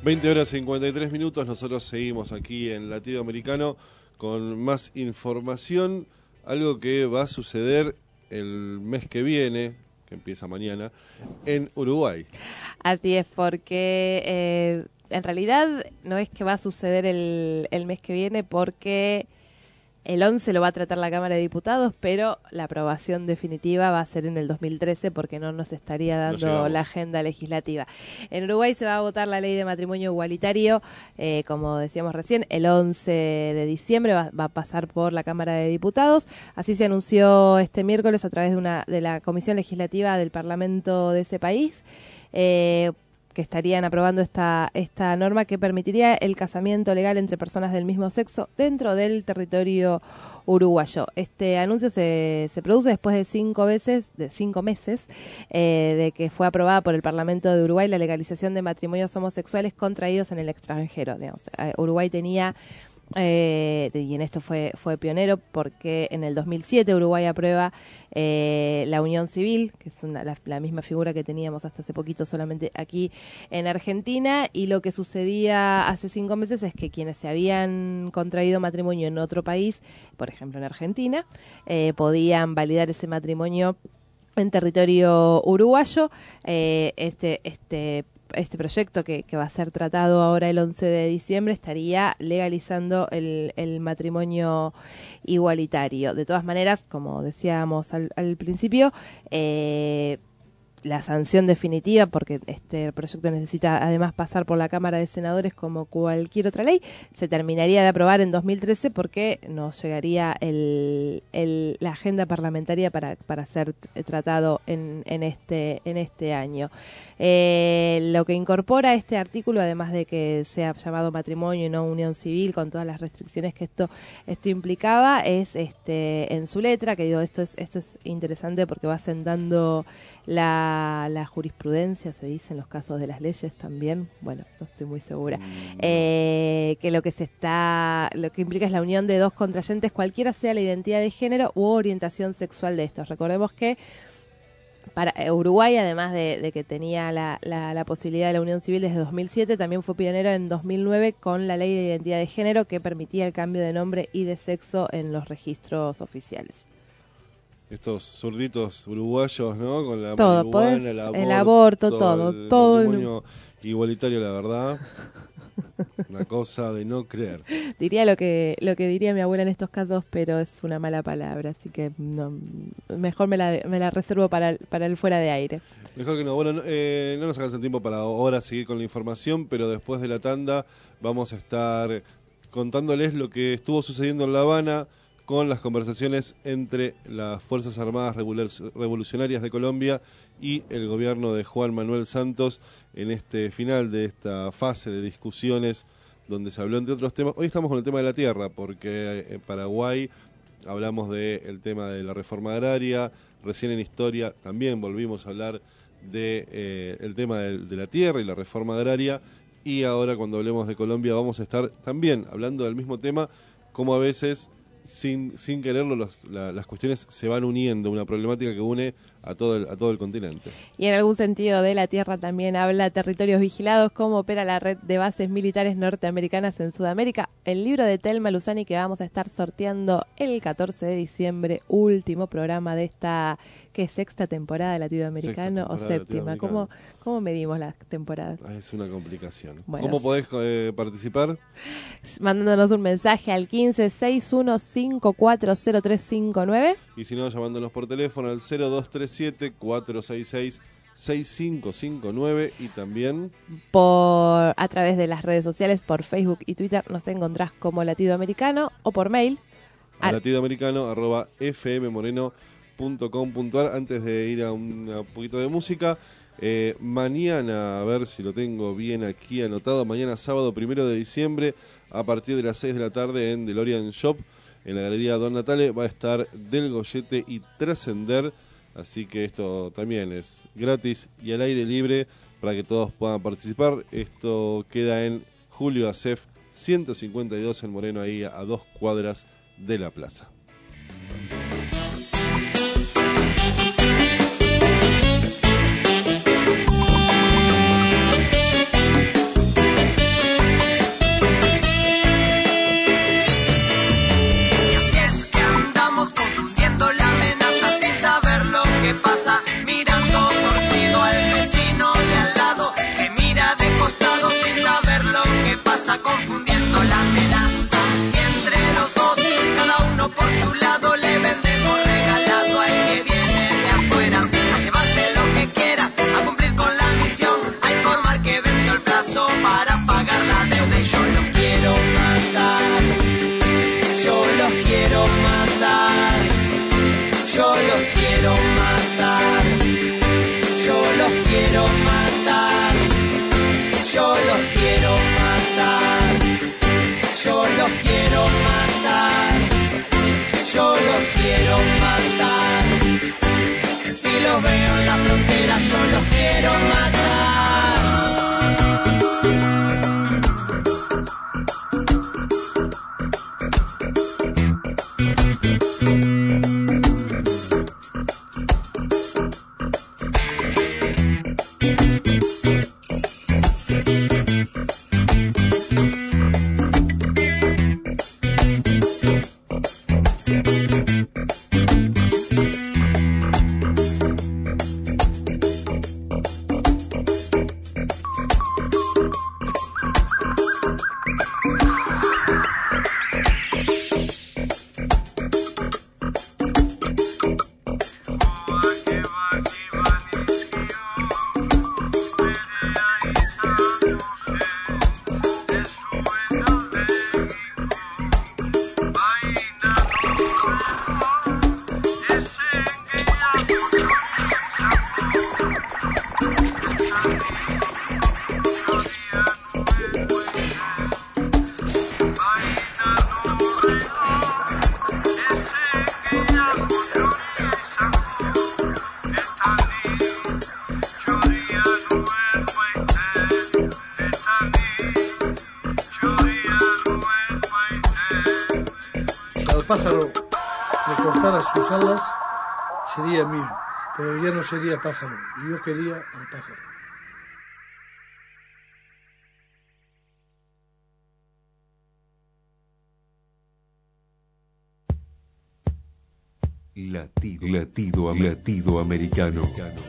veinte horas cincuenta y tres minutos, nosotros seguimos aquí en Latido Americano con más información, algo que va a suceder el mes que viene, que empieza mañana, en Uruguay. Así es, porque eh, en realidad no es que va a suceder el, el mes que viene, porque el once lo va a tratar la Cámara de Diputados, pero la aprobación definitiva va a ser en el dos mil trece porque no nos estaría dando No la agenda legislativa. En Uruguay se va a votar la ley de matrimonio igualitario, eh, como decíamos recién, el once de diciembre va, va a pasar por la Cámara de Diputados. Así se anunció este miércoles a través de, una, de la Comisión Legislativa del Parlamento de ese país. Eh, que estarían aprobando esta esta norma que permitiría el casamiento legal entre personas del mismo sexo dentro del territorio uruguayo. Este anuncio se, se produce después de cinco veces, de cinco meses, eh, de que fue aprobada por el Parlamento de Uruguay la legalización de matrimonios homosexuales contraídos en el extranjero. Digamos, eh, Uruguay tenía Eh, y en esto fue fue pionero porque en el dos mil siete Uruguay aprueba eh, la unión civil, que es una, la, la misma figura que teníamos hasta hace poquito solamente aquí en Argentina, y lo que sucedía hace cinco meses es que quienes se habían contraído matrimonio en otro país, por ejemplo en Argentina, eh, podían validar ese matrimonio en territorio uruguayo. Eh, este este Este proyecto que, que va a ser tratado ahora el once de diciembre estaría legalizando el, el matrimonio igualitario. De todas maneras, como decíamos al, al principio, eh, la sanción definitiva, porque este proyecto necesita además pasar por la Cámara de Senadores como cualquier otra ley, se terminaría de aprobar en dos mil trece porque nos llegaría el, el, la agenda parlamentaria para, para ser tratado en, en, este, en este año. Eh, lo que incorpora este artículo, además de que sea llamado matrimonio y no unión civil, con todas las restricciones que esto, esto implicaba, es este en su letra, que digo, esto es, esto es interesante porque va sentando la, la jurisprudencia, se dice en los casos de las leyes también, bueno, no estoy muy segura, eh, que lo que se está, lo que implica es la unión de dos contrayentes, cualquiera sea la identidad de género u orientación sexual de estos. Recordemos que para Uruguay, además de, de que tenía la, la, la posibilidad de la unión civil desde dos mil siete, también fue pionero en dos mil nueve con la ley de identidad de género que permitía el cambio de nombre y de sexo en los registros oficiales. Estos zurditos uruguayos, ¿no? Con la todo, marihuana, podés, el aborto, el aborto, todo, el todo. matrimonio igualitario, la verdad. Una cosa de no creer. Diría lo que lo que diría mi abuela en estos casos, pero es una mala palabra, así que no, mejor me la, me la reservo para el, para el fuera de aire. Mejor que no. Bueno, eh, no nos alcanza el tiempo para ahora seguir con la información, pero después de la tanda vamos a estar contándoles lo que estuvo sucediendo en La Habana con las conversaciones entre las Fuerzas Armadas Revolucionarias de Colombia y el gobierno de Juan Manuel Santos en este final de esta fase de discusiones donde se habló entre otros temas. Hoy estamos con el tema de la tierra, porque en Paraguay hablamos del tema de la reforma agraria, recién en historia también volvimos a hablar de eh, el tema de, de la tierra y la reforma agraria, y ahora cuando hablemos de Colombia vamos a estar también hablando del mismo tema, como a veces sin sin quererlo los, la, las cuestiones se van uniendo, una problemática que une a todo el, a todo el continente. Y en algún sentido de la tierra también habla territorios vigilados, cómo opera la red de bases militares norteamericanas en Sudamérica. El libro de Telma Luzani que vamos a estar sorteando el catorce de diciembre, último programa de esta ¿qué, sexta temporada de Latinoamericano o séptima? ¿Cómo, ¿Cómo medimos las temporadas? Ah, es una complicación. Bueno, ¿Cómo podés eh, participar? Mandándonos un mensaje al quince seis uno cinco cuatro cero tres cinco nueve. Y si no, llamándonos por teléfono al cero dos tres siete cuatro seis seis seis cinco cinco nueve, y también por a través de las redes sociales, por Facebook y Twitter nos encontrás como Latido Americano, o por mail a latidoamericano arroba fmmoreno punto com punto ar. Antes de ir a un a poquito de música, eh, mañana, a ver si lo tengo bien aquí anotado, mañana sábado primero de diciembre a partir de las seis de la tarde en DeLorean Shop, en la Galería Don Natale, va a estar Del Goyete y Trascender, así que esto también es gratis y al aire libre para que todos puedan participar. Esto queda en Julio Acef ciento cincuenta y dos en Moreno, ahí a dos cuadras de la plaza. los veo en la frontera, yo los quiero matar. Pájaro le cortara sus alas, sería mío, pero ya no sería pájaro, yo quería al pájaro. Latido, latido, latido americano.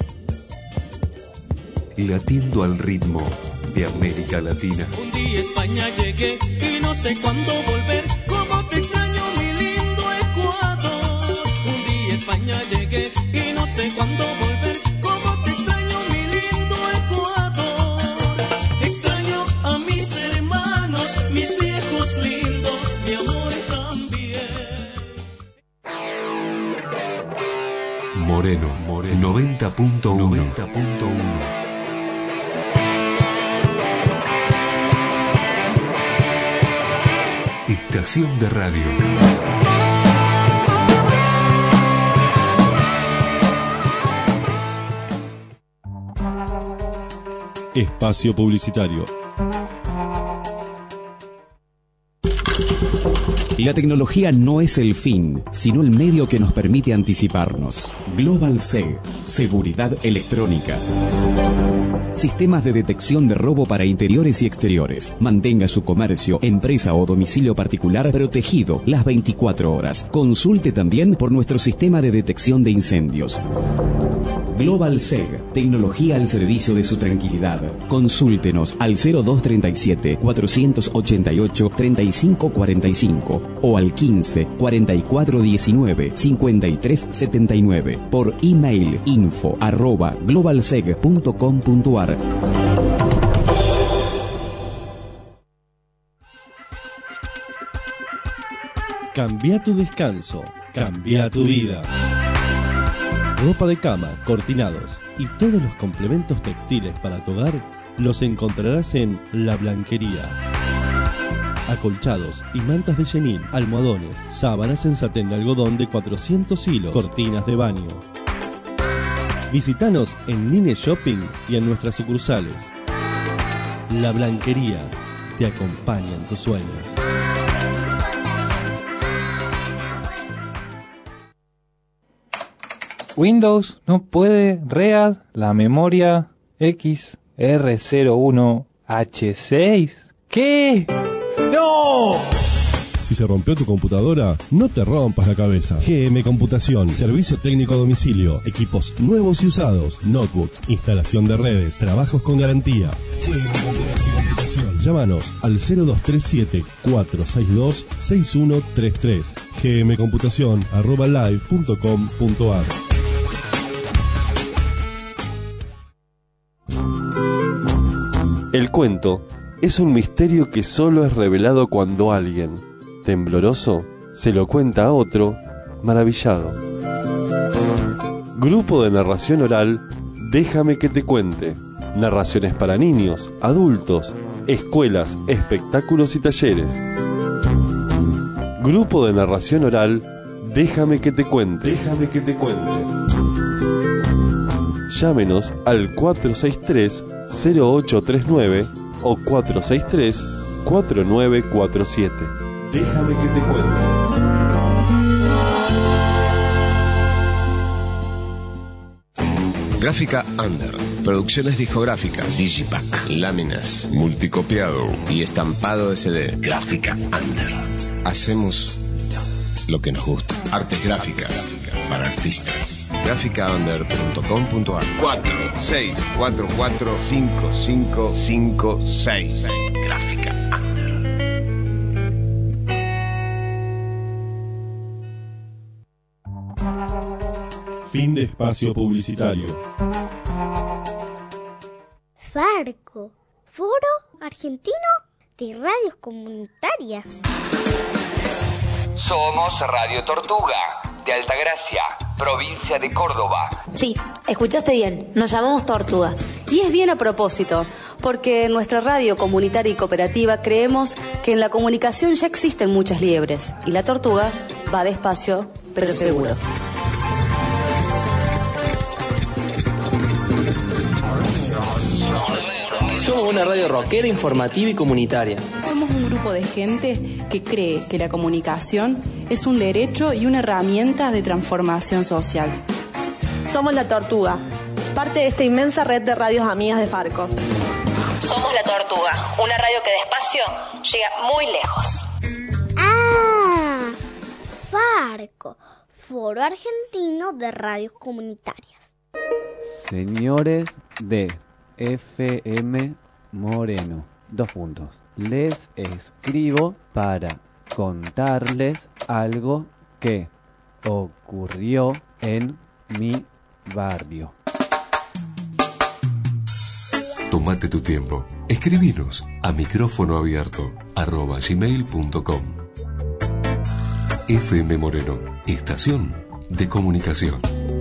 Latiendo al ritmo de América Latina. Un día a España llegué y no sé cuándo volver. ¿Cómo te extraño, mi lindo Ecuador? Un día a España llegué y no sé cuándo volver. ¿Cómo te extraño, mi lindo Ecuador? Extraño a mis hermanos, mis viejos lindos, mi amor también. Moreno, Moreno, noventa punto uno. Estación de radio. Espacio publicitario. La tecnología no es el fin, sino el medio que nos permite anticiparnos. Global S E G, seguridad electrónica. Sistemas de detección de robo para interiores y exteriores. Mantenga su comercio, empresa o domicilio particular protegido las veinticuatro horas. Consulte también por nuestro sistema de detección de incendios. Global S E G, tecnología al servicio de su tranquilidad. Consúltenos al cero dos treinta y siete, cuatrocientos ochenta y ocho, treinta y cinco cuarenta y cinco o al quince, cuarenta y cuatro diecinueve, cincuenta y tres setenta y nueve por email info arroba globalseg punto com punto ar. Cambia tu descanso, cambia tu vida. Ropa de cama, cortinados y todos los complementos textiles para tu hogar los encontrarás en La Blanquería. Acolchados y mantas de chenil, almohadones, sábanas en satén de algodón de cuatrocientos hilos, cortinas de baño. Visítanos en Nine Shopping y en nuestras sucursales. La Blanquería te acompaña en tus sueños. Windows no puede read la memoria X R cero uno H seis. ¿Qué? ¡No! Si se rompió tu computadora, no te rompas la cabeza. G M Computación, servicio técnico a domicilio, equipos nuevos y usados, notebooks, instalación de redes, trabajos con garantía. G M Computación. Llámanos al cero dos tres siete, cuatro seis dos, seis uno tres tres. gmcomputación arroba live punto com punto ar. El cuento es un misterio que solo es revelado cuando alguien, tembloroso, se lo cuenta a otro, maravillado. Grupo de narración oral, Déjame que te cuente. Narraciones para niños, adultos, escuelas, espectáculos y talleres. Grupo de narración oral, Déjame que te cuente. Déjame que te cuente. Llámenos al cuatro seis tres, cero ocho tres nueve o cuatro seis tres, cuatro nueve cuatro siete. Déjame que te cuente. Gráfica Under, producciones discográficas, digipack, láminas, multicopiado y estampado de C D. Gráfica Under. Hacemos lo que nos gusta. Artes gráficas para artistas. gráfica under punto com punto a r. cuatro seis cuatro cuatro cinco cinco cinco seis. Gráfica Under. Fin de espacio publicitario. Farco, Foro Argentino de Radios Comunitarias. Somos Radio Tortuga, de Altagracia, provincia de Córdoba. Sí, escuchaste bien, nos llamamos Tortuga. Y es bien a propósito, porque en nuestra radio comunitaria y cooperativa creemos que en la comunicación ya existen muchas liebres, y la tortuga va despacio, pero seguro. Somos una radio rockera, informativa y comunitaria. Somos un grupo de gente que cree que la comunicación es un derecho y una herramienta de transformación social. Somos La Tortuga, parte de esta inmensa red de radios amigas de Farco. Somos La Tortuga, una radio que despacio llega muy lejos. Ah, Farco, Foro Argentino de Radios Comunitarias. Señores de F M Moreno, dos puntos. Les escribo para contarles algo que ocurrió en mi barrio. Tómate tu tiempo. Escribinos a micrófono abierto arroba gmail punto com. F M Moreno, estación de comunicación.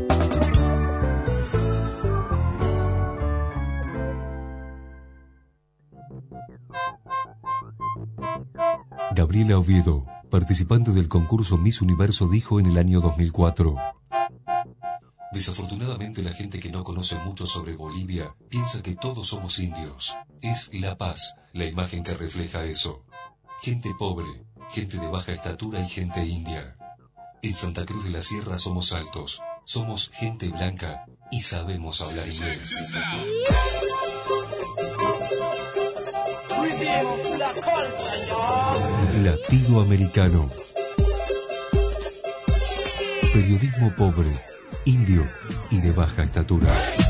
Gabriela Oviedo, participante del concurso Miss Universo, dijo en el año dos mil cuatro: desafortunadamente la gente que no conoce mucho sobre Bolivia piensa que todos somos indios. Es La Paz la imagen que refleja eso. Gente pobre, gente de baja estatura y gente india. En Santa Cruz de la Sierra somos altos, somos gente blanca y sabemos hablar inglés. Latido Americano. Periodismo pobre, indio y de baja estatura.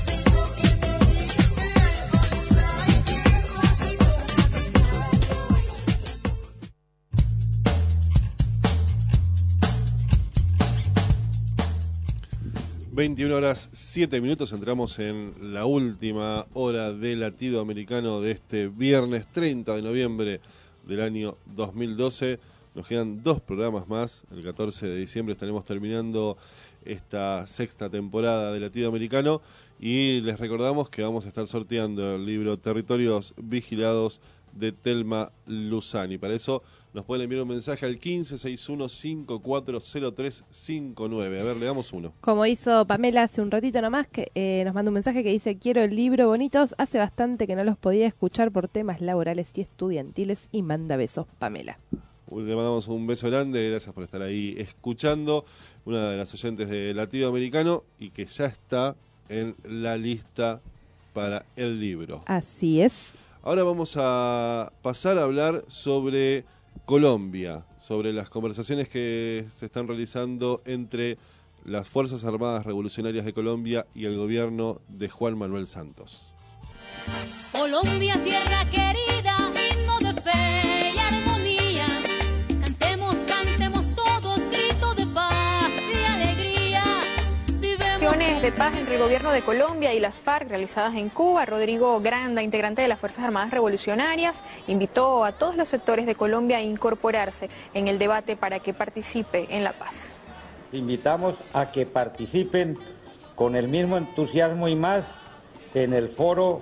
veintiuna horas siete minutos, entramos en la última hora de Latido Americano de este viernes treinta de noviembre del año dos mil doce. Nos quedan dos programas más. El catorce de diciembre estaremos terminando esta sexta temporada de Latido Americano y les recordamos que vamos a estar sorteando el libro Territorios Vigilados de Telma Luzani. Para eso nos pueden enviar un mensaje al quince sesenta y uno cincuenta y cuatro cero tres cincuenta y nueve. A ver, le damos uno. Como hizo Pamela hace un ratito nomás, que eh, nos manda un mensaje que dice: quiero el libro Bonitos, hace bastante que no los podía escuchar por temas laborales y estudiantiles, y manda besos, Pamela. Le mandamos un beso grande, gracias por estar ahí escuchando, una de las oyentes de Latido Americano y que ya está en la lista para el libro. Así es. Ahora vamos a pasar a hablar sobre Colombia, sobre las conversaciones que se están realizando entre las Fuerzas Armadas Revolucionarias de Colombia y el gobierno de Juan Manuel Santos. Colombia, tierra querida, himno de fe y armonía. Cantemos, cantemos todos, grito de paz y alegría. Acciones de paz entre el gobierno de Colombia y las FARC realizadas en Cuba. Rodrigo Granda, integrante de las Fuerzas Armadas Revolucionarias, invitó a todos los sectores de Colombia a incorporarse en el debate para que participe en la paz. Invitamos a que participen con el mismo entusiasmo y más en el foro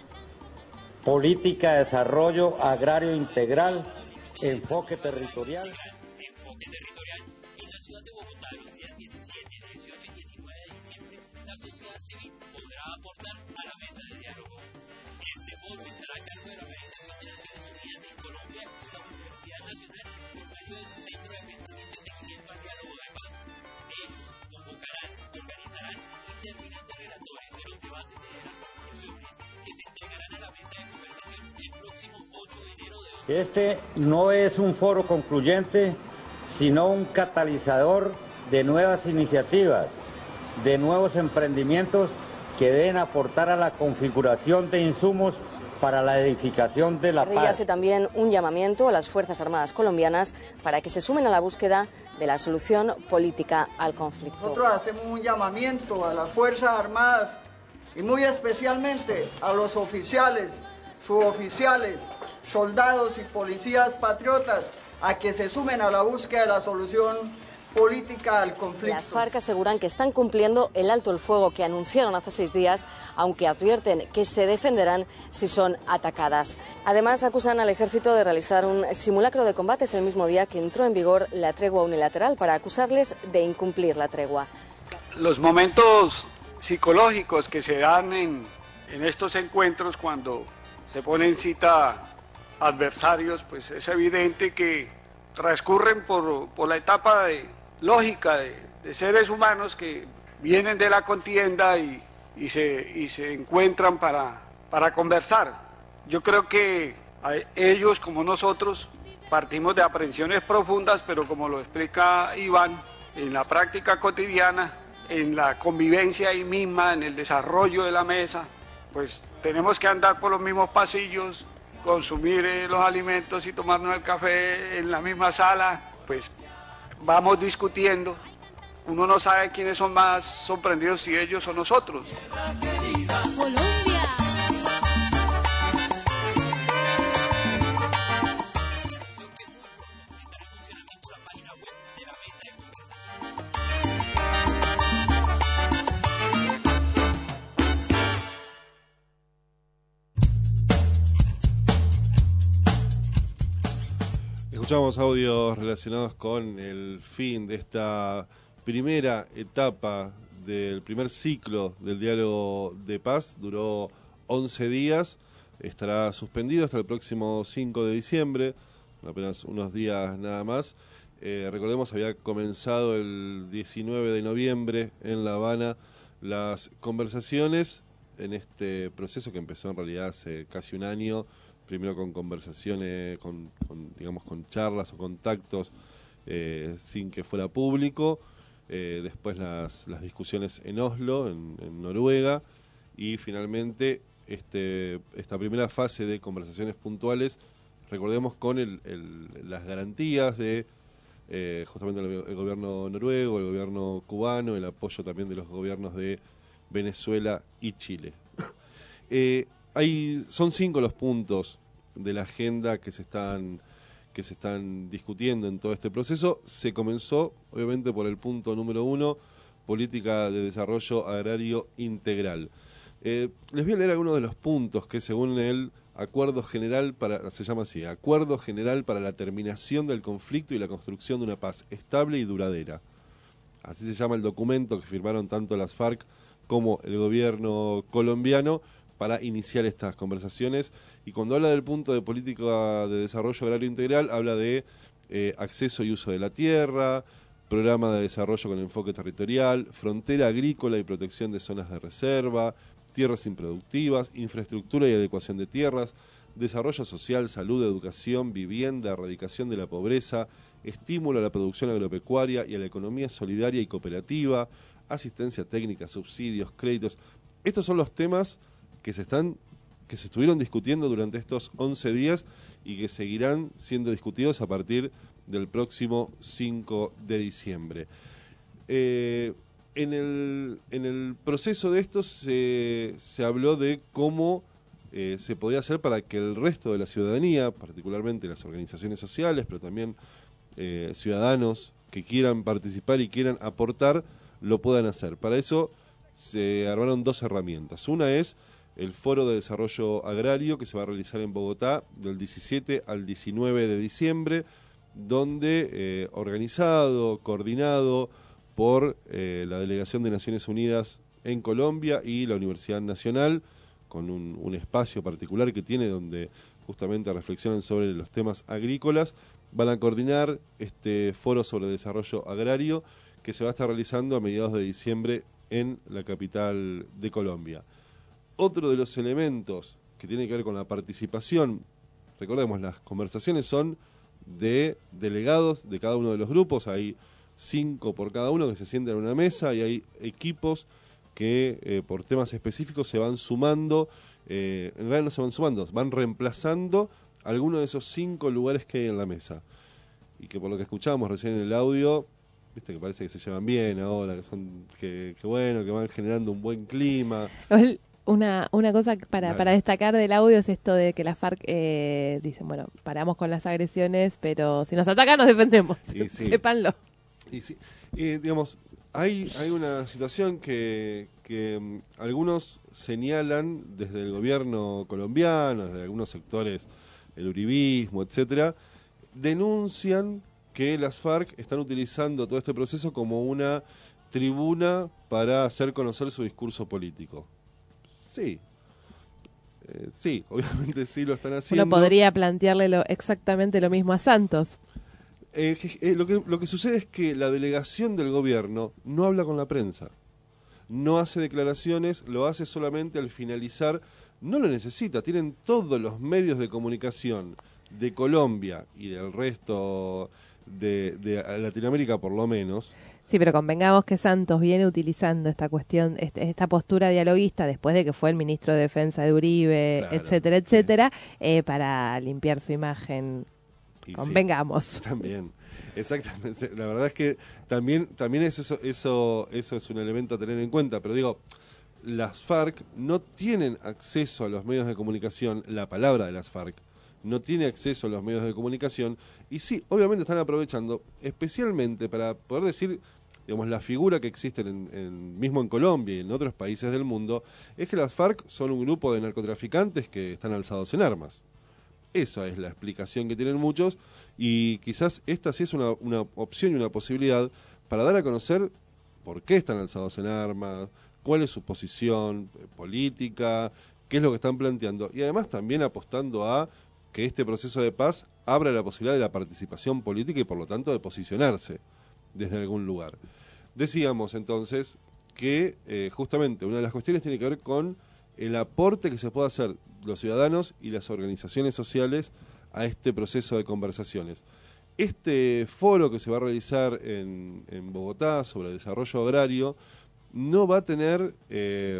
Política, Desarrollo Agrario Integral, Enfoque Territorial. Enfoque Territorial en la ciudad de Bogotá los días diecisiete, dieciocho y diecinueve de diciembre. La sociedad civil podrá Este no es un foro concluyente, sino un catalizador de nuevas iniciativas, de nuevos emprendimientos que deben aportar a la configuración de insumos para la edificación de la paz. paz. Hace también un llamamiento a las Fuerzas Armadas colombianas para que se sumen a la búsqueda de la solución política al conflicto. Nosotros hacemos un llamamiento a las Fuerzas Armadas y muy especialmente a los oficiales, suboficiales, soldados y policías patriotas a que se sumen a la búsqueda de la solución política al conflicto. Las FARC aseguran que están cumpliendo el alto el fuego que anunciaron hace seis días, aunque advierten que se defenderán si son atacadas. Además, acusan al ejército de realizar un simulacro de combates el mismo día que entró en vigor la tregua unilateral para acusarles de incumplir la tregua. Los momentos psicológicos que se dan en, en estos encuentros cuando se ponen cita adversarios, pues es evidente que transcurren por, por la etapa de lógica de, de seres humanos que vienen de la contienda y, y, se, y se encuentran para, para conversar. Yo creo que ellos, como nosotros, partimos de aprensiones profundas, pero como lo explica Iván, en la práctica cotidiana, en la convivencia ahí misma, en el desarrollo de la mesa, pues tenemos que andar por los mismos pasillos, consumir eh, los alimentos y tomarnos el café en la misma sala, pues vamos discutiendo. Uno no sabe quiénes son más sorprendidos, si ellos o nosotros. Escuchamos audios relacionados con el fin de esta primera etapa del primer ciclo del diálogo de paz. Duró once días, estará suspendido hasta el próximo cinco de diciembre, apenas unos días nada más. Eh, recordemos, había comenzado el diecinueve de noviembre en La Habana las conversaciones en este proceso que empezó en realidad hace casi un año. Primero con conversaciones, con, con digamos con charlas o contactos eh, sin que fuera público, eh, después las, las discusiones en Oslo, en, en Noruega, y finalmente este, esta primera fase de conversaciones puntuales, recordemos con el, el, las garantías de eh, justamente el, el gobierno noruego, el gobierno cubano, el apoyo también de los gobiernos de Venezuela y Chile. eh, Hay, son cinco los puntos de la agenda que se están que se están discutiendo en todo este proceso. Se comenzó, obviamente, por el punto número uno, política de desarrollo agrario integral. Eh, les voy a leer algunos de los puntos que, según el acuerdo general para, se llama así, acuerdo general para la terminación del conflicto y la construcción de una paz estable y duradera. Así se llama el documento que firmaron tanto las FARC como el gobierno colombiano para iniciar estas conversaciones. Y cuando habla del punto de política de desarrollo agrario integral, habla de eh, acceso y uso de la tierra, programa de desarrollo con enfoque territorial, frontera agrícola y protección de zonas de reserva, tierras improductivas, infraestructura y adecuación de tierras, desarrollo social, salud, educación, vivienda, erradicación de la pobreza, estímulo a la producción agropecuaria y a la economía solidaria y cooperativa, asistencia técnica, subsidios, créditos. Estos son los temas que se están que se estuvieron discutiendo durante estos once días y que seguirán siendo discutidos a partir del próximo cinco de diciembre. Eh, en el en el proceso de esto se, se habló de cómo eh, se podía hacer para que el resto de la ciudadanía, particularmente las organizaciones sociales, pero también eh, ciudadanos que quieran participar y quieran aportar, lo puedan hacer. Para eso se armaron dos herramientas. Una es el Foro de Desarrollo Agrario, que se va a realizar en Bogotá del diecisiete al diecinueve de diciembre, donde eh, organizado, coordinado por eh, la Delegación de Naciones Unidas en Colombia y la Universidad Nacional, con un, un espacio particular que tiene donde justamente reflexionan sobre los temas agrícolas, van a coordinar este Foro sobre Desarrollo Agrario que se va a estar realizando a mediados de diciembre en la capital de Colombia. Otro de los elementos que tiene que ver con la participación, recordemos, las conversaciones son de delegados de cada uno de los grupos, hay cinco por cada uno que se sientan en una mesa y hay equipos que eh, por temas específicos se van sumando, eh, en realidad no se van sumando, van reemplazando algunos de esos cinco lugares que hay en la mesa. Y que por lo que escuchábamos recién en el audio, viste que parece que se llevan bien ahora, que son que, que bueno, que van generando un buen clima. Una, una cosa para, para destacar del audio es esto de que la FARC eh, dicen, bueno, paramos con las agresiones, pero si nos atacan nos defendemos, sí, sí. Sépanlo. Y sí, y, digamos, hay, hay una situación que, que um, algunos señalan desde el gobierno colombiano, desde algunos sectores, el uribismo, etcétera, denuncian que las FARC están utilizando todo este proceso como una tribuna para hacer conocer su discurso político. Sí, eh, sí, obviamente sí lo están haciendo. Uno podría plantearle lo, exactamente lo mismo a Santos. Eh, eh, lo que, lo que sucede es que la delegación del gobierno no habla con la prensa, no hace declaraciones, lo hace solamente al finalizar, no lo necesita, tienen todos los medios de comunicación de Colombia y del resto de, de Latinoamérica por lo menos. Sí, pero convengamos que Santos viene utilizando esta cuestión, este, esta postura dialoguista después de que fue el ministro de Defensa de Uribe, claro, etcétera, etcétera, sí. eh, para limpiar su imagen. Y convengamos. Sí, también, exactamente. La verdad es que también, también eso, eso, eso es un elemento a tener en cuenta, pero digo, las FARC no tienen acceso a los medios de comunicación, la palabra de las FARC no tiene acceso a los medios de comunicación, y sí, obviamente están aprovechando, especialmente para poder decir, digamos, la figura que existe en, en, mismo en Colombia y en otros países del mundo, es que las FARC son un grupo de narcotraficantes que están alzados en armas. Esa es la explicación que tienen muchos, y quizás esta sí es una, una opción y una posibilidad para dar a conocer por qué están alzados en armas, cuál es su posición política, qué es lo que están planteando, y además también apostando a que este proceso de paz abra la posibilidad de la participación política y por lo tanto de posicionarse desde algún lugar. Decíamos entonces que eh, justamente una de las cuestiones tiene que ver con el aporte que se puede hacer los ciudadanos y las organizaciones sociales a este proceso de conversaciones. Este foro que se va a realizar en, en Bogotá sobre el desarrollo agrario no va a tener eh,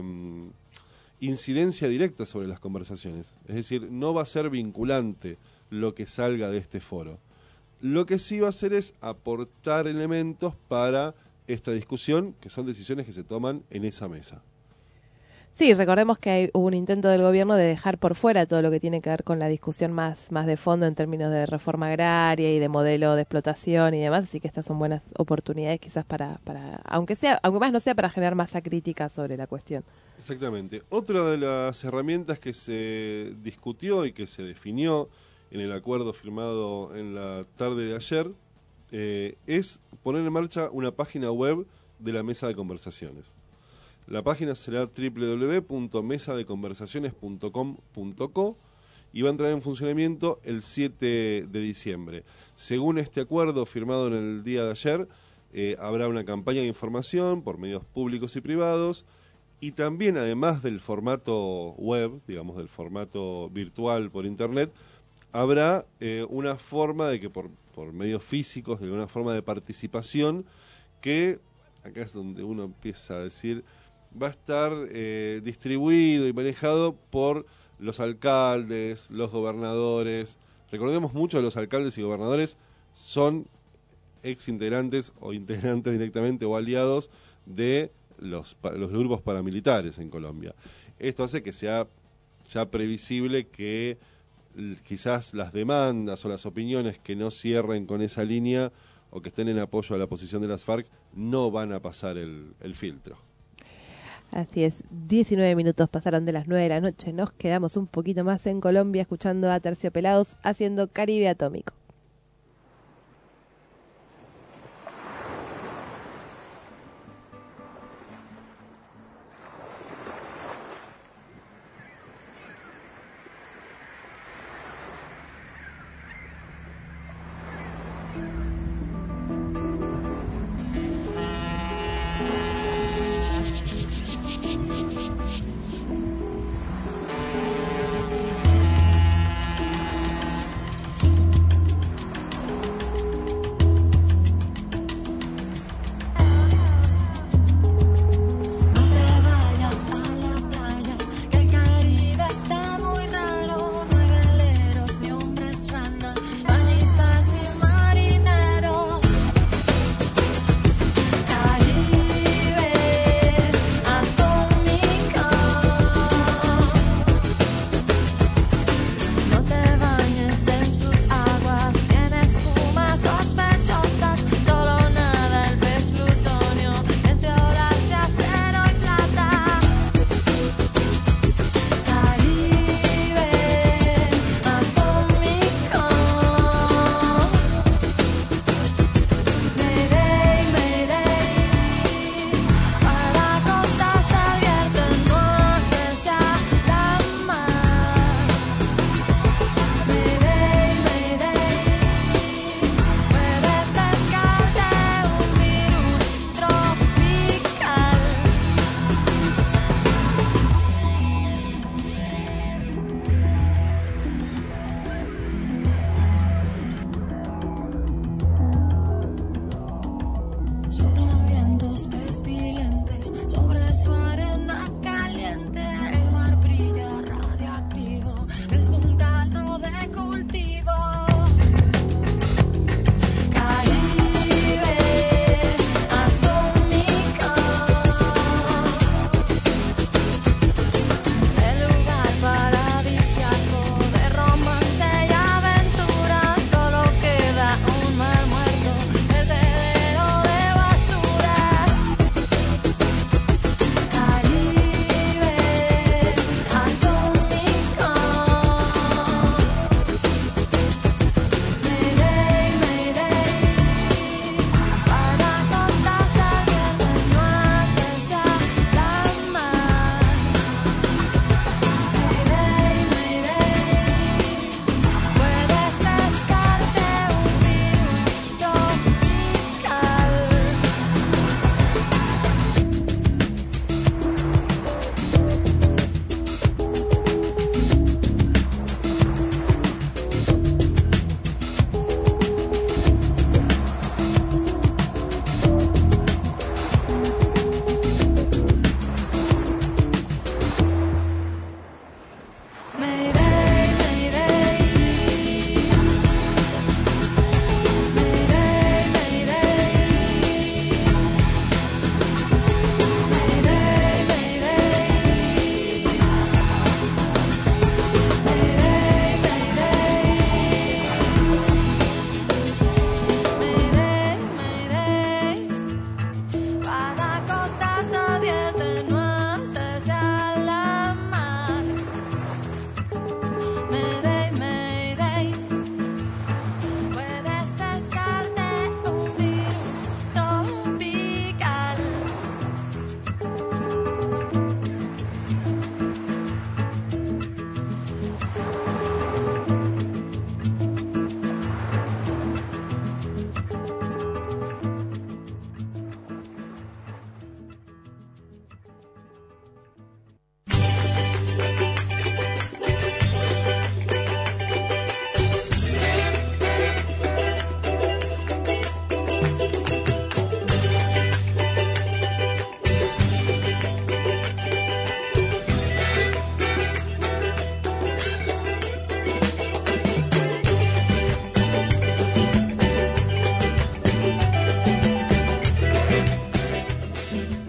incidencia directa sobre las conversaciones, es decir, no va a ser vinculante lo que salga de este foro. Lo que sí va a hacer es aportar elementos para esta discusión, que son decisiones que se toman en esa mesa. Sí, recordemos que hay, hubo un intento del gobierno de dejar por fuera todo lo que tiene que ver con la discusión más, más de fondo en términos de reforma agraria y de modelo de explotación y demás, así que estas son buenas oportunidades quizás para, para aunque sea, aunque más no sea para generar masa crítica sobre la cuestión. Exactamente. Otra de las herramientas que se discutió y que se definió en el acuerdo firmado en la tarde de ayer eh, es poner en marcha una página web de la mesa de conversaciones. La página será doble u doble u doble u punto mesa de conversaciones punto com punto co y va a entrar en funcionamiento el siete de diciembre. Según este acuerdo firmado en el día de ayer, eh, habrá una campaña de información por medios públicos y privados y también, además del formato web, digamos del formato virtual por internet, habrá eh, una forma de que por, por medios físicos, de una forma de participación que, acá es donde uno empieza a decir, va a estar eh, distribuido y manejado por los alcaldes, los gobernadores. Recordemos mucho que los alcaldes y gobernadores son ex integrantes o integrantes directamente o aliados de los, los grupos paramilitares en Colombia. Esto hace que sea ya previsible que quizás las demandas o las opiniones que no cierren con esa línea o que estén en apoyo a la posición de las FARC no van a pasar el, el filtro. Así es, diecinueve minutos pasaron de las nueve de la noche, nos quedamos un poquito más en Colombia escuchando a Terciopelados haciendo Caribe Atómico.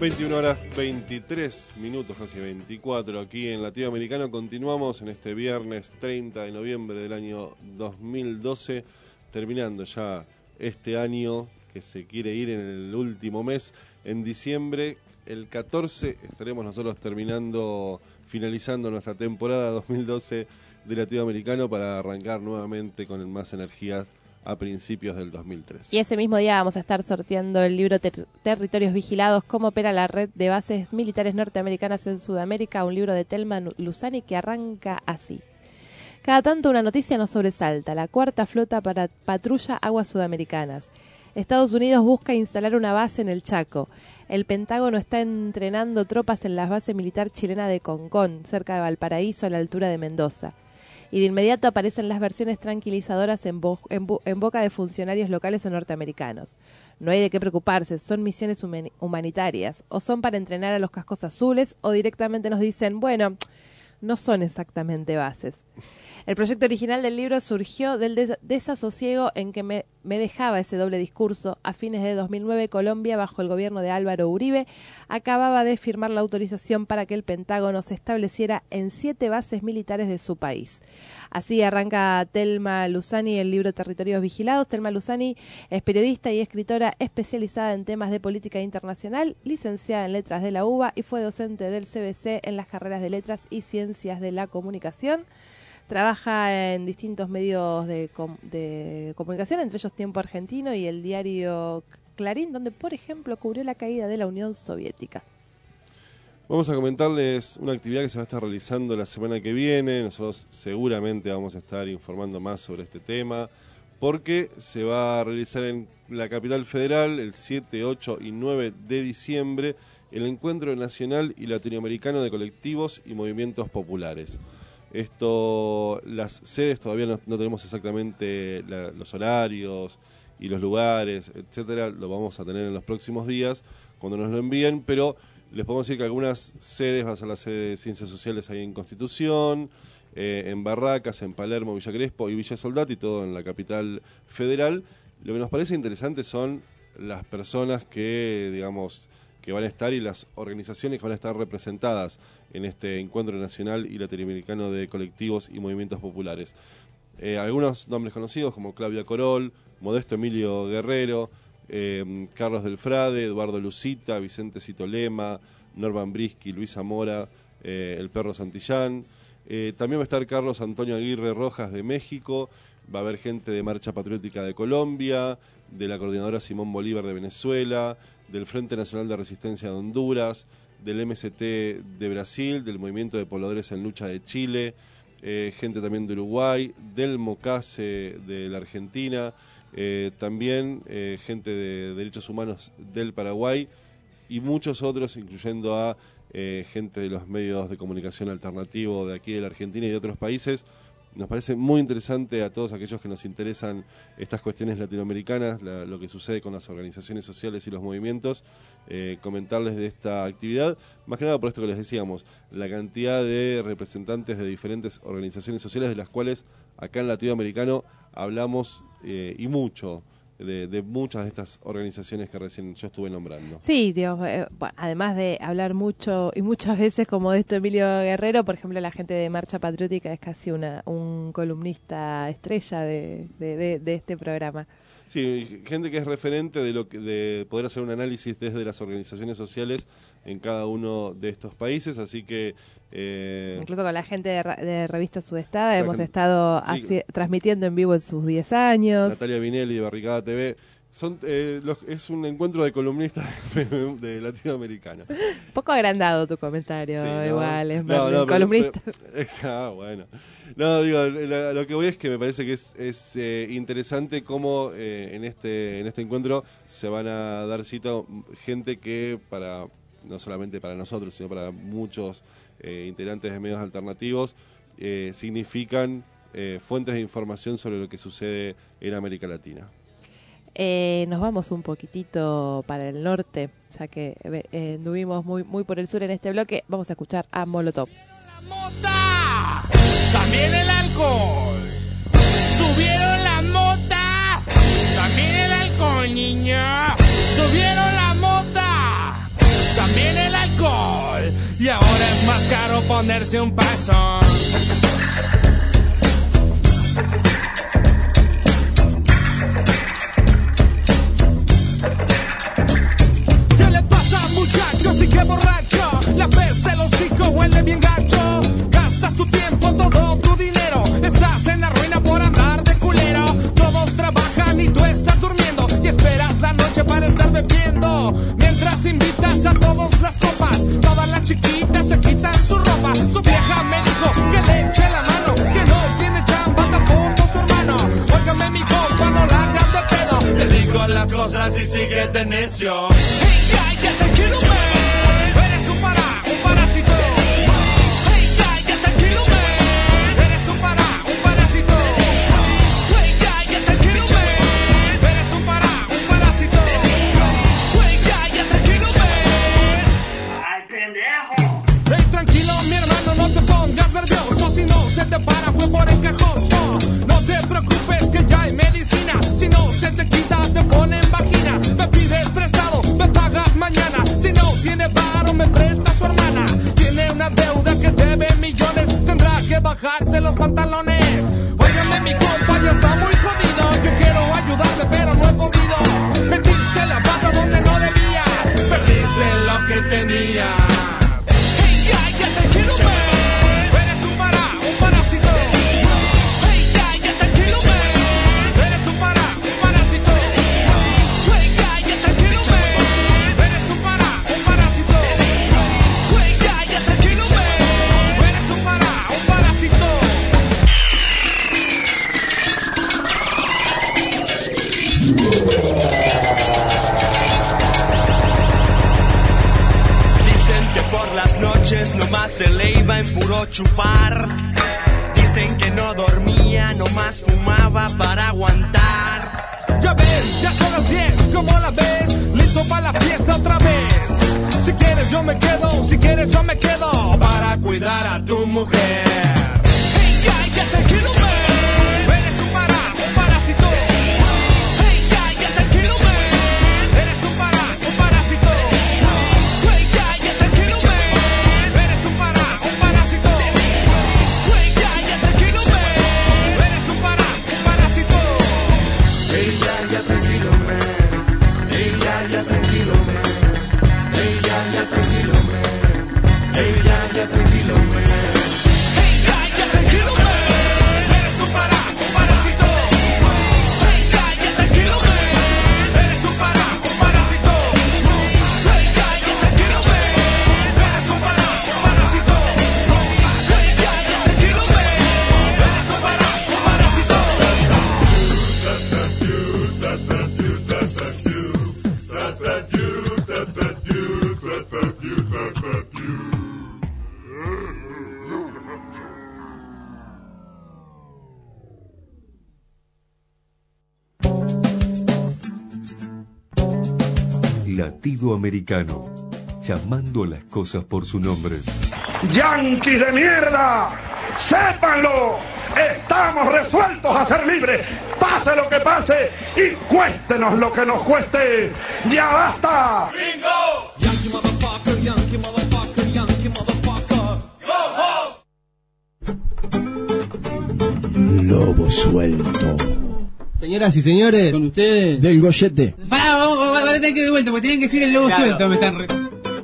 veintiuna horas veintitrés minutos, casi veinticuatro, aquí en Latinoamericano. Continuamos en este viernes treinta de noviembre del año dos mil doce, terminando ya este año que se quiere ir en el último mes. En diciembre, el catorce, estaremos nosotros terminando, finalizando nuestra temporada dos mil doce de Latinoamericano para arrancar nuevamente con más energías a principios del dos mil trece. Y ese mismo día vamos a estar sorteando el libro Ter- Territorios Vigilados, cómo opera la red de bases militares norteamericanas en Sudamérica, un libro de Thelma Luzani que arranca así. Cada tanto una noticia nos sobresalta. La cuarta flota para patrulla aguas sudamericanas. Estados Unidos busca instalar una base en el Chaco. El Pentágono está entrenando tropas en la base militar chilena de Concón, cerca de Valparaíso, a la altura de Mendoza. Y de inmediato aparecen las versiones tranquilizadoras en, bo en, bo en boca de funcionarios locales o norteamericanos. No hay de qué preocuparse, son misiones humanitarias, o son para entrenar a los cascos azules, o directamente nos dicen, bueno, no son exactamente bases. El proyecto original del libro surgió del des desasosiego en que me, me dejaba ese doble discurso. A fines de dos mil nueve, Colombia, bajo el gobierno de Álvaro Uribe, acababa de firmar la autorización para que el Pentágono se estableciera en siete bases militares de su país. Así arranca Thelma Luzani el libro Territorios Vigilados. Thelma Luzani es periodista y escritora especializada en temas de política internacional, licenciada en Letras de la U B A y fue docente del C B C en las carreras de Letras y Ciencias de la Comunicación. Trabaja en distintos medios de, com de comunicación, entre ellos Tiempo Argentino y el diario Clarín, donde, por ejemplo, cubrió la caída de la Unión Soviética. Vamos a comentarles una actividad que se va a estar realizando la semana que viene. Nosotros seguramente vamos a estar informando más sobre este tema, porque se va a realizar en la capital federal el siete, ocho y nueve de diciembre el Encuentro Nacional y Latinoamericano de Colectivos y Movimientos Populares. Esto, las sedes todavía no, no tenemos exactamente la, los horarios y los lugares, etcétera. Lo vamos a tener en los próximos días cuando nos lo envíen, pero les podemos decir que algunas sedes van a ser la sede de Ciencias Sociales ahí en Constitución, eh, en Barracas, en Palermo, Villa Crespo y Villa Soldati, todo en la capital federal. Lo que nos parece interesante son las personas que, digamos, que van a estar y las organizaciones que van a estar representadas en este Encuentro Nacional y Latinoamericano de Colectivos y Movimientos Populares. Eh, algunos nombres conocidos como Claudia Corol, Modesto Emilio Guerrero, eh, Carlos Del Frade, Eduardo Lucita, Vicente Citolema, Norman Brisky, Luisa Mora, eh, el Perro Santillán. Eh, también va a estar Carlos Antonio Aguirre Rojas de México, va a haber gente de Marcha Patriótica de Colombia, de la Coordinadora Simón Bolívar de Venezuela, del Frente Nacional de Resistencia de Honduras, del M S T de Brasil, del Movimiento de Pobladores en Lucha de Chile, eh, gente también de Uruguay, del MOCASE de la Argentina, eh, también eh, gente de Derechos Humanos del Paraguay y muchos otros, incluyendo a eh, gente de los medios de comunicación alternativo de aquí de la Argentina y de otros países. Nos parece muy interesante a todos aquellos que nos interesan estas cuestiones latinoamericanas, la, lo que sucede con las organizaciones sociales y los movimientos, eh, comentarles de esta actividad, más que nada por esto que les decíamos, la cantidad de representantes de diferentes organizaciones sociales de las cuales acá en Latinoamericano hablamos eh, y mucho. De, de muchas de estas organizaciones que recién yo estuve nombrando. Sí, Dios, eh, bueno, además de hablar mucho y muchas veces como de esto Emilio Guerrero, por ejemplo, la gente de Marcha Patriótica es casi una un columnista estrella de, de, de, de este programa. Sí, gente que es referente de lo que, de poder hacer un análisis desde las organizaciones sociales en cada uno de estos países, así que... Eh, Incluso con la gente de, de Revista Sudestada hemos gente, estado sí, así, transmitiendo en vivo en sus diez años. Natalia Vinelli de Barricada T V. Son, eh, los, es un encuentro de columnistas de, de latinoamericana. Un poco agrandado tu comentario, sí, ¿no? Igual, es no, más no, columnista. Pero, pero, ah, bueno. No, digo, lo, lo que voy es que me parece que es, es eh, interesante cómo eh, en este en este encuentro se van a dar cita gente que para, no solamente para nosotros, sino para muchos eh, integrantes de medios alternativos, eh, significan eh, fuentes de información sobre lo que sucede en América Latina. Eh, nos vamos un poquitito para el norte, ya que eh, anduvimos muy, muy por el sur en este bloque. Vamos a escuchar a Molotov. La mota, también el alcohol. Subieron la mota, también el alcohol, niña. Subieron la mota, también el alcohol. Y ahora es más caro ponerse un paso. ¿Qué le pasa, muchacho? Sí que borracho. La peste del hocico huele bien gacho. Gastas tu tiempo, todo tu dinero. Estás en la ruina por andar de culero. Todos trabajan y tú estás durmiendo. Y esperas la noche para estar bebiendo. Mientras invitas a todos las copas. Todas las chiquitas se quitan su ropa. Su vieja me dijo que le eche la mano. Que no tiene chamba tampoco su hermano. Óigame mi compa, no la hagas de pedo. Te digo las cosas y sigues de necio. Hey, cállate, quiero ver. Eres un para, un parásito. Hey, cállate, quiero ver. Eres un para, un parásito. Hey, cállate, quiero ver. Eres un para, un parásito. Hey, cállate, quiero ver. ¡Ay, pendejo! Hey, tranquilo, mi hermano, no te pongas nervioso. Si no se te para, fue por encajoso. No te preocupes que ya hay medicina. Si no se te quita, te ponen vagina. Me pides prestado, me pagas mañana. Si no tiene paro, me presta su hermana. Tiene una deuda que debe millones. Tendrá que bajarse los pantalones. Óigame, mi compa, ya está muy jodido. Yo quiero ayudarle, pero no he podido. Metiste la pata donde no debías. Perdiste lo que tenías. Hey, cállate, quiero ver. Eres un para, un parásito. Hey, cállate, quiero ver. Eres un para, un parásito. Hey, cállate, quiero ver. Eres un para, un parásito. Hey, cállate, quiero ver. Eres un para, un parásito. Dicen que por las noches nomás se le iba en puro chupar. Dicen que no dormía, nomás fumaba para aguantar. Ya ves, ya son las diez, ¿cómo la ves? Listo para la fiesta otra vez. Si quieres yo me quedo, si quieres yo me quedo para cuidar a tu mujer. Hey, cállate, quiero ver. Eres un para, un parásito. Hey, cállate, quiero ver. Eres un para, un parásito. Hey, cállate, quiero ver. Eres un para, un parásito. Hey, cállate, quiero ver. Eres un para, un parásito. Hey, ya, ya, tranquilo, man. Hey, ya, ya, tranquilo, man. Hey, ya, ya, tranquilo, man. Hey, ya, ya, tranquilo, man. Hey, ya, ya, tranquilo, man. Eres un para, un parásito. Hey, ya, ya, tranquilo, man. Eres un para, un parásito. Hey, ya, ya, tranquilo, man. Eres un para, un parásito. Hey, ya, ya, tranquilo, man. Eres un para, un parásito. Latido americano, llamando a las cosas por su nombre. ¡Yanquis de mierda! ¡Sépanlo! Estamos resueltos a ser libres, pase lo que pase y cuéstenos lo que nos cueste. ¡Ya basta! ¡Bingo! Yankee motherfucker, Yankee motherfucker, Yankee motherfucker. Go home! Lobo suelto. Señoras y señores, con ustedes, del Goyete. Pará, vamos, vamos, vamos a tener que ir de vuelta, porque tienen que decir el lobo claro. suelto. Me están re...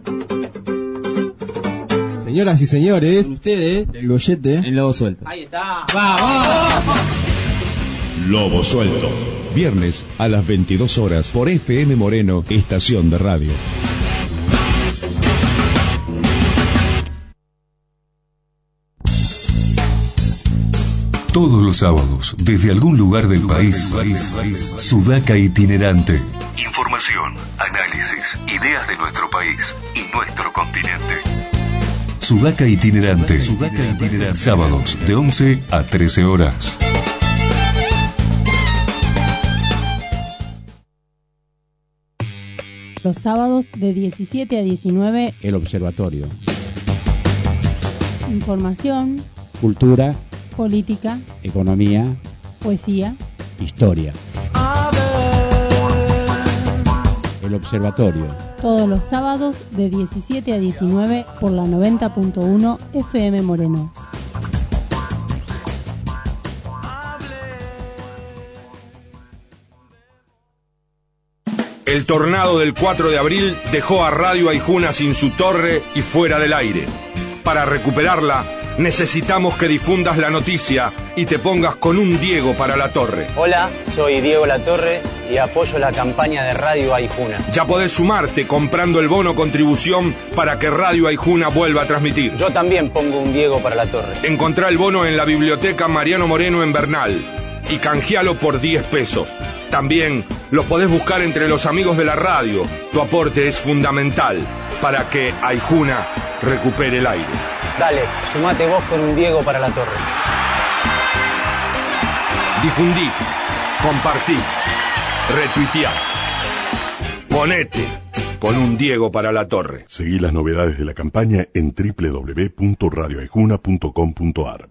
Señoras y señores, con ustedes, del Goyete. El lobo suelto. Ahí está. ¡Vamos! Lobo suelto. Viernes a las veintidós horas por F M Moreno, estación de radio. Todos los sábados, desde algún lugar del país, país, país, Sudaca Itinerante. Información, análisis, ideas de nuestro país y nuestro continente. Sudaca Itinerante. Sudaca Itinerante. Sábados de once a trece horas. Los sábados de diecisiete a diecinueve. El Observatorio. Información. Cultura. Política. Economía. Poesía. Historia. El Observatorio. Todos los sábados de diecisiete a diecinueve por la noventa punto uno F M Moreno. El tornado del cuatro de abril dejó a Radio Aijuna sin su torre y fuera del aire. Para recuperarla, necesitamos que difundas la noticia y te pongas con un Diego para la torre. Hola, soy Diego Latorre y apoyo la campaña de Radio Aijuna. Ya podés sumarte comprando el bono contribución para que Radio Aijuna vuelva a transmitir. Yo también pongo un Diego para la torre. Encontrá el bono en la biblioteca Mariano Moreno en Bernal y canjealo por diez pesos. También los podés buscar entre los amigos de la radio. Tu aporte es fundamental para que Aijuna recupere el aire. Dale, sumate vos con un Diego para la torre. Difundí, compartí, retuiteá. Ponete con un Diego para la torre. Seguí las novedades de la campaña en doble u doble u doble u punto radio aijuna punto com punto a r.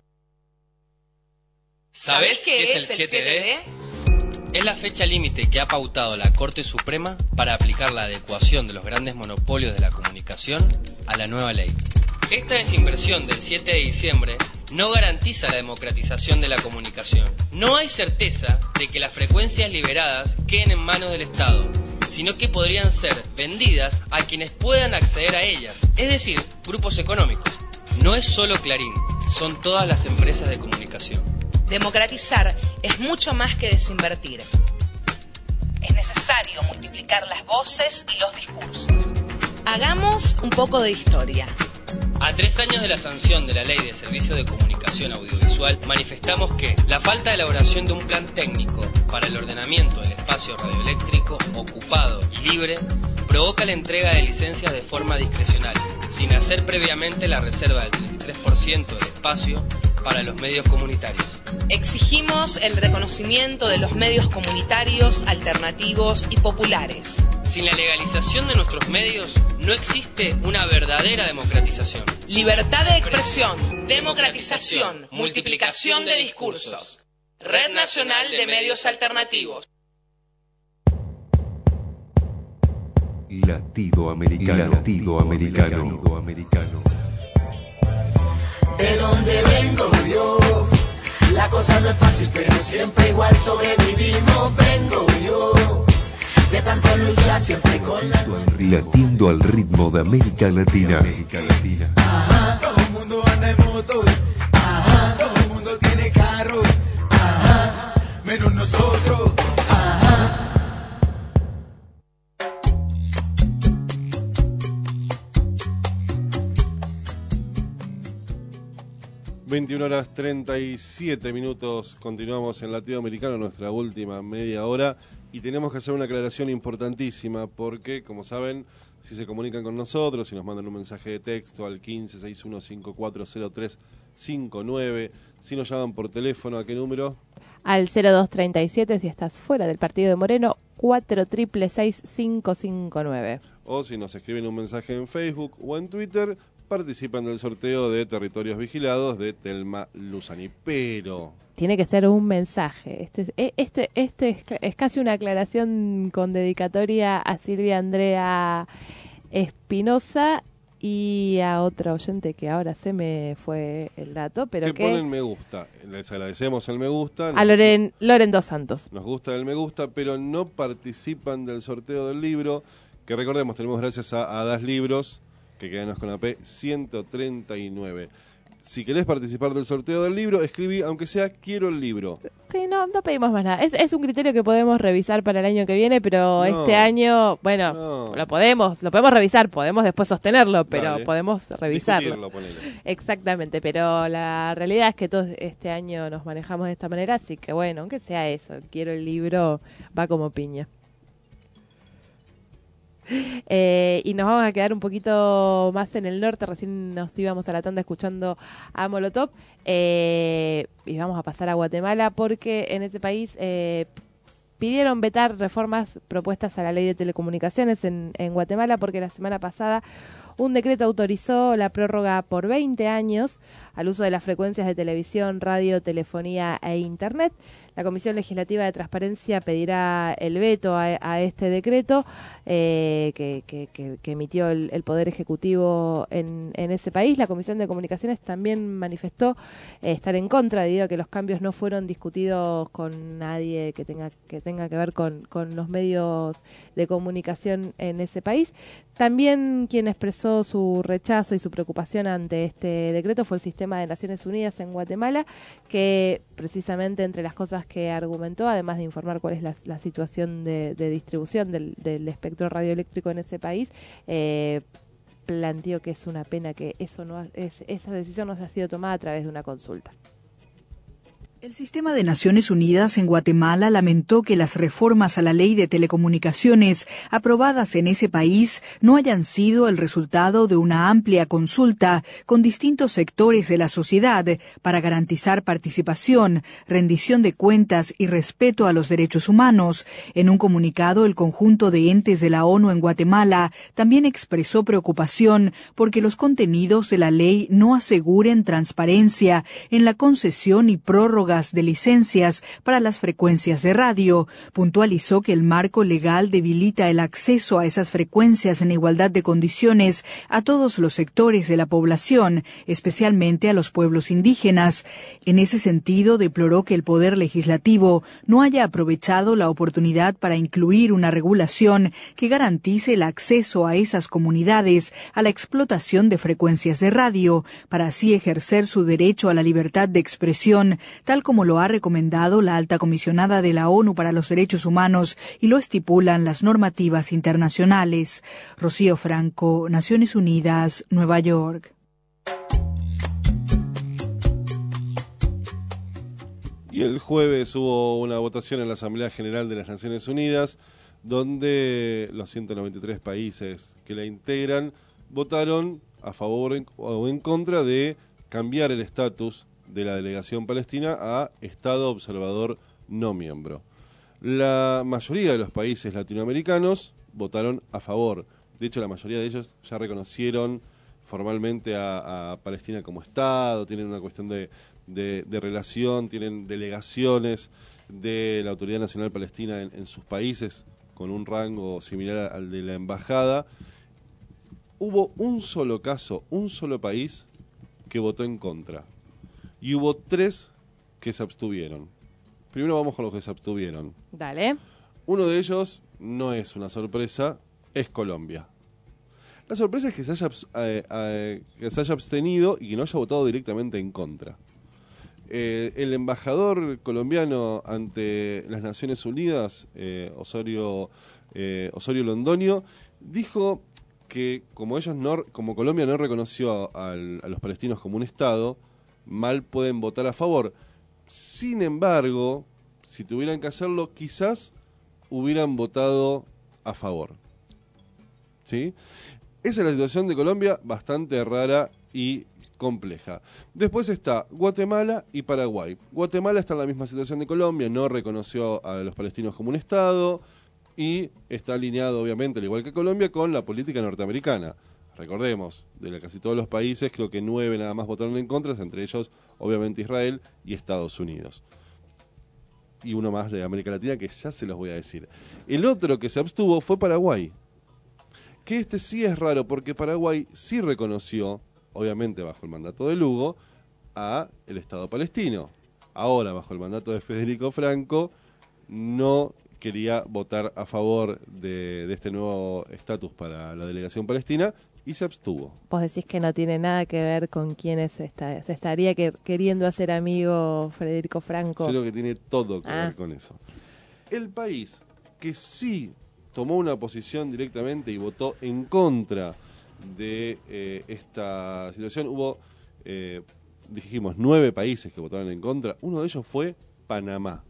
¿Sabés qué es el siete D? Es la fecha límite que ha pautado la Corte Suprema para aplicar la adecuación de los grandes monopolios de la comunicación a la nueva ley. Esta desinversión del siete de diciembre no garantiza la democratización de la comunicación. No hay certeza de que las frecuencias liberadas queden en manos del Estado, sino que podrían ser vendidas a quienes puedan acceder a ellas, es decir, grupos económicos. No es solo Clarín, son todas las empresas de comunicación. Democratizar es mucho más que desinvertir. Es necesario multiplicar las voces y los discursos. Hagamos un poco de historia. A tres años de la sanción de la Ley de Servicio de Comunicación Audiovisual, manifestamos que la falta de elaboración de un plan técnico para el ordenamiento del espacio radioeléctrico ocupado y libre provoca la entrega de licencias de forma discrecional, sin hacer previamente la reserva del treinta y tres por ciento del espacio para los medios comunitarios. Exigimos el reconocimiento de los medios comunitarios, alternativos y populares. Sin la legalización de nuestros medios, no existe una verdadera democratización. Libertad de expresión, democratización, multiplicación de discursos. Red Nacional de Medios Alternativos. Latido americano. Latido americano. Latido americano. De donde vengo yo, la cosa no es fácil, pero siempre igual sobrevivimos. Vengo yo, de tanto luchar siempre con la... Latiendo al ritmo de América Latina. América Latina. Ajá, todo el mundo anda en moto. Ajá, todo el mundo tiene carro. Ajá, menos nosotros. Ajá. veintiuna horas treinta y siete minutos, continuamos en Latido Americano, nuestra última media hora, y tenemos que hacer una aclaración importantísima, porque, como saben, si se comunican con nosotros, si nos mandan un mensaje de texto al quince sesenta y uno cincuenta y cuatro cero tres cincuenta y nueve, si nos llaman por teléfono, ¿a qué número? Al cero dos treinta y siete, si estás fuera del partido de Moreno, cuatro seis seis seis cinco cinco nueve. O si nos escriben un mensaje en Facebook o en Twitter, participan del sorteo de Territorios Vigilados de Telma Luzani. Pero tiene que ser un mensaje. Este, este, este es, es casi una aclaración con dedicatoria a Silvia Andrea Espinosa y a otra oyente que ahora se me fue el dato, pero que, que ponen me gusta. Les agradecemos el me gusta. A Loren, Loren Dos Santos. Nos gusta el me gusta, pero no participan del sorteo del libro, que recordemos, tenemos gracias a, a Das Libros, que quedanos con la P ciento treinta y nueve. Si querés participar del sorteo del libro, escribí, aunque sea quiero el libro. Sí, no, no pedimos más nada. Es, es un criterio que podemos revisar para el año que viene, pero No. este año, bueno, No. lo podemos, lo podemos revisar, podemos después sostenerlo, pero Dale. podemos revisarlo. Discutirlo, ponele. Exactamente, pero la realidad es que todos este año nos manejamos de esta manera, así que bueno, aunque sea eso, quiero el libro, va como piña. Eh, y nos vamos a quedar un poquito más en el norte. Recién nos íbamos a la tanda escuchando a Molotov, eh, y vamos a pasar a Guatemala porque en ese país eh, pidieron vetar reformas propuestas a la ley de telecomunicaciones en, en Guatemala, porque la semana pasada Un decreto autorizó la prórroga por veinte años al uso de las frecuencias de televisión, radio, telefonía e internet. La Comisión Legislativa de Transparencia pedirá el veto a, a este decreto eh, que, que, que, que emitió el, el Poder Ejecutivo en, en ese país. La Comisión de Comunicaciones también manifestó eh, estar en contra debido a que los cambios no fueron discutidos con nadie que tenga que tenga que ver con, con los medios de comunicación en ese país. También quien expresó su rechazo y su preocupación ante este decreto fue el Sistema de Naciones Unidas en Guatemala, que precisamente entre las cosas que argumentó, además de informar cuál es la, la situación de, de distribución del, del espectro radioeléctrico en ese país, eh, planteó que es una pena que eso no es, esa decisión no haya sido tomada a través de una consulta. El Sistema de Naciones Unidas en Guatemala lamentó que las reformas a la ley de telecomunicaciones aprobadas en ese país no hayan sido el resultado de una amplia consulta con distintos sectores de la sociedad para garantizar participación, rendición de cuentas y respeto a los derechos humanos. En un comunicado, el conjunto de entes de la ONU en Guatemala también expresó preocupación porque los contenidos de la ley no aseguren transparencia en la concesión y prórroga de licencias para las frecuencias de radio. Puntualizó que el marco legal debilita el acceso a esas frecuencias en igualdad de condiciones a todos los sectores de la población, especialmente a los pueblos indígenas. En ese sentido, deploró que el Poder Legislativo no haya aprovechado la oportunidad para incluir una regulación que garantice el acceso a esas comunidades a la explotación de frecuencias de radio, para así ejercer su derecho a la libertad de expresión, tal como lo ha recomendado la alta comisionada de la ONU para los Derechos Humanos y lo estipulan las normativas internacionales. Rocío Franco, Naciones Unidas, Nueva York. Y el jueves hubo una votación en la Asamblea General de las Naciones Unidas, donde los ciento noventa y tres países que la integran votaron a favor o en contra de cambiar el estatus de la delegación palestina a Estado observador no miembro. La mayoría de los países latinoamericanos votaron a favor. De hecho, la mayoría de ellos ya reconocieron formalmente a, a Palestina como Estado, tienen una cuestión de, de, de relación, tienen delegaciones de la Autoridad Nacional Palestina en, en sus países con un rango similar al de la embajada. Hubo un solo caso, un solo país que votó en contra. Y hubo tres que se abstuvieron. Primero vamos con los que se abstuvieron. Dale. Uno de ellos, no es una sorpresa, es Colombia. La sorpresa es que se haya, eh, eh, que se haya abstenido y que no haya votado directamente en contra. Eh, el embajador colombiano ante las Naciones Unidas, eh, Osorio, eh, Osorio Londoño, dijo que como ellos no, como Colombia no reconoció a, a, a los palestinos como un Estado, mal pueden votar a favor. Sin embargo, si tuvieran que hacerlo, quizás hubieran votado a favor. ¿Sí? Esa es la situación de Colombia, bastante rara y compleja. Después está Guatemala y Paraguay. Guatemala está en la misma situación de Colombia, no reconoció a los palestinos como un Estado y está alineado, obviamente, al igual que Colombia, con la política norteamericana. Recordemos, de casi todos los países, creo que nueve nada más votaron en contra, entre ellos, obviamente, Israel y Estados Unidos. Y uno más de América Latina, que ya se los voy a decir. El otro que se abstuvo fue Paraguay. Que este sí es raro, porque Paraguay sí reconoció, obviamente bajo el mandato de Lugo, a el Estado palestino. Ahora, bajo el mandato de Federico Franco, no quería votar a favor de, de este nuevo estatus para la delegación palestina y se abstuvo. Vos decís que no tiene nada que ver con quienes está, se estaría que, queriendo hacer amigo Federico Franco. Yo creo que tiene todo que ah. ver con eso. El país que sí tomó una posición directamente y votó en contra de eh, esta situación, hubo, eh, dijimos, nueve países que votaron en contra. Uno de ellos fue Panamá.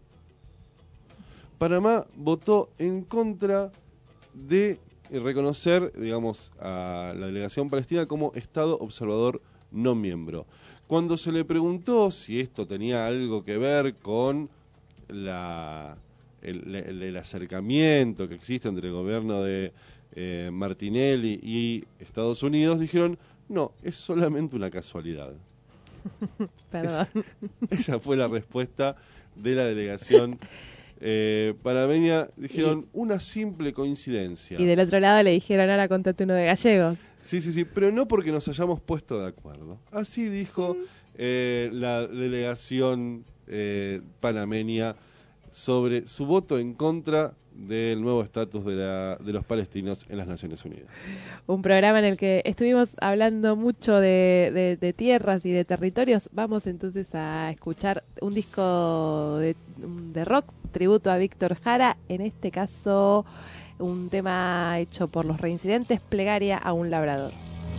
Panamá votó en contra de reconocer, digamos, a la delegación palestina como Estado observador no miembro. Cuando se le preguntó si esto tenía algo que ver con la, el, el, el acercamiento que existe entre el gobierno de, eh, Martinelli y Estados Unidos, dijeron, no, es solamente una casualidad. Perdón. Esa, esa fue la respuesta de la delegación eh, panameña. Dijeron, y, una simple coincidencia. Y del otro lado le dijeron, ahora contate uno de gallegos. Sí, sí, sí, pero no porque nos hayamos puesto de acuerdo. Así dijo eh, la delegación eh, panameña sobre su voto en contra del nuevo estatus de, la, de los palestinos en las Naciones Unidas. Un programa en el que estuvimos hablando mucho de, de, de tierras y de territorios. Vamos entonces a escuchar un disco de, de rock, tributo a Víctor Jara, en este caso un tema hecho por Los Reincidentes, Plegaria a un labrador.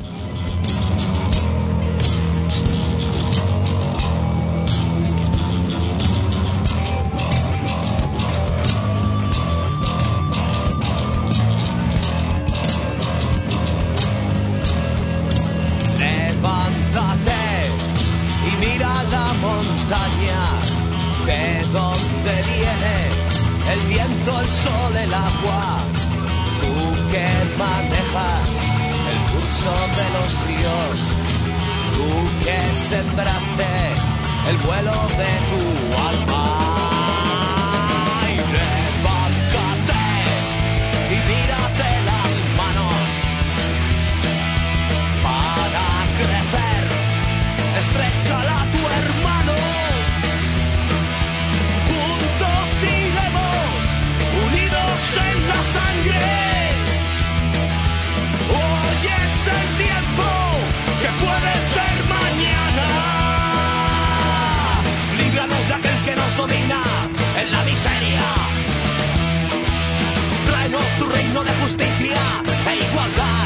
De donde viene el viento, el sol, el agua. Tú que manejas el curso de los ríos, tú que sembraste el vuelo de tu alma. Y levántate y mírate las manos para crecer. Estréchala a tu hermano. En la sangre, hoy es el tiempo que puede ser mañana. Líbranos de aquel que nos domina en la miseria. Tráenos tu reino de justicia e igualdad.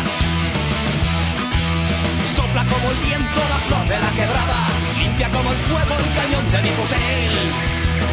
Sopla como el viento la flor de la quebrada, limpia como el fuego el cañón de mi fusil.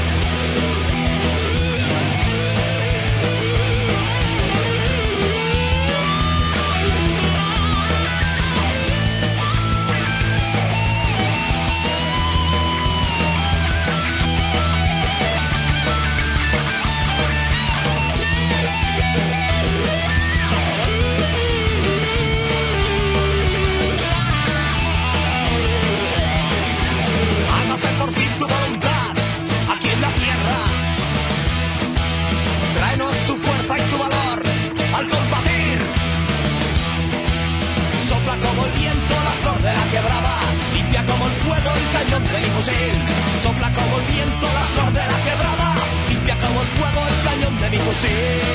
Sopla como el viento la flor de la quebrada, limpia como el fuego el cañón de mi fusil.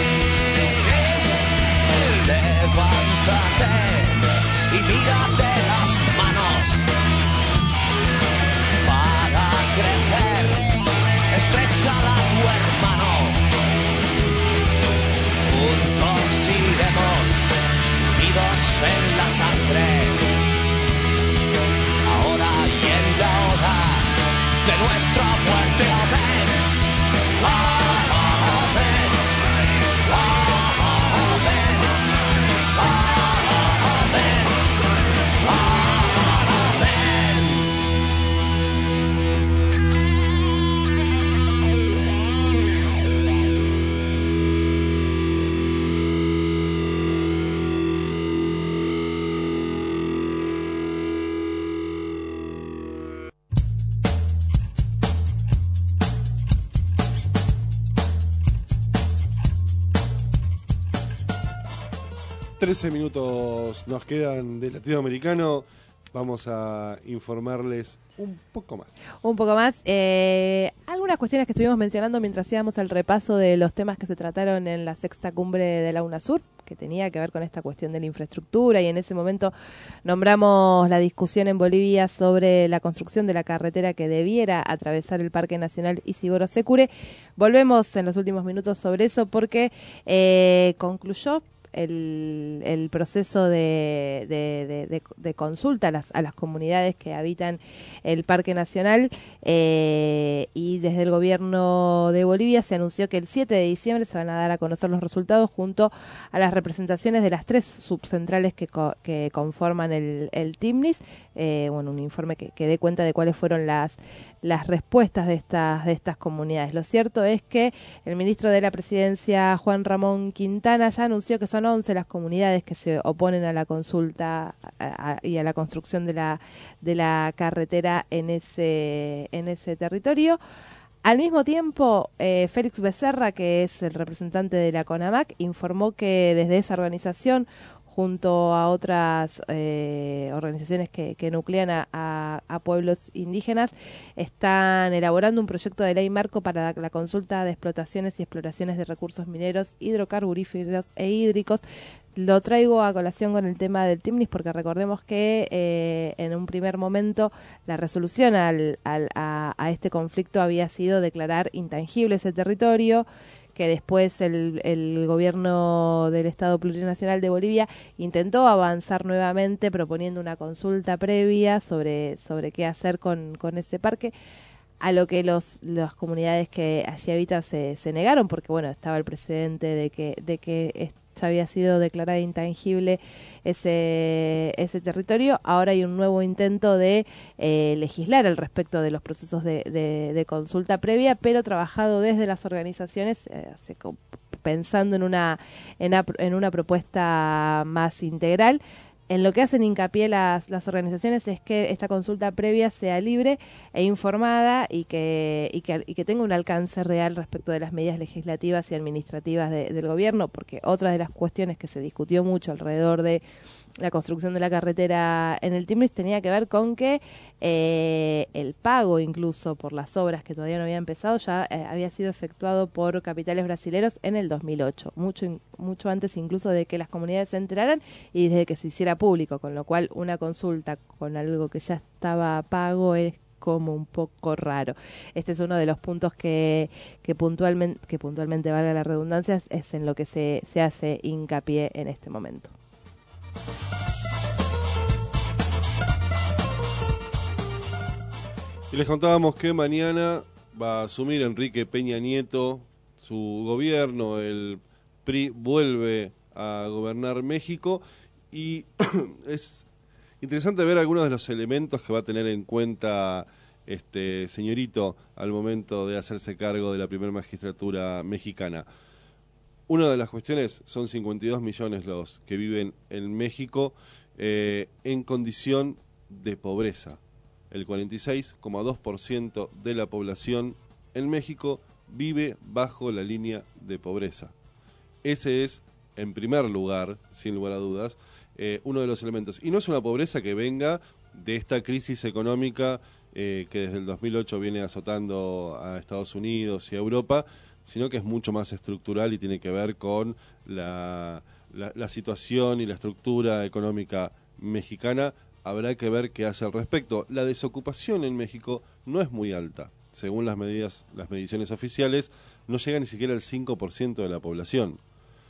Levántate y mírate las manos para crecer. Estréchala a tu hermano. Juntos iremos, unidos en la sangre. De nuestra muerte, amén. Amén. Amén. trece minutos nos quedan de latinoamericano. Vamos a informarles un poco más. Un poco más. Eh, algunas cuestiones que estuvimos mencionando mientras hacíamos el repaso de los temas que se trataron en la sexta cumbre de la UNASUR, que tenía que ver con esta cuestión de la infraestructura, y en ese momento nombramos la discusión en Bolivia sobre la construcción de la carretera que debiera atravesar el Parque Nacional Isidoro-Secure. Volvemos en los últimos minutos sobre eso porque eh, concluyó El, el proceso de, de, de, de, de consulta a las, a las comunidades que habitan el Parque Nacional, eh, y desde el gobierno de Bolivia se anunció que el siete de diciembre se van a dar a conocer los resultados junto a las representaciones de las tres subcentrales que, co, que conforman el, el TIMNIS, eh, bueno, un informe que, que dé cuenta de cuáles fueron las, las respuestas de estas, de estas comunidades. Lo cierto es que el ministro de la Presidencia, Juan Ramón Quintana, ya anunció que son once las comunidades que se oponen a la consulta a, a, y a la construcción de la, de la carretera en ese, en ese territorio. Al mismo tiempo, eh, Félix Becerra, que es el representante de la CONAMAC, informó que desde esa organización, junto a otras eh, organizaciones que, que nuclean a, a, a pueblos indígenas, están elaborando un proyecto de ley marco para la consulta de explotaciones y exploraciones de recursos mineros, hidrocarburíferos e hídricos. Lo traigo a colación con el tema del Timnis porque recordemos que eh, en un primer momento la resolución al, al, a, a este conflicto había sido declarar intangible ese territorio, que después el, el gobierno del Estado Plurinacional de Bolivia intentó avanzar nuevamente proponiendo una consulta previa sobre, sobre qué hacer con, con ese parque, a lo que los las comunidades que allí habitan se, se negaron, porque bueno, estaba el precedente de que, de que ya había sido declarada intangible ese, ese territorio. Ahora hay un nuevo intento de eh, legislar al respecto de los procesos de, de, de consulta previa, pero trabajado desde las organizaciones, eh, pensando en una, en, a, en una propuesta más integral. En lo que hacen hincapié las, las organizaciones es que esta consulta previa sea libre e informada y que, y que, y que tenga un alcance real respecto de las medidas legislativas y administrativas de, del gobierno, porque otra de las cuestiones que se discutió mucho alrededor de la construcción de la carretera en el Timnis tenía que ver con que eh, el pago incluso por las obras que todavía no había empezado ya eh, había sido efectuado por capitales brasileros en el dos mil ocho, mucho, mucho antes incluso de que las comunidades se enteraran y desde que se hiciera público, con lo cual una consulta con algo que ya estaba pago es como un poco raro. Este es uno de los puntos que, que puntualmente, que puntualmente valga la redundancia, es en lo que se, se hace hincapié en este momento. Y les contábamos que mañana va a asumir Enrique Peña Nieto su gobierno, el P R I vuelve a gobernar México y es interesante ver algunos de los elementos que va a tener en cuenta este señorito al momento de hacerse cargo de la primera magistratura mexicana. Una de las cuestiones son cincuenta y dos millones los que viven en México eh, en condición de pobreza. El cuarenta y seis coma dos por ciento de la población en México vive bajo la línea de pobreza. Ese es, en primer lugar, sin lugar a dudas, eh, uno de los elementos. Y no es una pobreza que venga de esta crisis económica eh, que desde el dos mil ocho viene azotando a Estados Unidos y a Europa, sino que es mucho más estructural y tiene que ver con la, la, la situación y la estructura económica mexicana. Habrá que ver qué hace al respecto. La desocupación en México no es muy alta. Según las medidas, las mediciones oficiales, no llega ni siquiera al cinco por ciento de la población.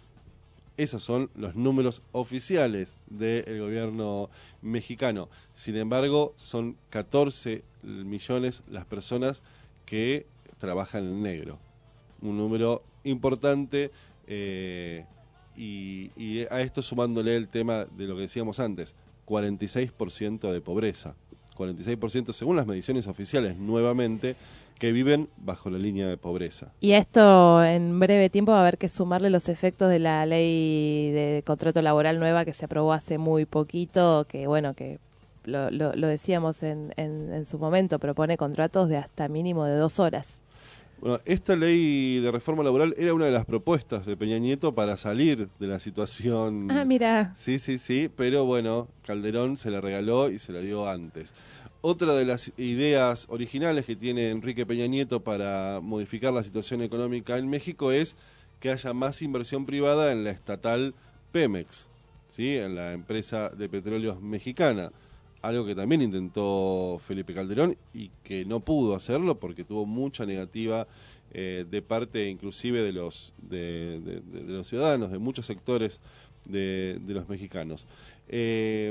Esos son los números oficiales del gobierno mexicano. Sin embargo, son catorce millones las personas que trabajan en negro. Un número importante eh, y, y a esto sumándole el tema de lo que decíamos antes, cuarenta y seis por ciento de pobreza, cuarenta y seis por ciento según las mediciones oficiales, nuevamente, que viven bajo la línea de pobreza. Y a esto en breve tiempo va a haber que sumarle los efectos de la ley de contrato laboral nueva que se aprobó hace muy poquito, que bueno, que lo, lo, lo decíamos en, en, en su momento, propone contratos de hasta mínimo de dos horas. Bueno, esta ley de reforma laboral era una de las propuestas de Peña Nieto para salir de la situación. Ah, mira. Sí, sí, sí, pero bueno, Calderón se la regaló y se la dio antes. Otra de las ideas originales que tiene Enrique Peña Nieto para modificar la situación económica en México es que haya más inversión privada en la estatal Pemex, ¿sí? En la empresa de petróleos mexicana. Algo que también intentó Felipe Calderón y que no pudo hacerlo porque tuvo mucha negativa eh, de parte inclusive de los de, de, de los ciudadanos, de muchos sectores de, de los mexicanos. Eh,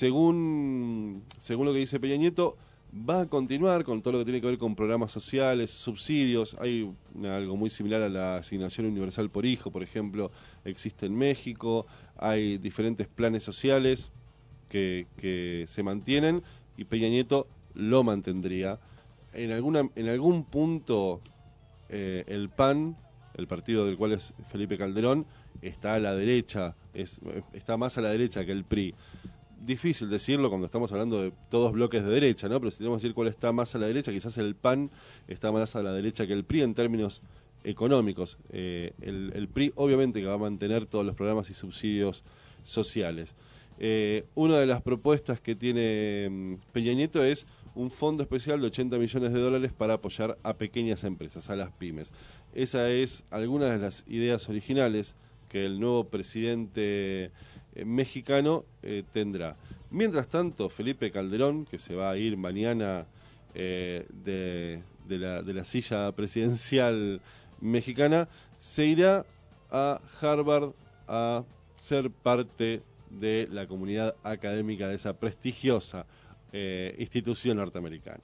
según, según lo que dice Peña Nieto, va a continuar con todo lo que tiene que ver con programas sociales, subsidios. Hay una, algo muy similar a la asignación universal por hijo, por ejemplo, existe en México. Hay diferentes planes sociales Que, que se mantienen y Peña Nieto lo mantendría. En alguna en algún punto eh, el P A N, el partido del cual es Felipe Calderón, está a la derecha, es, está más a la derecha que el P R I. Difícil decirlo cuando estamos hablando de todos bloques de derecha, ¿no? Pero si tenemos que decir cuál está más a la derecha, quizás el P A N está más a la derecha que el P R I en términos económicos. Eh, el, el P R I obviamente que va a mantener todos los programas y subsidios sociales. Eh, una de las propuestas que tiene Peña Nieto es un fondo especial de ochenta millones de dólares para apoyar a pequeñas empresas, a las pymes. Esa es alguna de las ideas originales que el nuevo presidente eh, mexicano eh, tendrá. Mientras tanto, Felipe Calderón, que se va a ir mañana eh, de, de, la, de la silla presidencial mexicana, se irá a Harvard a ser parte de la comunidad académica de esa prestigiosa eh, institución norteamericana.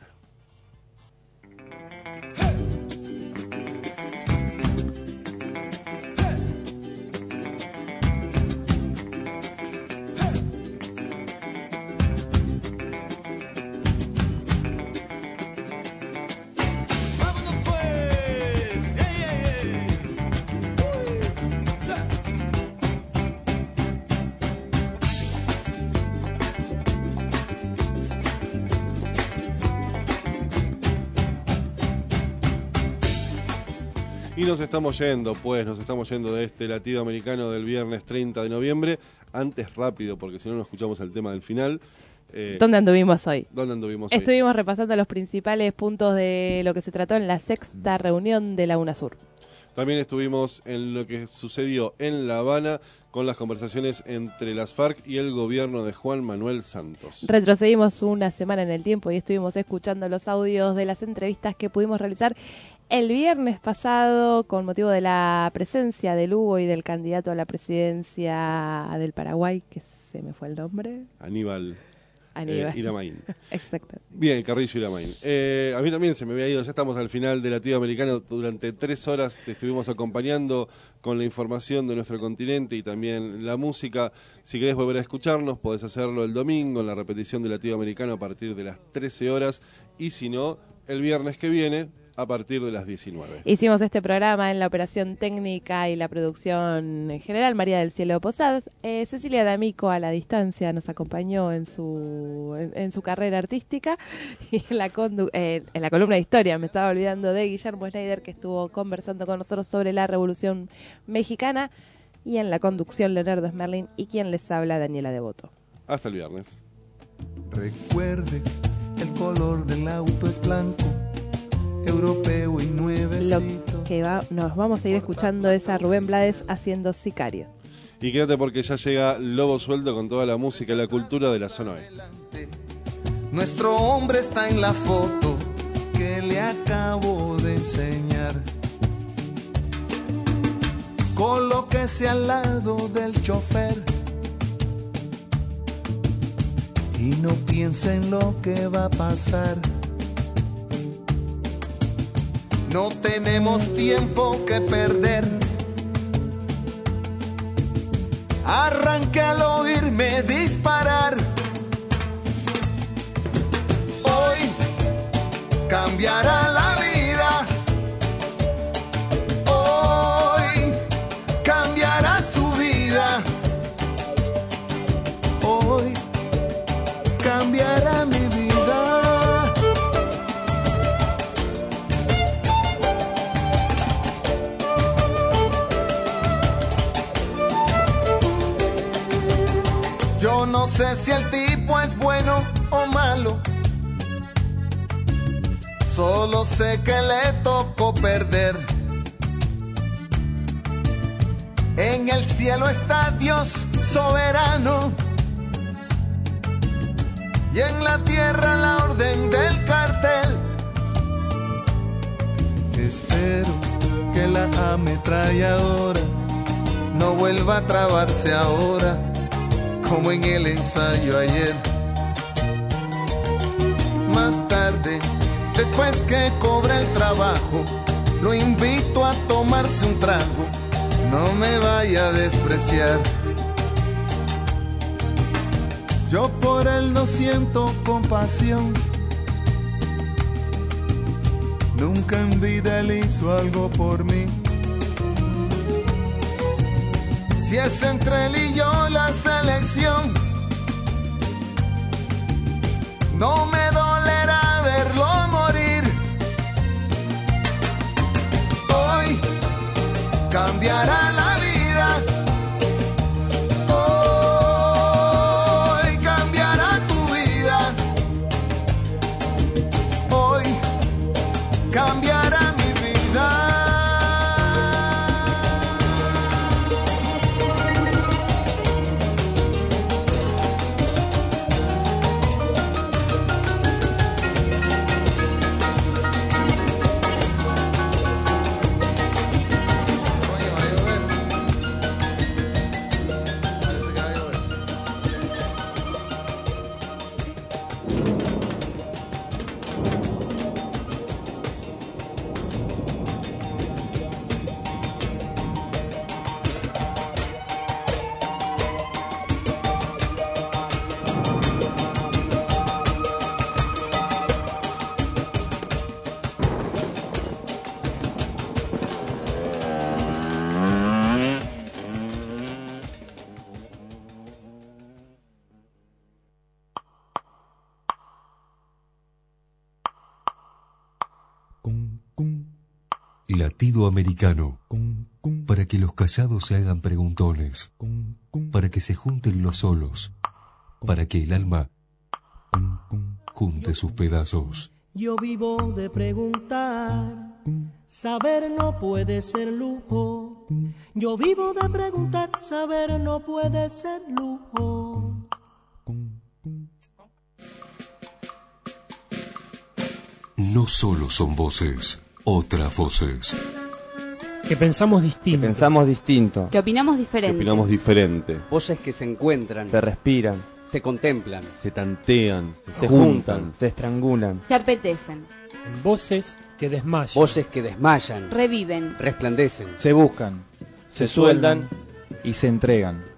Y nos estamos yendo, pues, nos estamos yendo de este latido americano del viernes treinta de noviembre. Antes rápido, porque si no, no escuchamos el tema del final. Eh, ¿Dónde anduvimos hoy? ¿Dónde anduvimos hoy? Estuvimos repasando los principales puntos de lo que se trató en la sexta reunión de la UNASUR. También estuvimos en lo que sucedió en La Habana con las conversaciones entre las FARC y el gobierno de Juan Manuel Santos. Retrocedimos una semana en el tiempo y estuvimos escuchando los audios de las entrevistas que pudimos realizar el viernes pasado con motivo de la presencia de Lugo y del candidato a la presidencia del Paraguay, que se me fue el nombre. Aníbal. Aníbal. Eh, Iramain. Exacto. Bien, Carrillo Iramain. Eh, a mí también se me había ido, ya estamos al final del latido americano. Durante tres horas te estuvimos acompañando con la información de nuestro continente y también la música. Si querés volver a escucharnos, podés hacerlo el domingo en la repetición del latido americano a partir de las trece horas. Y si no, el viernes que viene, a partir de las diecinueve. Hicimos este programa en la operación técnica y la producción en general, María del Cielo Posadas. Eh, Cecilia D'Amico a la distancia nos acompañó en su en, en su carrera artística. Y en la, condu eh, en la columna de historia me estaba olvidando de Guillermo Schneider, que estuvo conversando con nosotros sobre la Revolución Mexicana. Y en la conducción, Leonardo Smerlin, y quien les habla, Daniela Devoto. Hasta el viernes. Recuerde, el color del auto es blanco, europeo y nuevecito. Lo que va, nos vamos a ir escuchando es a Rubén Blades haciendo Sicario. Y quédate porque ya llega Lobo Suelto con toda la música y la cultura de la zona oeste. Nuestro hombre está en la foto que le acabo de enseñar. Colóquese al lado del chofer y no piense en lo que va a pasar. No tenemos tiempo que perder. Arranque al oírme disparar. Hoy cambiará la vida. Hoy cambiará su vida. Hoy cambiará mi vida. Yo no sé si el tipo es bueno o malo, solo sé que le tocó perder. En el cielo está Dios soberano y en la tierra la orden del cartel. Espero que la ametralladora no vuelva a trabarse ahora como en el ensayo ayer. Más tarde, después que cobre el trabajo, lo invito a tomarse un trago, no me vaya a despreciar. Yo por él no siento compasión, nunca en vida él hizo algo por mí. Si es entre él y yo la selección, no me dolerá verlo morir. Hoy cambiará la vida. Hoy cambiará tu vida. Hoy cambiará mi vida. Latido americano, para que los callados se hagan preguntones, para que se junten los solos, para que el alma junte sus pedazos. Yo vivo de preguntar, saber no puede ser lujo. Yo vivo de preguntar, saber no puede ser lujo. No solo son voces, otras voces. Que pensamos distinto. Que pensamos distinto. Que opinamos diferente. Que opinamos diferente. Voces que se encuentran. Se respiran. Se contemplan. Se tantean. Se, se juntan, juntan. Se estrangulan. Se apetecen. Voces que desmayan. Voces que desmayan. Reviven. Resplandecen. Se buscan. Se, se sueldan y se entregan.